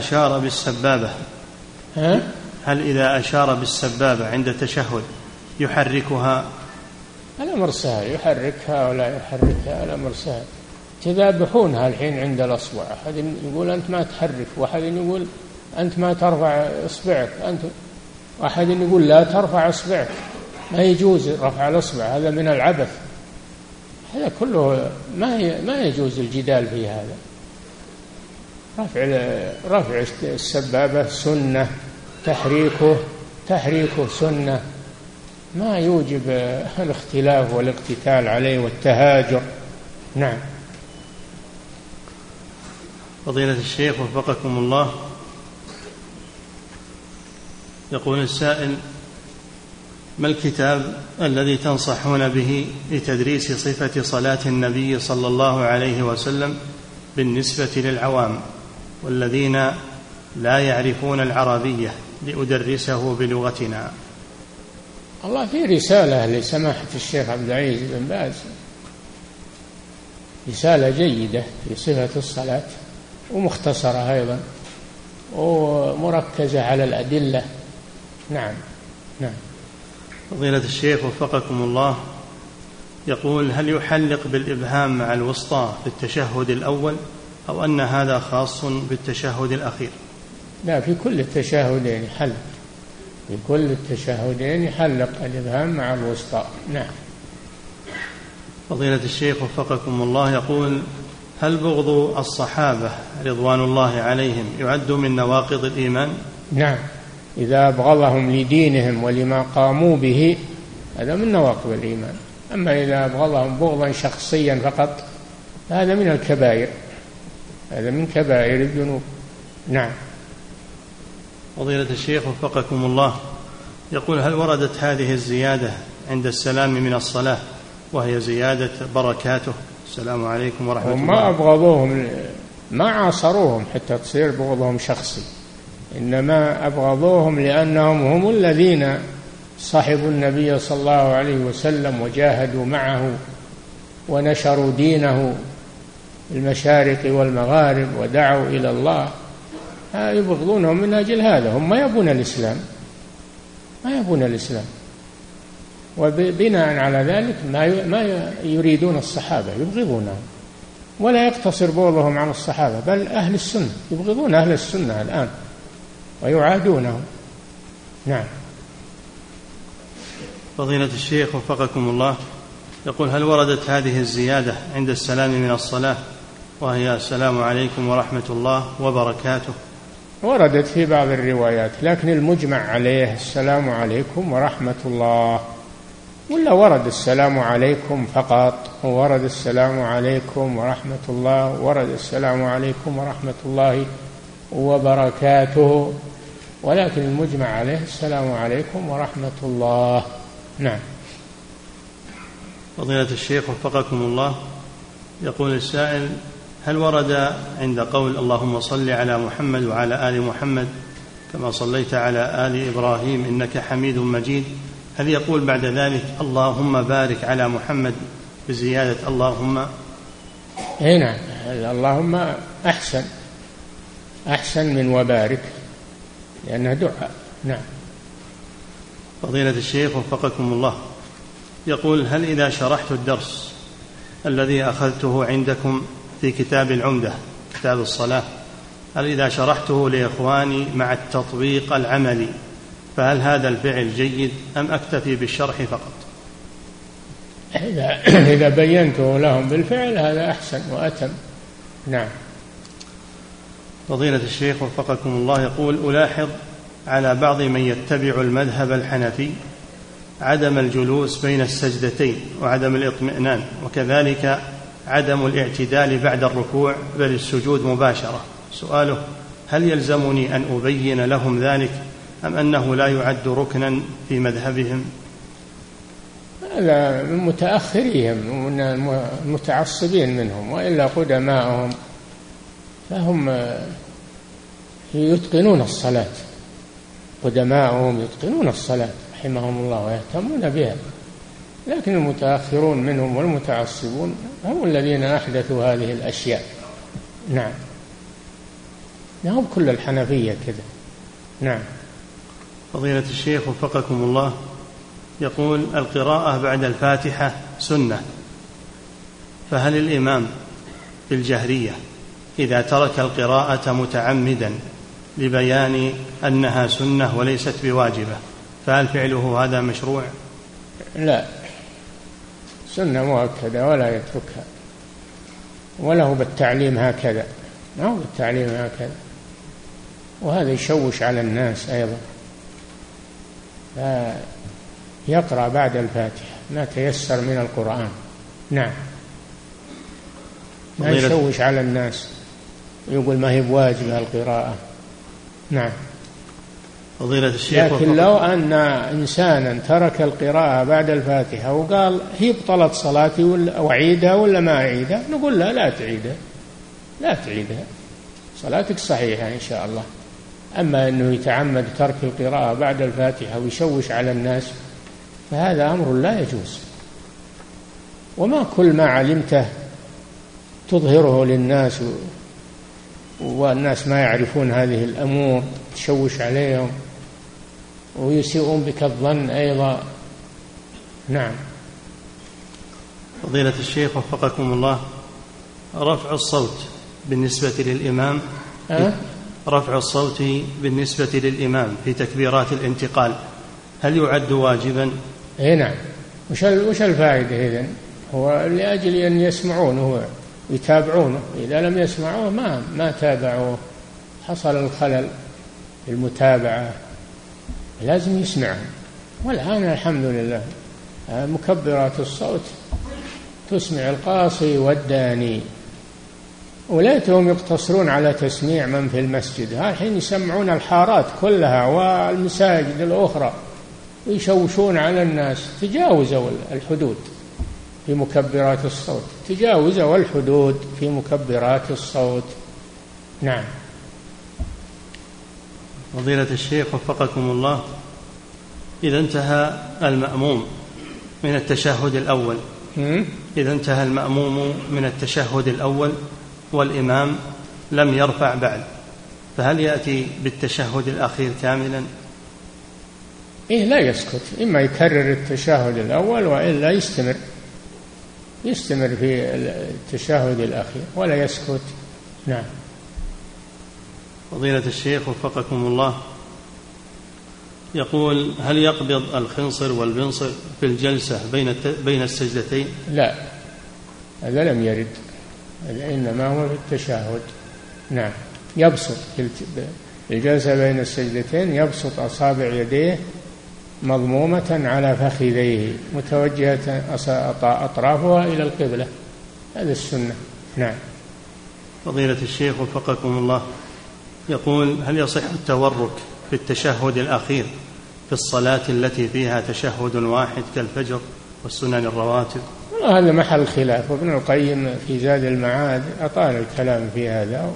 A: أشار بالسبابة عند التشهد يحركها؟
B: الأمر سهل، يحركها ولا يحركها، الأمر سهل. تذابحونها الحين عند الأصبع، أحد يقول أنت ما تحرك، وأحد يقول أنت ما ترفع إصبعك، وأحد يقول لا ترفع إصبعك، ما يجوز رفع الإصبع، هذا من العبث، هذا كله ما يجوز الجدال في هذا. رفع السبابة سنة، تحريكه سنة، ما يوجب الاختلاف والاقتتال عليه والتهاجر. نعم.
A: فضيلة الشيخ وفقكم الله، يقول السائل: ما الكتاب الذي تنصحون به لتدريس صفة صلاة النبي صلى الله عليه وسلم بالنسبة للعوام والذين لا يعرفون العربية لأدرسه بلغتنا؟
B: الله، في رسالة لسماحة الشيخ عبد العزيز بن باز، رسالة جيدة في صفة الصلاة، ومختصرة أيضا، ومركزة على الأدلة. نعم. نعم.
A: فضيلة الشيخ وفقكم الله، يقول: هل يحلق بالإبهام مع الوسطى في التشهد الأول، أو أن هذا خاص بالتشهد الأخير؟
B: لا، في كل التشهدين يحلق، في كل التشهدين يحلق الإبهام مع الوسطى. نعم.
A: فضيلة الشيخ وفقكم الله، يقول: هل بغض الصحابة رضوان الله عليهم يعد من نواقض الإيمان؟
B: نعم، إذا أبغضهم لدينهم ولما قاموا به هذا من نواقض الإيمان. أما إذا أبغضهم بغضا شخصيا فقط هذا من الكبائر، هذا من كبائر الذنوب. نعم.
A: فضيلة الشيخ وفقكم الله، يقول: هل وردت هذه الزيادة عند السلام من الصلاة وهي زيادة بركاته السلام عليكم ورحمة الله؟
B: ما أبغضوهم، ما عاصروهم حتى تصير بغضهم شخصي، إنما أبغضوهم لأنهم هم الذين صحبوا النبي صلى الله عليه وسلم وجاهدوا معه ونشروا دينه المشارق والمغارب ودعوا إلى الله، يبغضونهم من أجل هذا. هم ما يبون الإسلام، ما يبون الإسلام، وبناء على ذلك ما يريدون الصحابة، يبغضونهم، ولا يقتصر بغضهم عن الصحابة، بل أهل السنة، يبغضون أهل السنة الآن ويعادونهم. نعم.
A: فضيلة الشيخ وفقكم الله، يقول: هل وردت هذه الزيادة عند السلام من الصلاة وهي السلام عليكم ورحمة الله وبركاته؟
B: وردت في بعض الروايات، لكن المجمع عليه السلام عليكم ورحمة الله، ولا ورد السلام عليكم فقط، ورد السلام عليكم ورحمة الله، ورد السلام عليكم ورحمة الله وبركاته، ولكن المجمع عليه السلام عليكم ورحمة الله. نعم.
A: فضيلة الشيخ وفقكم الله، يقول السائل: هل ورد عند قول اللهم صل على محمد وعلى آل محمد كما صليت على آل إبراهيم إنك حميد مجيد، هل يقول بعد ذلك اللهم بارك على محمد بزيادة اللهم؟
B: نعم، اللهم أحسن من وبارك لأنه دعاء. نعم.
A: فضيلة الشيخ وفقكم الله، يقول هل إذا شرحت الدرس الذي أخذته عندكم في كتاب العمدة كتاب الصلاة، هل إذا شرحته لإخواني مع التطبيق العملي فهل هذا الفعل جيد أم أكتفي بالشرح فقط؟
B: إذا بينته لهم بالفعل هذا أحسن وأتم. نعم.
A: فضيلة الشيخ وفقكم الله، يقول ألاحظ على بعض من يتبع المذهب الحنفي عدم الجلوس بين السجدتين وعدم الاطمئنان، وكذلك عدم الاعتدال بعد الركوع بل السجود مباشرة. سؤاله هل يلزمني أن أبين لهم ذلك أم أنه لا يعد ركنا في مذهبهم؟
B: هذا من متأخرين ومن المتعصبين منهم، وإلا قدماءهم فهم يتقنون الصلاة، قدماءهم يتقنون الصلاة رحمهم الله ويهتمون بها، لكن المتأخرون منهم والمتعصبون هم الذين أحدثوا هذه الأشياء. نعم. هم كل الحنفية كذا. نعم.
A: فضيلة الشيخ وفقكم الله، يقول القراءة بعد الفاتحة سنة، فهل الإمام بالجهرية إذا ترك القراءة متعمدا لبيان أنها سنة وليست بواجبة فهل فعله هذا مشروع؟
B: لا، سنة مؤكدة ولا يتركها، وله بالتعليم هكذا، ما هو بالتعليم هكذا، وهذا يشوش على الناس أيضا. يقرأ بعد الفاتحة ما تيسر من القرآن. نعم. ما يشوش على الناس ويقول ما هي بواجبة القراءة. نعم.
A: فضيلة الشيخ،
B: لكن لو أن إنسانا ترك القراءة بعد الفاتحة وقال هي بطلت صلاتي وأعيدها ولا ما أعيدها، نقول لا تعيدها، صلاتك صحيحة إن شاء الله. أما أنه يتعمد ترك القراءة بعد الفاتحة ويشوش على الناس فهذا أمر لا يجوز، وما كل ما علمته تظهره للناس والناس ما يعرفون هذه الأمور، تشوش عليهم ويسيئون بك الظن أيضا. نعم.
A: فضيلة الشيخ وفقكم الله، رفع الصوت بالنسبة للإمام رفع الصوت بالنسبة للإمام في تكبيرات الانتقال هل يعد واجبا؟
B: نعم. وش الفائدة إذن؟ هو لأجل أن يسمعونه ويتابعونه، إذا لم يسمعوه ما تابعوه، حصل الخلل في المتابعة، لازم يسمعهم. والآن الحمد لله مكبرات الصوت تسمع القاصي والداني، وليتهم يقتصرون على تسميع من في المسجد، الحين يسمعون الحارات كلها والمساجد الأخرى ويشوشون على الناس. تجاوزوا الحدود في مكبرات الصوت، تجاوزوا الحدود في مكبرات الصوت. نعم.
A: فضيلة الشيخ وفقكم الله، إذا انتهى المأموم من التشهد الأول إذا انتهى المأموم من التشهد الأول والإمام لم يرفع بعد، فهل يأتي بالتشهد الأخير كاملا؟
B: لا يسكت، إما يكرر التشهد الأول وإلا يستمر في التشهد الأخير ولا يسكت. نعم.
A: فضيلة الشيخ وفقكم الله، يقول هل يقبض الخنصر والبنصر في الجلسة بين السجدتين؟
B: لا، هذا لم يرد، هذا إنما هو في التشهد. نعم. يبسط في الجلسة بين السجدتين، يبسط أصابع يديه مضمومة على فخذيه متوجهة أطرافها إلى القبلة، هذا السنة. نعم.
A: فضيلة الشيخ وفقكم الله، يقول هل يصح التورك في التشهد الأخير في الصلاة التي فيها تشهد واحد كالفجر والسنن الرواتب؟
B: وهذا محل خلاف، وابن القيم في زاد المعاد أطال الكلام في هذا.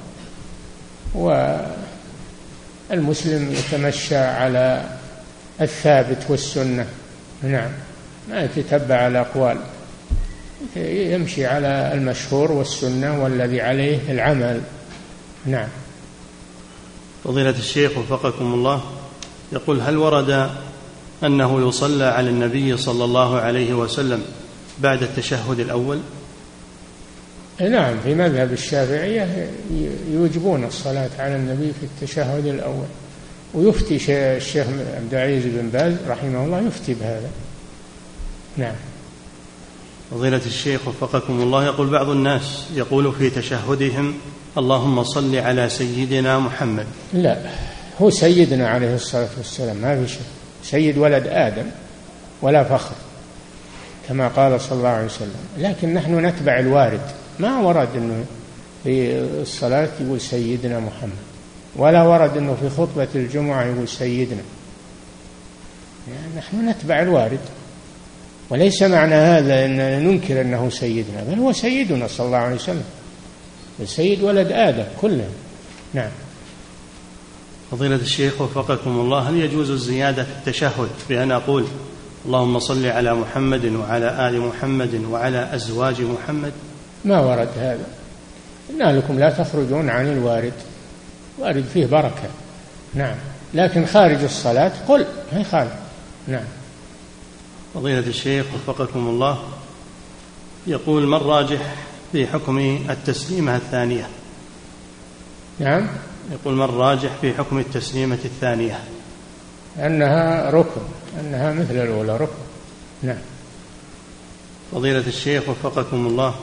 B: والمسلم يتمشى على الثابت والسنة، نعم، ما يتتبع الأقوال، يمشي على المشهور والسنة والذي عليه العمل. نعم.
A: فضيلة الشيخ وفقكم الله، يقول: هل ورد أنه يصلى على النبي صلى الله عليه وسلم بعد التشهد الأول؟
B: نعم، في مذهب الشافعية يوجبون الصلاة على النبي في التشهد الأول، ويفتي الشيخ عبد العزيز بن باز رحمه الله يفتي بهذا. نعم.
A: فضيلة الشيخ وفقكم الله، يقول بعض الناس يقول في تشهدهم: اللهم صل على سيدنا محمد.
B: لا، هو سيدنا عليه الصلاة والسلام، ما في شيء، سيد ولد آدم ولا فخر كما قال صلى الله عليه وسلم، لكن نحن نتبع الوارد. ما ورد أنه في الصلاة يقول سيدنا محمد، ولا ورد أنه في خطبة الجمعة يقول سيدنا، يعني نحن نتبع الوارد، وليس معنى هذا أن ننكر أنه سيدنا، بل هو سيدنا صلى الله عليه وسلم، السيد ولد آدم كله. نعم.
A: فضيلة الشيخ وفقكم الله، هل يجوز الزيادة في التشهد بأن أقول اللهم صل على محمد وعلى آل محمد وعلى أزواج محمد؟
B: ما ورد هذا، قلنا لكم لا تخرجون عن الوارد، وارد فيه بركة. نعم، لكن خارج الصلاة قل، ما يخالف. نعم.
A: فضيلة الشيخ وفقكم الله، يقول: ما الراجح في حكم التسليمة الثانية؟
B: نعم،
A: يقول: ما الراجح في حكم التسليمة الثانية؟
B: أنها ركن، أنها مثل الأولى ركن. نعم.
A: فضيلة الشيخ وفقكم الله،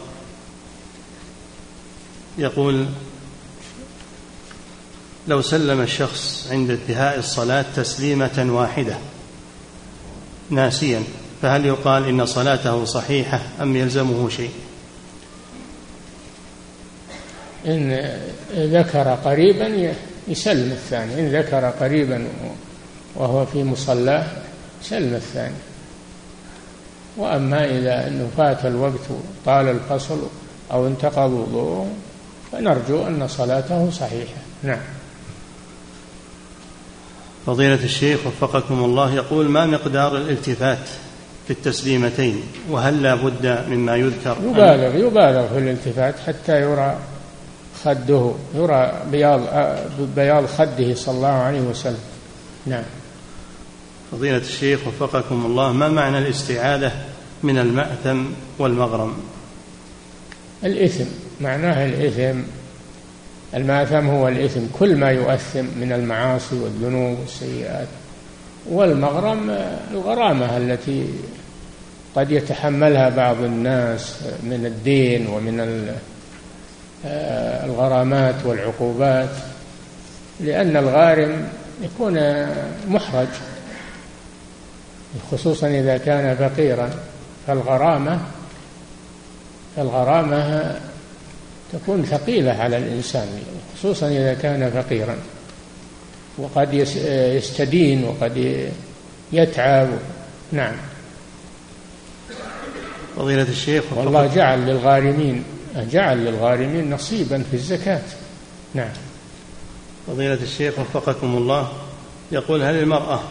A: يقول: لو سلم الشخص عند انتهاء الصلاة تسليمة واحدة ناسيا، فهل يقال إن صلاته صحيحة أم يلزمه شيء؟
B: إن ذكر قريبا يسلم الثاني، إن ذكر قريبا وهو في مصلاه سلم الثاني. وأما إذا أنه فات الوقت طال الفصل أو انتقض وضوءه فنرجو أن صلاته صحيحة. نعم.
A: فضيلة الشيخ وفقكم الله، يقول: ما مقدار الالتفات في التسليمتين، وهل لا بد مما يذكر؟
B: يبالغ في الالتفات حتى يرى خده، يرى بياض خده صلى الله عليه وسلم. نعم.
A: فضيلة الشيخ وفقكم الله، ما معنى الاستعاذة من المأثم والمغرم؟
B: الإثم معناها الإثم، المأثم هو الإثم، كل ما يؤثم من المعاصي والذنوب والسيئات، والمغرم الغرامة التي قد يتحملها بعض الناس من الدين ومن الغرامات والعقوبات، لأن الغارم يكون محرج خصوصا إذا كان فقيرا، فالغرامة تكون ثقيلة على الإنسان خصوصا إذا كان فقيرا، وقد يستدين وقد يتعب. نعم.
A: فضيلة الشيخ،
B: والله جعل للغارمين نصيبا في الزكاة. نعم.
A: فضيلة الشيخ وفقكم الله، يقول: هل المرأة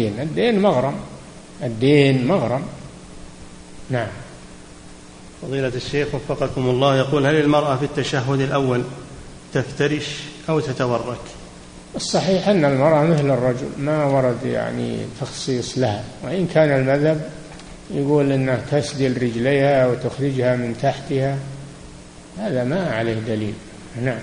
A: الدين مغرم. نعم. فضيلة الشيخ وفقكم الله، يقول: هل المرأة في التشهد الأول تفترش أو تتورك؟
B: الصحيح أن المرأة مثل الرجل، ما ورد يعني تخصيص لها، وإن كان المذهب يقول أنها تسدل رجليها وتخرجها من تحتها، هذا ما عليه دليل. نعم.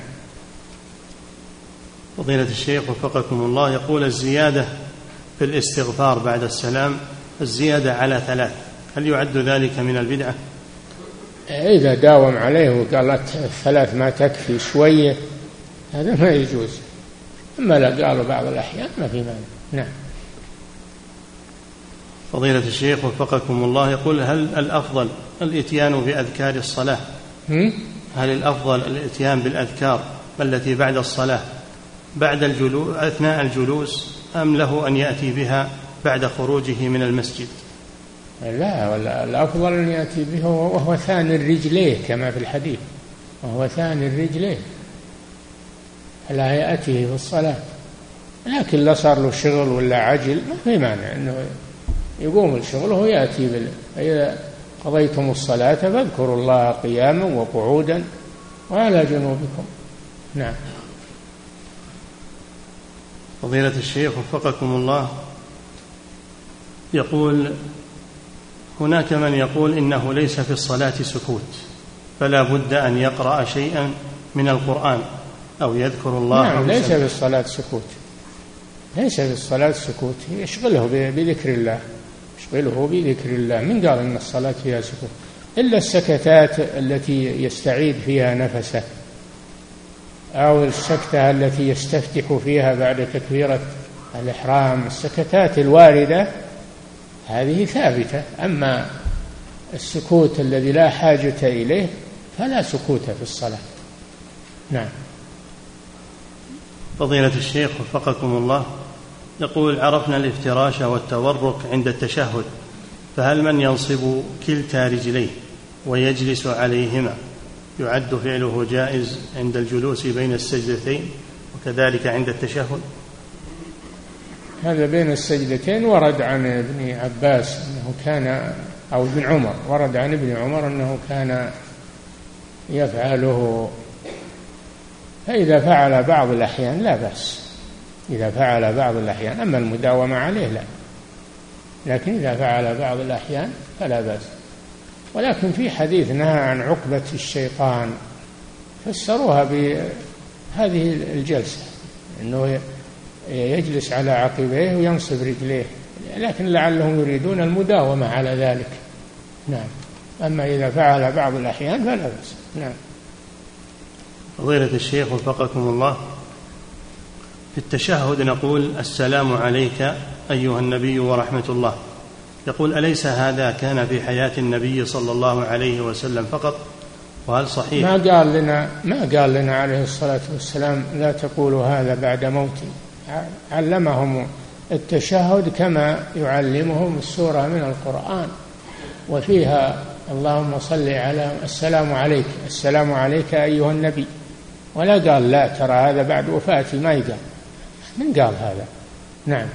A: فضيلة الشيخ وفقكم الله، يقول: الزيادة في الاستغفار بعد السلام، الزيادة على 3، هل يعد ذلك من البدعة؟
B: إذا داوم عليه وقالت 3 ما تكفي شوية، هذا ما يجوز. أما لا قالوا بعض الأحيان ما في مانع. نعم.
A: فضيلة الشيخ وفقكم الله، يقول: هل الأفضل الإتيان بأذكار الصلاة؟ هل الأفضل الإتيان بالأذكار التي بعد الصلاة بعد الجلوس أثناء الجلوس، أم له أن يأتي بها بعد خروجه من المسجد؟
B: لا، ولا الأفضل أن يأتي به وهو ثاني الرجليه كما في الحديث، وهو ثاني الرجليه، لا يأتيه في الصلاة. لكن لا صار له شغل ولا عجل ما في مانع أنه يقوم الشغل وهو يأتي إذا قضيتم الصلاة فاذكروا الله قياما وقعودا وعلى جنوبكم. نعم.
A: فضيلة الشيخ وفقكم الله، يقول هناك من يقول إنه ليس في الصلاة سكوت، فلا بد أن يقرأ شيئا من القرآن أو يذكر الله.
B: نعم، ليس في الصلاة سكوت، ليس في الصلاة سكوت، يشغله بذكر الله، يشغله بذكر الله. من قال أن الصلاة فيها سكوت؟ إلا السكتات التي يستعيد فيها نفسه، أو السكتة التي يستفتح فيها بعد تكبيرة الإحرام، السكتات الواردة هذه ثابتة. أما السكوت الذي لا حاجة إليه فلا سكوت في الصلاة. نعم.
A: فضيلة الشيخ وفقكم الله، يقول عرفنا الافتراش والتورك عند التشهد، فهل من ينصب كلتا رجليه ويجلس عليهما يعد فعله جائز عند الجلوس بين السجدتين وكذلك عند التشهد؟
B: هذا بين السجدتين ورد عن ابن عباس أنه كان، أو ابن عمر، ورد عن ابن عمر أنه كان يفعله. فإذا فعل بعض الأحيان لا بأس، إذا فعل بعض الأحيان، أما المداومة عليه لا، لكن إذا فعل بعض الأحيان فلا بأس. ولكن في حديث نهى عن عقبة الشيطان، فسروها بهذه الجلسة، أنه يجلس على عقبيه وينصب رجليه، لكن لعلهم يريدون المداومة على ذلك. نعم. أما إذا فعل بعض الأحيان فلا بأس. نعم.
A: فضيلة الشيخ وفقكم الله، في التشهد نقول السلام عليك أيها النبي ورحمة الله، يقول أليس هذا كان في حياة النبي صلى الله عليه وسلم فقط؟ وهل صحيح؟
B: ما قال لنا عليه الصلاة والسلام لا تقولوا هذا بعد موتي. علمهم التشهد كما يعلمهم السورة من القرآن، وفيها اللهم صل على السلام عليك، السلام عليك أيها النبي، ولا قال لا ترى هذا بعد وفاتي، ما يقال. من قال هذا؟ نعم.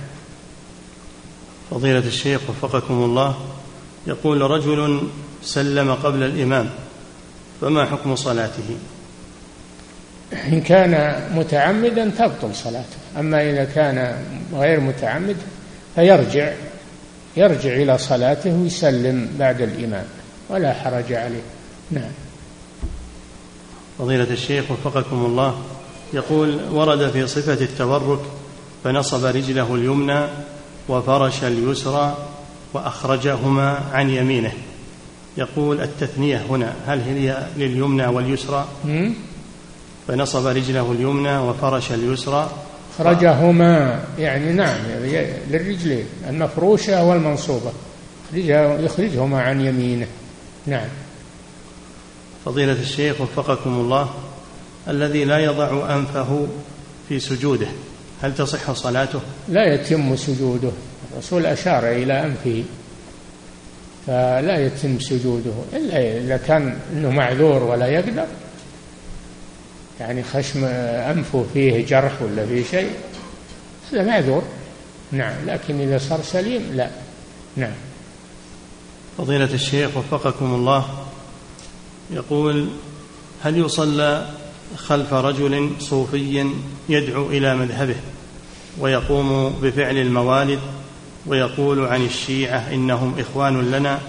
A: فضيلة الشيخ وفقكم الله، يقول رجل سلم قبل الإمام، فما حكم صلاته؟
B: إن كان متعمدا تبطل صلاته، أما إذا كان غير متعمد فيرجع إلى صلاته ويسلم بعد الإمام ولا حرج عليه. نعم.
A: فضيلة الشيخ وفقكم الله، يقول ورد في صفة التورك فنصب رجله اليمنى وفرش اليسرى وأخرجهما عن يمينه، يقول التثنية هنا هل هي لليمنى واليسرى؟ فنصب رجله اليمنى وفرش اليسرى،
B: أخرجهما يعني نعم للرجلين المفروشة والمنصوبة، يخرجهما عن يمينه. نعم.
A: فضيلة الشيخ وفقكم الله، الذي لا يضع أنفه في سجوده هل تصح صلاته؟
B: لا يتم سجوده، الرسول أشار إلى أنفه، فلا يتم سجوده إلا إذا كان إنه معذور ولا يقدر، يعني خشم أنفه فيه جرح ولا فيه شيء، هذا معذور. نعم. لكن إذا صار سليم لا. نعم.
A: فضيلة الشيخ وفقكم الله، يقول هل يصلى خلف رجل صوفي يدعو إلى مذهبه ويقوم بفعل الموالد ويقول عن الشيعة إنهم إخوان لنا؟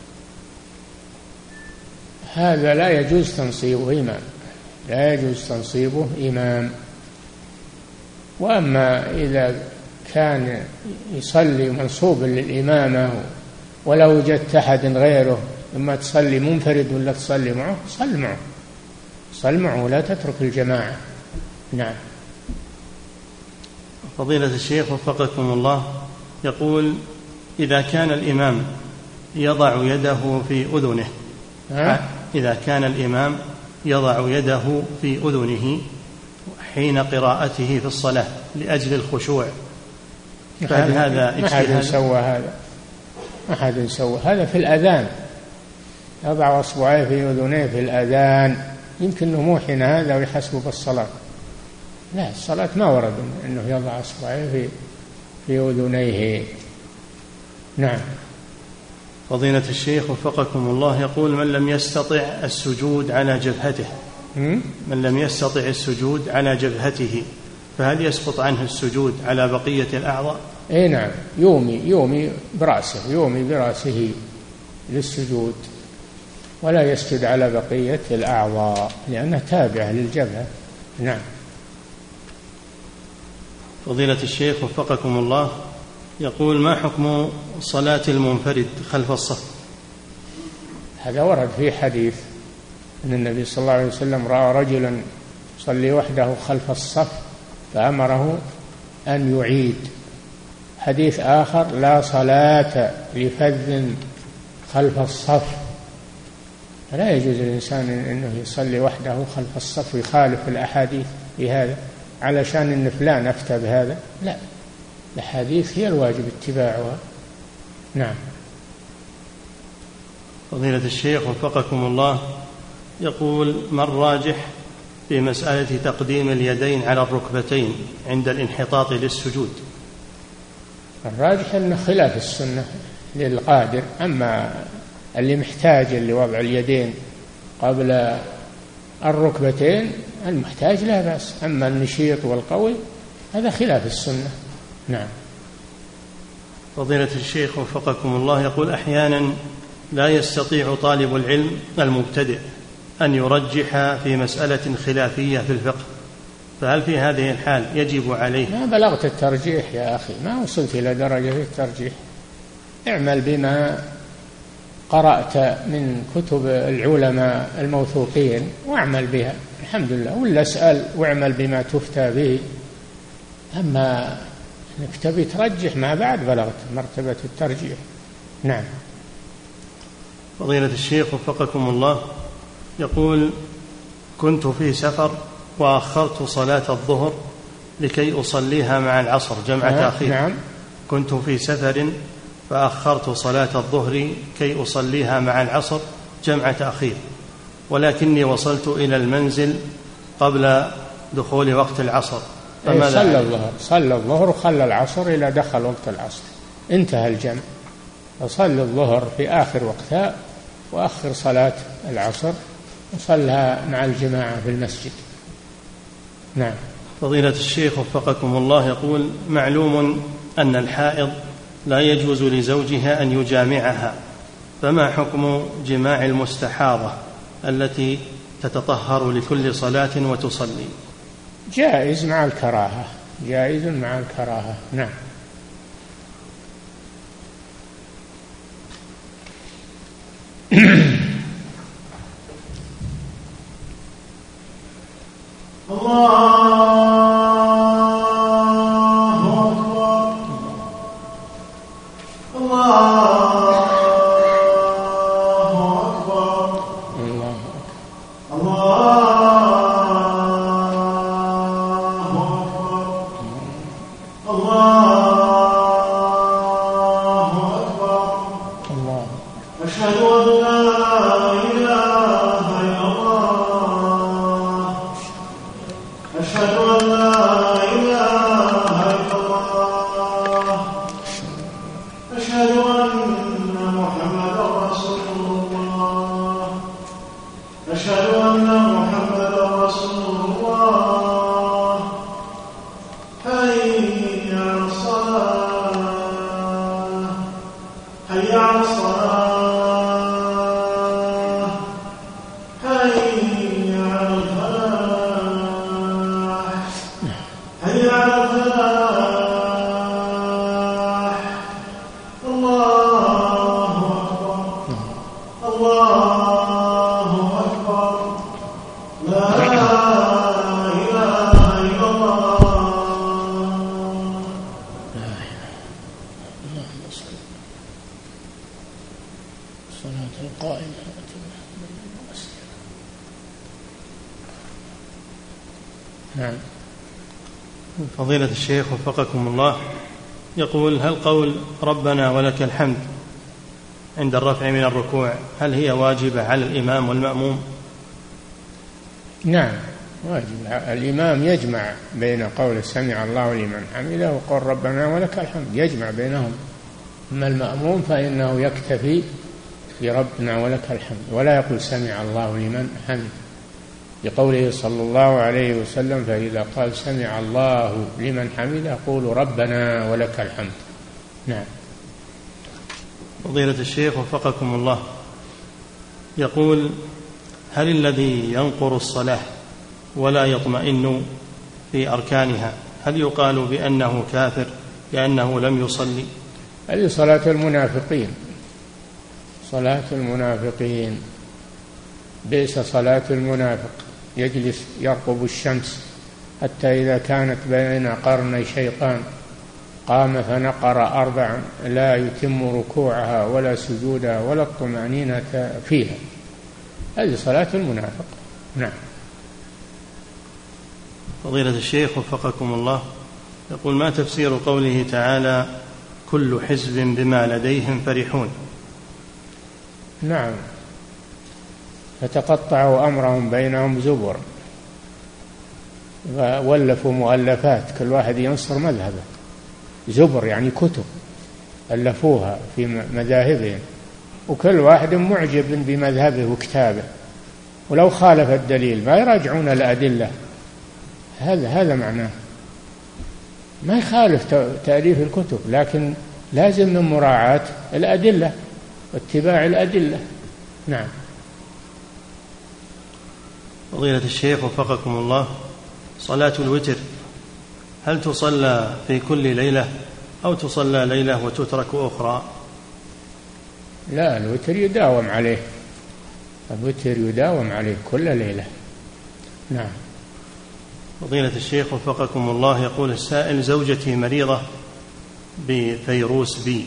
B: هذا لا يجوز تنصيبه إمام، لا يجوز تنصيبه إمام. وأما إذا كان يصلي منصوبا للإمامة ولا وجدت أحد غيره، إما تصلي منفرد ولا تصلي معه، صل معه لا تترك الجماعة. نعم.
A: فضيلة الشيخ وفقكم الله، يقول إذا كان الإمام يضع يده في أذنه، إذا كان الإمام يضع يده في أذنه حين قراءته في الصلاة لأجل الخشوع، فهل هذا
B: ما حد سوى هذا؟ ما حد سوى هذا في الأذان، يضع أصبعيه في أذنيه في الأذان، يمكن أنه موحن هذا ويحسبه بالصلاة. لا، الصلاة ما ورد أنه يضع أصبعيه في أذنيه. نعم.
A: فضيلة الشيخ وفقكم الله، يقول: من لم يستطع السجود على جبهته، من لم يستطع السجود على جبهته، فهل يسقط عنه السجود على بقية الأعضاء؟
B: أي نعم، يومي برأسه للسجود، ولا يسجد على بقية الأعضاء لأنه تابع للجبهة. نعم.
A: فضيلة الشيخ وفقكم الله، يقول: ما حكم صلاة المنفرد خلف الصف؟
B: هذا ورد في حديث أن النبي صلى الله عليه وسلم رأى رجلا يصلي وحده خلف الصف فأمره أن يعيد. حديث آخر: لا صلاة لفذ خلف الصف. فلا يجوز للإنسان أنه يصلي وحده خلف الصف ويخالف الأحاديث في هذا علشان أن فلان أفتى بهذا. لا، الأحاديث هي الواجب اتباعها. نعم.
A: فضيلة الشيخ وفقكم الله، يقول: ما الراجح في مسألة تقديم اليدين على الركبتين عند الانحطاط للسجود؟
B: الراجح أنه خلاف السنة للقادر، أما اللي محتاج لوضع اليدين قبل الركبتين المحتاج لا بأس، أما النشيط والقوي هذا خلاف السنة. نعم.
A: فضيلة الشيخ وفقكم الله، يقول: أحيانا لا يستطيع طالب العلم المبتدئ أن يرجح في مسألة خلافية في الفقه، فهل في هذه الحال يجب عليه؟
B: ما بلغت الترجيح يا أخي، ما وصلت إلى درجة الترجيح. اعمل بما قرأت من كتب العلماء الموثوقين واعمل بها، الحمد لله، ولا اسأل واعمل بما تفتى به. أما أنك تبي ترجح ما بعد بلغت مرتبة الترجيح. نعم.
A: فضيلة الشيخ وفقكم الله، يقول: كنت في سفر وأخرت صلاة الظهر لكي أصليها مع العصر جمع تأخير.
B: نعم.
A: كنت في سفر فأخرت صلاة الظهر كي أصليها مع العصر جمع تأخير، ولكني وصلت إلى المنزل قبل دخول وقت العصر،
B: صلى الظهر وخلى العصر إلى دخل وقت العصر، انتهى الجمع. فصلى الظهر في آخر وقتها وأخر صلاة العصر وصلها مع الجماعة في المسجد. نعم.
A: فضيلة الشيخ وفقكم الله، يقول: معلوم أن الحائض لا يجوز لزوجها أن يجامعها، فما حكم جماع المستحاضة التي تتطهر لكل صلاة وتصلي؟
B: جائز مع الكراهة، جائز مع الكراهة. نعم.
A: فضيلة الشيخ وفقكم الله، يقول: هل قول ربنا ولك الحمد عند الرفع من الركوع هل هي واجبة على الإمام والمأموم؟
B: نعم واجب. الإمام يجمع بين قول سمع الله لمن حمده وقول ربنا ولك الحمد، يجمع بينهم. أما المأموم فإنه يكتفي بربنا ولك الحمد ولا يقول سمع الله لمن حمده، لقوله صلى الله عليه وسلم فإذا قال سمع الله لمن حمده قولوا ربنا ولك الحمد. نعم.
A: فضيلة الشيخ وفقكم الله، يقول هل الذي ينقر الصلاة ولا يطمئن في أركانها هل يقال بأنه كافر لأنه لم يصلي؟
B: هذه صلاة المنافقين، صلاة المنافقين، بئس صلاة المنافق، يجلس يرقب الشمس حتى إذا كانت بين قرني شيطان قام فنقر 4 لا يتم ركوعها ولا سجودها ولا الطمأنينة فيها، هذه صلاة المنافق. نعم.
A: فضيلة الشيخ وفقكم الله، يقول ما تفسير قوله تعالى كل حزب بما لديهم فرحون؟
B: نعم، فتقطعوا أمرهم بينهم زبر، وولفوا مؤلفات كل واحد ينصر مذهبه، زبر يعني كتب ألفوها في مذاهبهم، وكل واحد معجب بمذهبه وكتابه، ولو خالف الدليل ما يراجعون الأدلة. هذا معناه، ما يخالف تأليف الكتب، لكن لازم من مراعاة الأدلة واتباع الأدلة. نعم.
A: فضيلة الشيخ وفقكم الله، صلاة الوتر هل تصلى في كل ليلة أو تصلى ليلة وتترك أخرى؟
B: لا، الوتر يداوم عليه، الوتر يداوم عليه كل ليلة. نعم.
A: فضيلة الشيخ وفقكم الله، يقول السائل زوجتي مريضة بفيروس بي،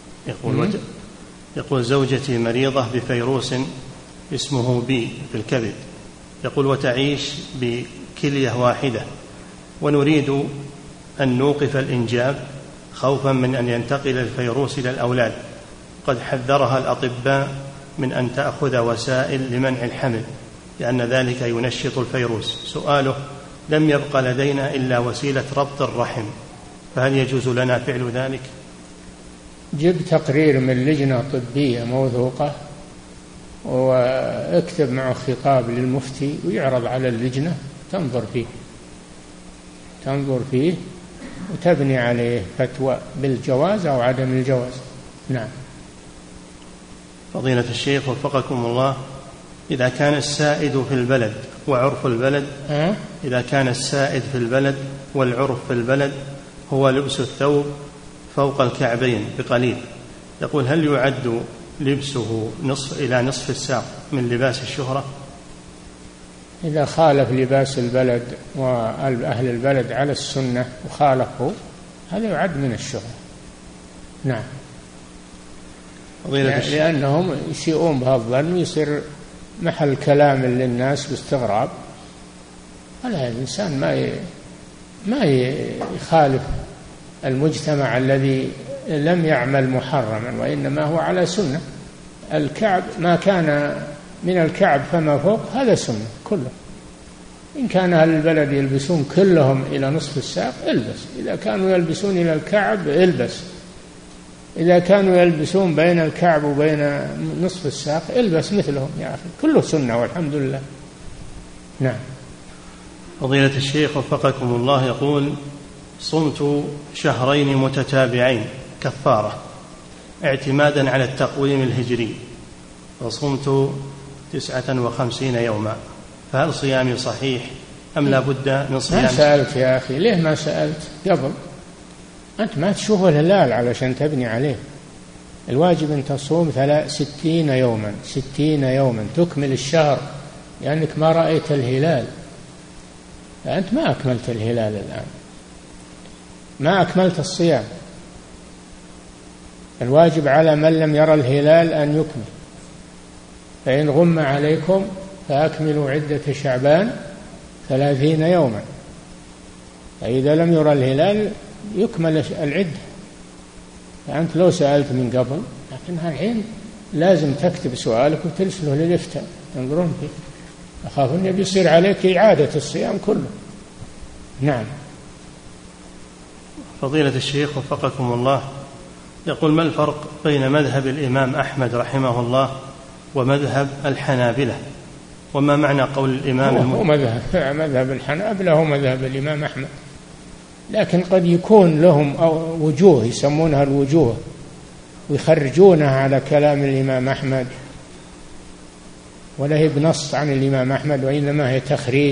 A: يقول زوجتي مريضة بفيروس اسمه بي في الكبد، يقول وتعيش بكلية واحدة، ونريد أن نوقف الإنجاب خوفا من أن ينتقل الفيروس إلى الأولاد، قد حذرها الأطباء من أن تأخذ وسائل لمنع الحمل لأن ذلك ينشط الفيروس. سؤاله لم يبق لدينا إلا وسيلة ربط الرحم، فهل يجوز لنا فعل ذلك؟
B: جب تقرير من لجنة طبية موثوقة واكتب معه خطاب للمفتي ويعرض على اللجنة تنظر فيه وتبني عليه فتوى بالجواز أو عدم الجواز. نعم.
A: فضيلة الشيخ وفقكم الله، إذا كان السائد في البلد وعرف البلد إذا كان السائد في البلد والعرف في البلد هو لبس الثوب فوق الكعبين بقليل، يقول هل يعد لبسه إلى نصف الساق من لباس الشهرة؟
B: إذا خالف لباس البلد وأهل البلد على السنة وخالفه هذا يعد من الشهرة. نعم. لأنهم يسيئون بهالظن ويصير محل كلام للناس باستغراب. هذا الإنسان ما يخالف المجتمع الذي لم يعمل محرما وإنما هو على سنة. الكعب ما كان من الكعب فما فوق هذا سنة كله. إن كان أهل البلد يلبسون كلهم إلى نصف الساق البس، إذا كانوا يلبسون إلى الكعب البس، إذا كانوا يلبسون بين الكعب وبين نصف الساق البس مثلهم يا أخي، كله سنة والحمد لله. نعم.
A: فضيلة الشيخ وفقكم الله، يقول صمت شهرين متتابعين كفارة اعتمادا على التقويم الهجري، وصمت 59 يوما، فهل صيامي صحيح أم لا بد من صيام؟
B: ما سألت يا أخي، ليه ما سألت قبل؟ أنت ما تشوف الهلال علشان تبني عليه. الواجب أن تصوم 60 يوما، 60 يوما تكمل الشهر، لأنك ما رأيت الهلال. أنت ما أكملت الهلال الآن، ما أكملت الصيام. الواجب على من لم يرى الهلال أن يكمل، فإن غم عليكم فأكملوا عدة شعبان 30 يوما، فإذا لم يرى الهلال يكمل العدة. فأنت لو سألت من قبل، لكنها الحين لازم تكتب سؤالك وترسله للإفتاء ينظرون فيه، أخاف أن بيصير عليك إعادة الصيام كله. نعم.
A: فضيلة الشيخ وفقكم الله، يقول: ما الفرق بين مذهب الإمام أحمد رحمه الله ومذهب الحنابلة؟ وما معنى قول الإمام
B: هو مذهب الحنابلة هو مذهب الإمام أحمد، لكن قد يكون لهم وجوه يسمونها الوجوه ويخرجونها على كلام الإمام أحمد، ولا هي بنص عن الإمام أحمد، وإنما هي تخريج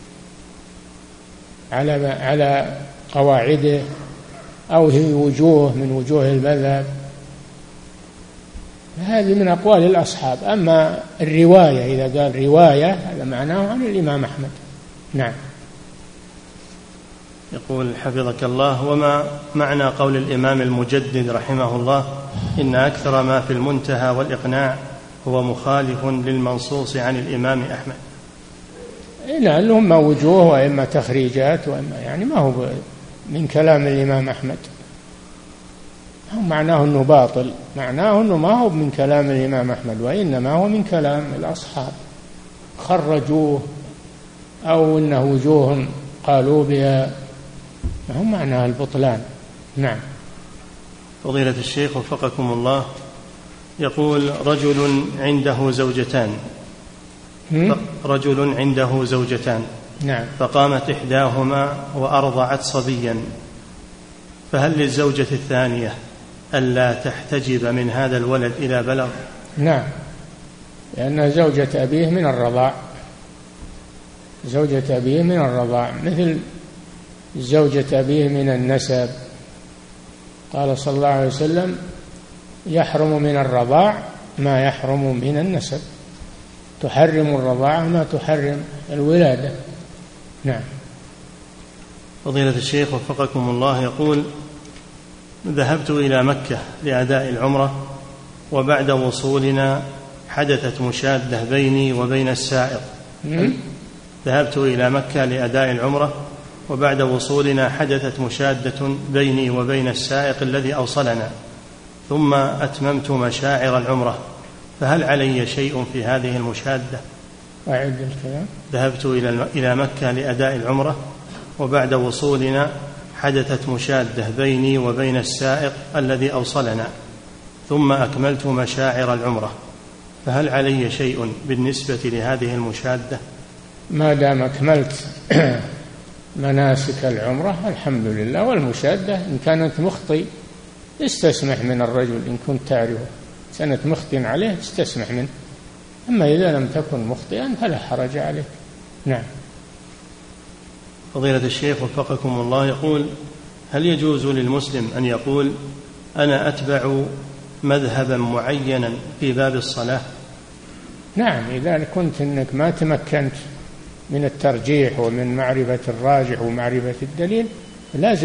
B: على قواعده، أو هي وجوه من وجوه المذهب. هذه من أقوال الأصحاب. أما الرواية إذا قال رواية هذا معناه عن الإمام أحمد. نعم.
A: يقول حفظك الله: وما معنى قول الإمام المجدد رحمه الله: إن أكثر ما في المنتهى والإقناع هو مخالف للمنصوص عن الإمام أحمد؟
B: لأنهم ما وجوه وإما تخريجات وإما يعني ما هو من كلام الإمام أحمد، معناه أنه باطل، معناه أنه ما هو من كلام الإمام أحمد، وإنما هو من كلام الأصحاب خرجوه، أو أنه وجوه قالوا بها، هم معناه البطلان. نعم.
A: فضيلة الشيخ وفقكم الله، يقول: رجل عنده زوجتان
B: نعم.
A: فقامت إحداهما وأرضعت صبيا، فهل للزوجة الثانية ألا تحتجب من هذا الولد إلى بلغ؟
B: نعم، لأنها زوجة أبيه من الرضاع، زوجة أبيه من الرضاع مثل زوجة أبيه من النسب. قال صلى الله عليه وسلم: يحرم من الرضاع ما يحرم من النسب، تحرم الرضاعة ما تحرم الولادة. نعم.
A: فضيلة الشيخ وفقكم الله، يقول: ذهبت إلى مكة لأداء العمرة، وبعد وصولنا حدثت مشادة بيني وبين السائق. ذهبت إلى مكة لأداء العمرة، وبعد وصولنا حدثت مشادة بيني وبين السائق الذي أوصلنا، ثم أتممت مشاعر العمرة، فهل علي شيء في هذه المشادة؟
B: أعد الكلام.
A: ذهبت إلى مكة لأداء العمرة، وبعد وصولنا حدثت مشادة بيني وبين السائق الذي أوصلنا، ثم أكملت مشاعر العمرة، فهل علي شيء بالنسبة لهذه المشادة؟
B: ما دام أكملت مناسك العمرة الحمد لله. والمشادة إن كانت مخطئ استسمح من الرجل، إن كنت تعرفه كانت مخطئ عليه استسمح منه، أما إذا لم تكن مخطئا فلا حرج عليه. نعم.
A: فضيلة الشيخ وفقكم الله، يقول: هل يجوز للمسلم أن يقول أنا أتبع مذهبا معينا في باب الصلاة؟
B: نعم، إذا كنت أنك ما تمكنت من الترجيح ومن معرفة الراجح ومعرفة الدليل لازم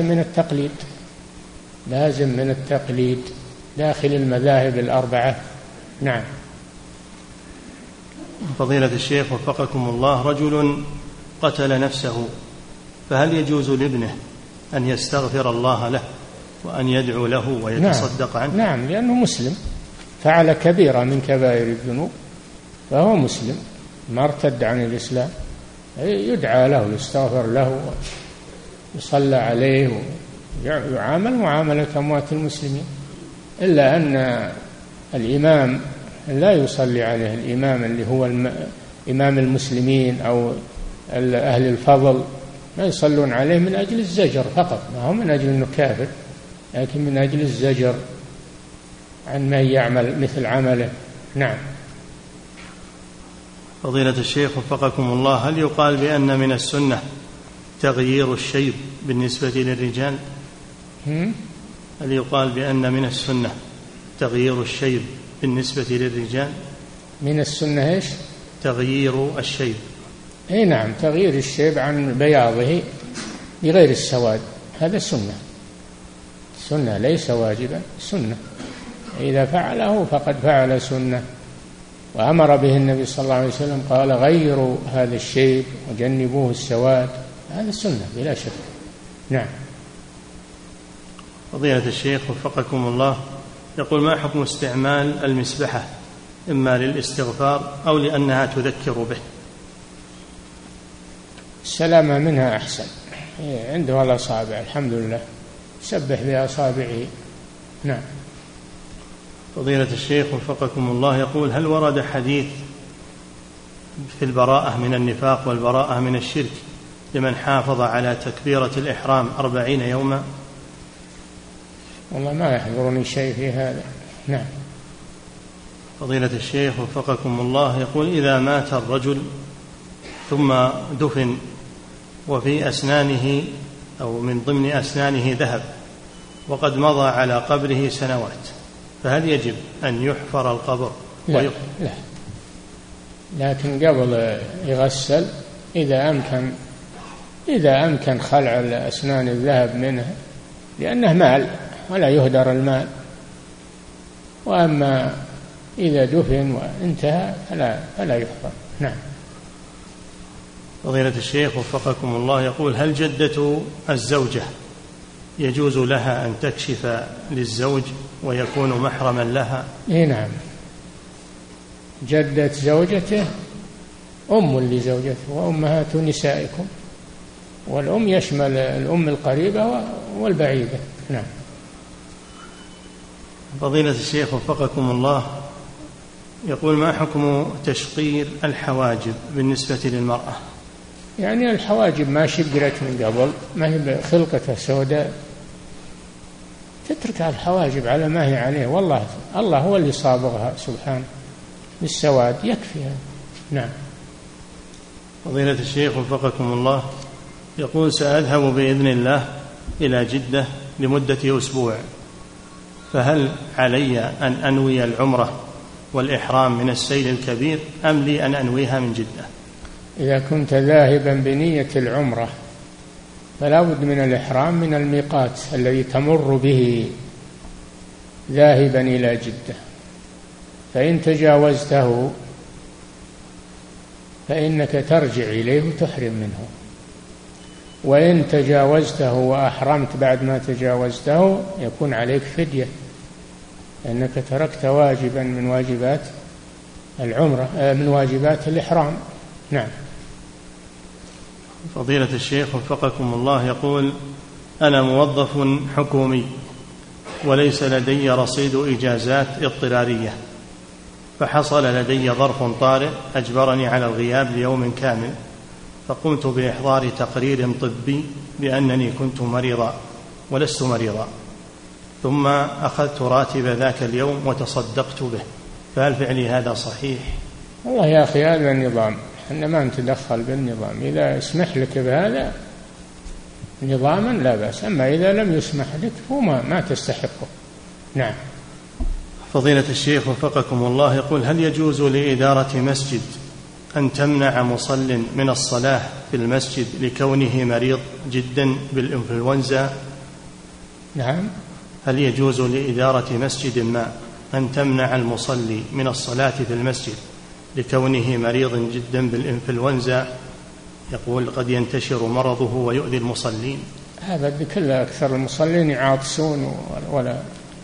B: من التقليد داخل المذاهب الأربعة. نعم.
A: فضيلة الشيخ وفقكم الله، رجل قتل نفسه، فهل يجوز لابنه أن يستغفر الله له وأن يدعو له ويتصدق عنه؟
B: نعم، لأنه مسلم فعل كبيرة من كبائر الذنوب، فهو مسلم ما ارتد عن الإسلام، يدعى له يستغفر له ويصلى عليه ويعامل معاملة أموات المسلمين، إلا أن الإمام لا يصلي عليه، الإمام اللي هو إمام المسلمين أو أهل الفضل ما يصلون عليه من أجل الزجر فقط، ما هو من أجل أنه كافر، لكن من أجل الزجر عن ما يعمل مثل عمله. نعم.
A: فضيلة الشيخ وفقكم الله، هل يقال بأن من السنة تغيير الشيب بالنسبة للرجال؟ هل يقال بأن من السنة تغيير الشيب بالنسبة للرجال؟
B: من السنة إيش؟
A: تغيير الشيب.
B: أي نعم، تغيير الشيب عن بياضه بغير السواد، هذا سنة ليس واجبا، سنة، إذا فعله فقد فعل سنة، وأمر به النبي صلى الله عليه وسلم، قال: غيروا هذا الشيب وجنبوه السواد، هذا سنة بلا شك. نعم.
A: فضيلة الشيخ وفقكم الله، يقول: ما حكم استعمال المسبحة إما للاستغفار أو لأنها تذكر به؟
B: السلامة منها أحسن، عنده الأصابع الحمد لله سبح بأصابعه. نعم.
A: فضيلة الشيخ وفقكم الله يقول: هل ورد حديث في البراءة من النفاق والبراءة من الشرك لمن حافظ على تكبيرة الإحرام 40 يوما؟
B: والله ما يحضرني شيء في هذا. نعم.
A: فضيلة الشيخ وفقكم الله يقول: إذا مات الرجل ثم دفن وفي أسنانه أو من ضمن أسنانه ذهب وقد مضى على قبره سنوات، فهل يجب أن يحفر القبر؟
B: لا. لكن قبل يغسل إذا أمكن خلع الأسنان الذهب منه، لأنه مال ولا يهدر المال. وأما إذا دفن وانتهى فلا يحفر. نعم.
A: فضيلة الشيخ وفقكم الله يقول: هل جدة الزوجة يجوز لها أن تكشف للزوج ويكون محرما لها؟
B: نعم. جدة زوجته أم لزوجته وأمهات نسائكم، والأم يشمل الأم القريبة والبعيدة. نعم.
A: فضيلة الشيخ وفقكم الله يقول: ما حكم تشقير الحواجب بالنسبة للمرأة؟
B: يعني الحواجب ما شقرت من قبل، ما هي خلقتها سوداء، تترك الحواجب على ما هي عليه، والله الله هو اللي صابغها سبحانه بالسواد، يكفيها. نعم.
A: فضيلة الشيخ وفقكم الله يقول: سأذهب بإذن الله إلى جدة لمدة أسبوع، فهل علي أن أنوي العمرة والإحرام من السيل الكبير أم لي أن أنويها من جدة؟
B: إذا كنت ذاهبا بنية العمرة فلا بد من الإحرام من الميقات الذي تمر به ذاهبا إلى جدة، فإن تجاوزته فإنك ترجع إليه وتحرم منه، وإن تجاوزته وأحرمت بعد ما تجاوزته يكون عليك فدية، لأنك تركت واجبا من واجبات العمرة، من واجبات الإحرام. نعم.
A: فضيلة الشيخ وفقكم الله يقول: أنا موظف حكومي وليس لدي رصيد إجازات اضطرارية، فحصل لدي ظرف طارئ أجبرني على الغياب ليوم كامل، فقمت بإحضار تقرير طبي بأنني كنت مريضا ولست مريضا، ثم أخذت راتب ذاك اليوم وتصدقت به، فهل فعلي هذا صحيح؟
B: والله يا أخي هذا النظام، إحنا ما نتدخل بالنظام، إذا اسمح لك بهذا نظاما لا بأس، أما إذا لم يسمح لك هو ما تستحقه. نعم.
A: فضيلة الشيخ وفقكم الله يقول: هل يجوز لإدارة مسجد أن تمنع مصل من الصلاة في المسجد لكونه مريض جدا بالإنفلونزا؟
B: نعم.
A: هل يجوز لإدارة مسجد ما أن تمنع المصلي من الصلاة في المسجد لكونه مريض جدا بالإنفلونزا؟ يقول: قد ينتشر مرضه ويؤذي المصلين.
B: هذا بكل أكثر المصلين يعاطسون ولا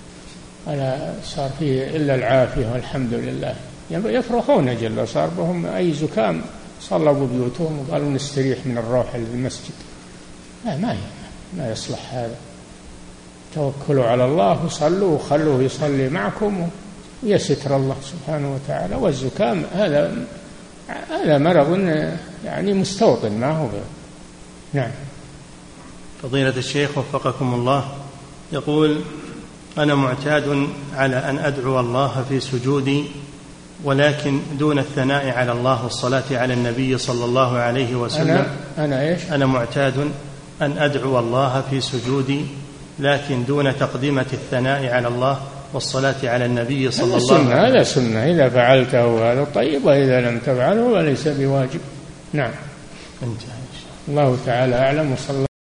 B: صار فيه إلا العافية والحمد لله، يفرحون جل صار بهم أي زكام صلوا بيوتهم وقالوا نستريح من الروح للمسجد. لا، ما يصلح هذا. توكلوا على الله وصلوا وخلوه يصلي معكم ويستر الله سبحانه وتعالى. والزكام هذا مرض يعني مستوطن ما هو غير. نعم.
A: فضيلة الشيخ وفقكم الله يقول: أنا معتاد على أن أدعو الله في سجودي، ولكن دون الثناء على الله والصلاة على النبي صلى الله عليه وسلم.
B: أنا
A: معتاد أن أدعو الله في سجودي، لكن دون تقدمة الثناء على الله والصلاة على النبي صلى الله عليه وسلم.
B: هذا سنة، إذا فعلته هذا طيب، وإذا لم تفعله فليس بواجب. نعم.
A: انتهى.
B: الله تعالى أعلم. وصلى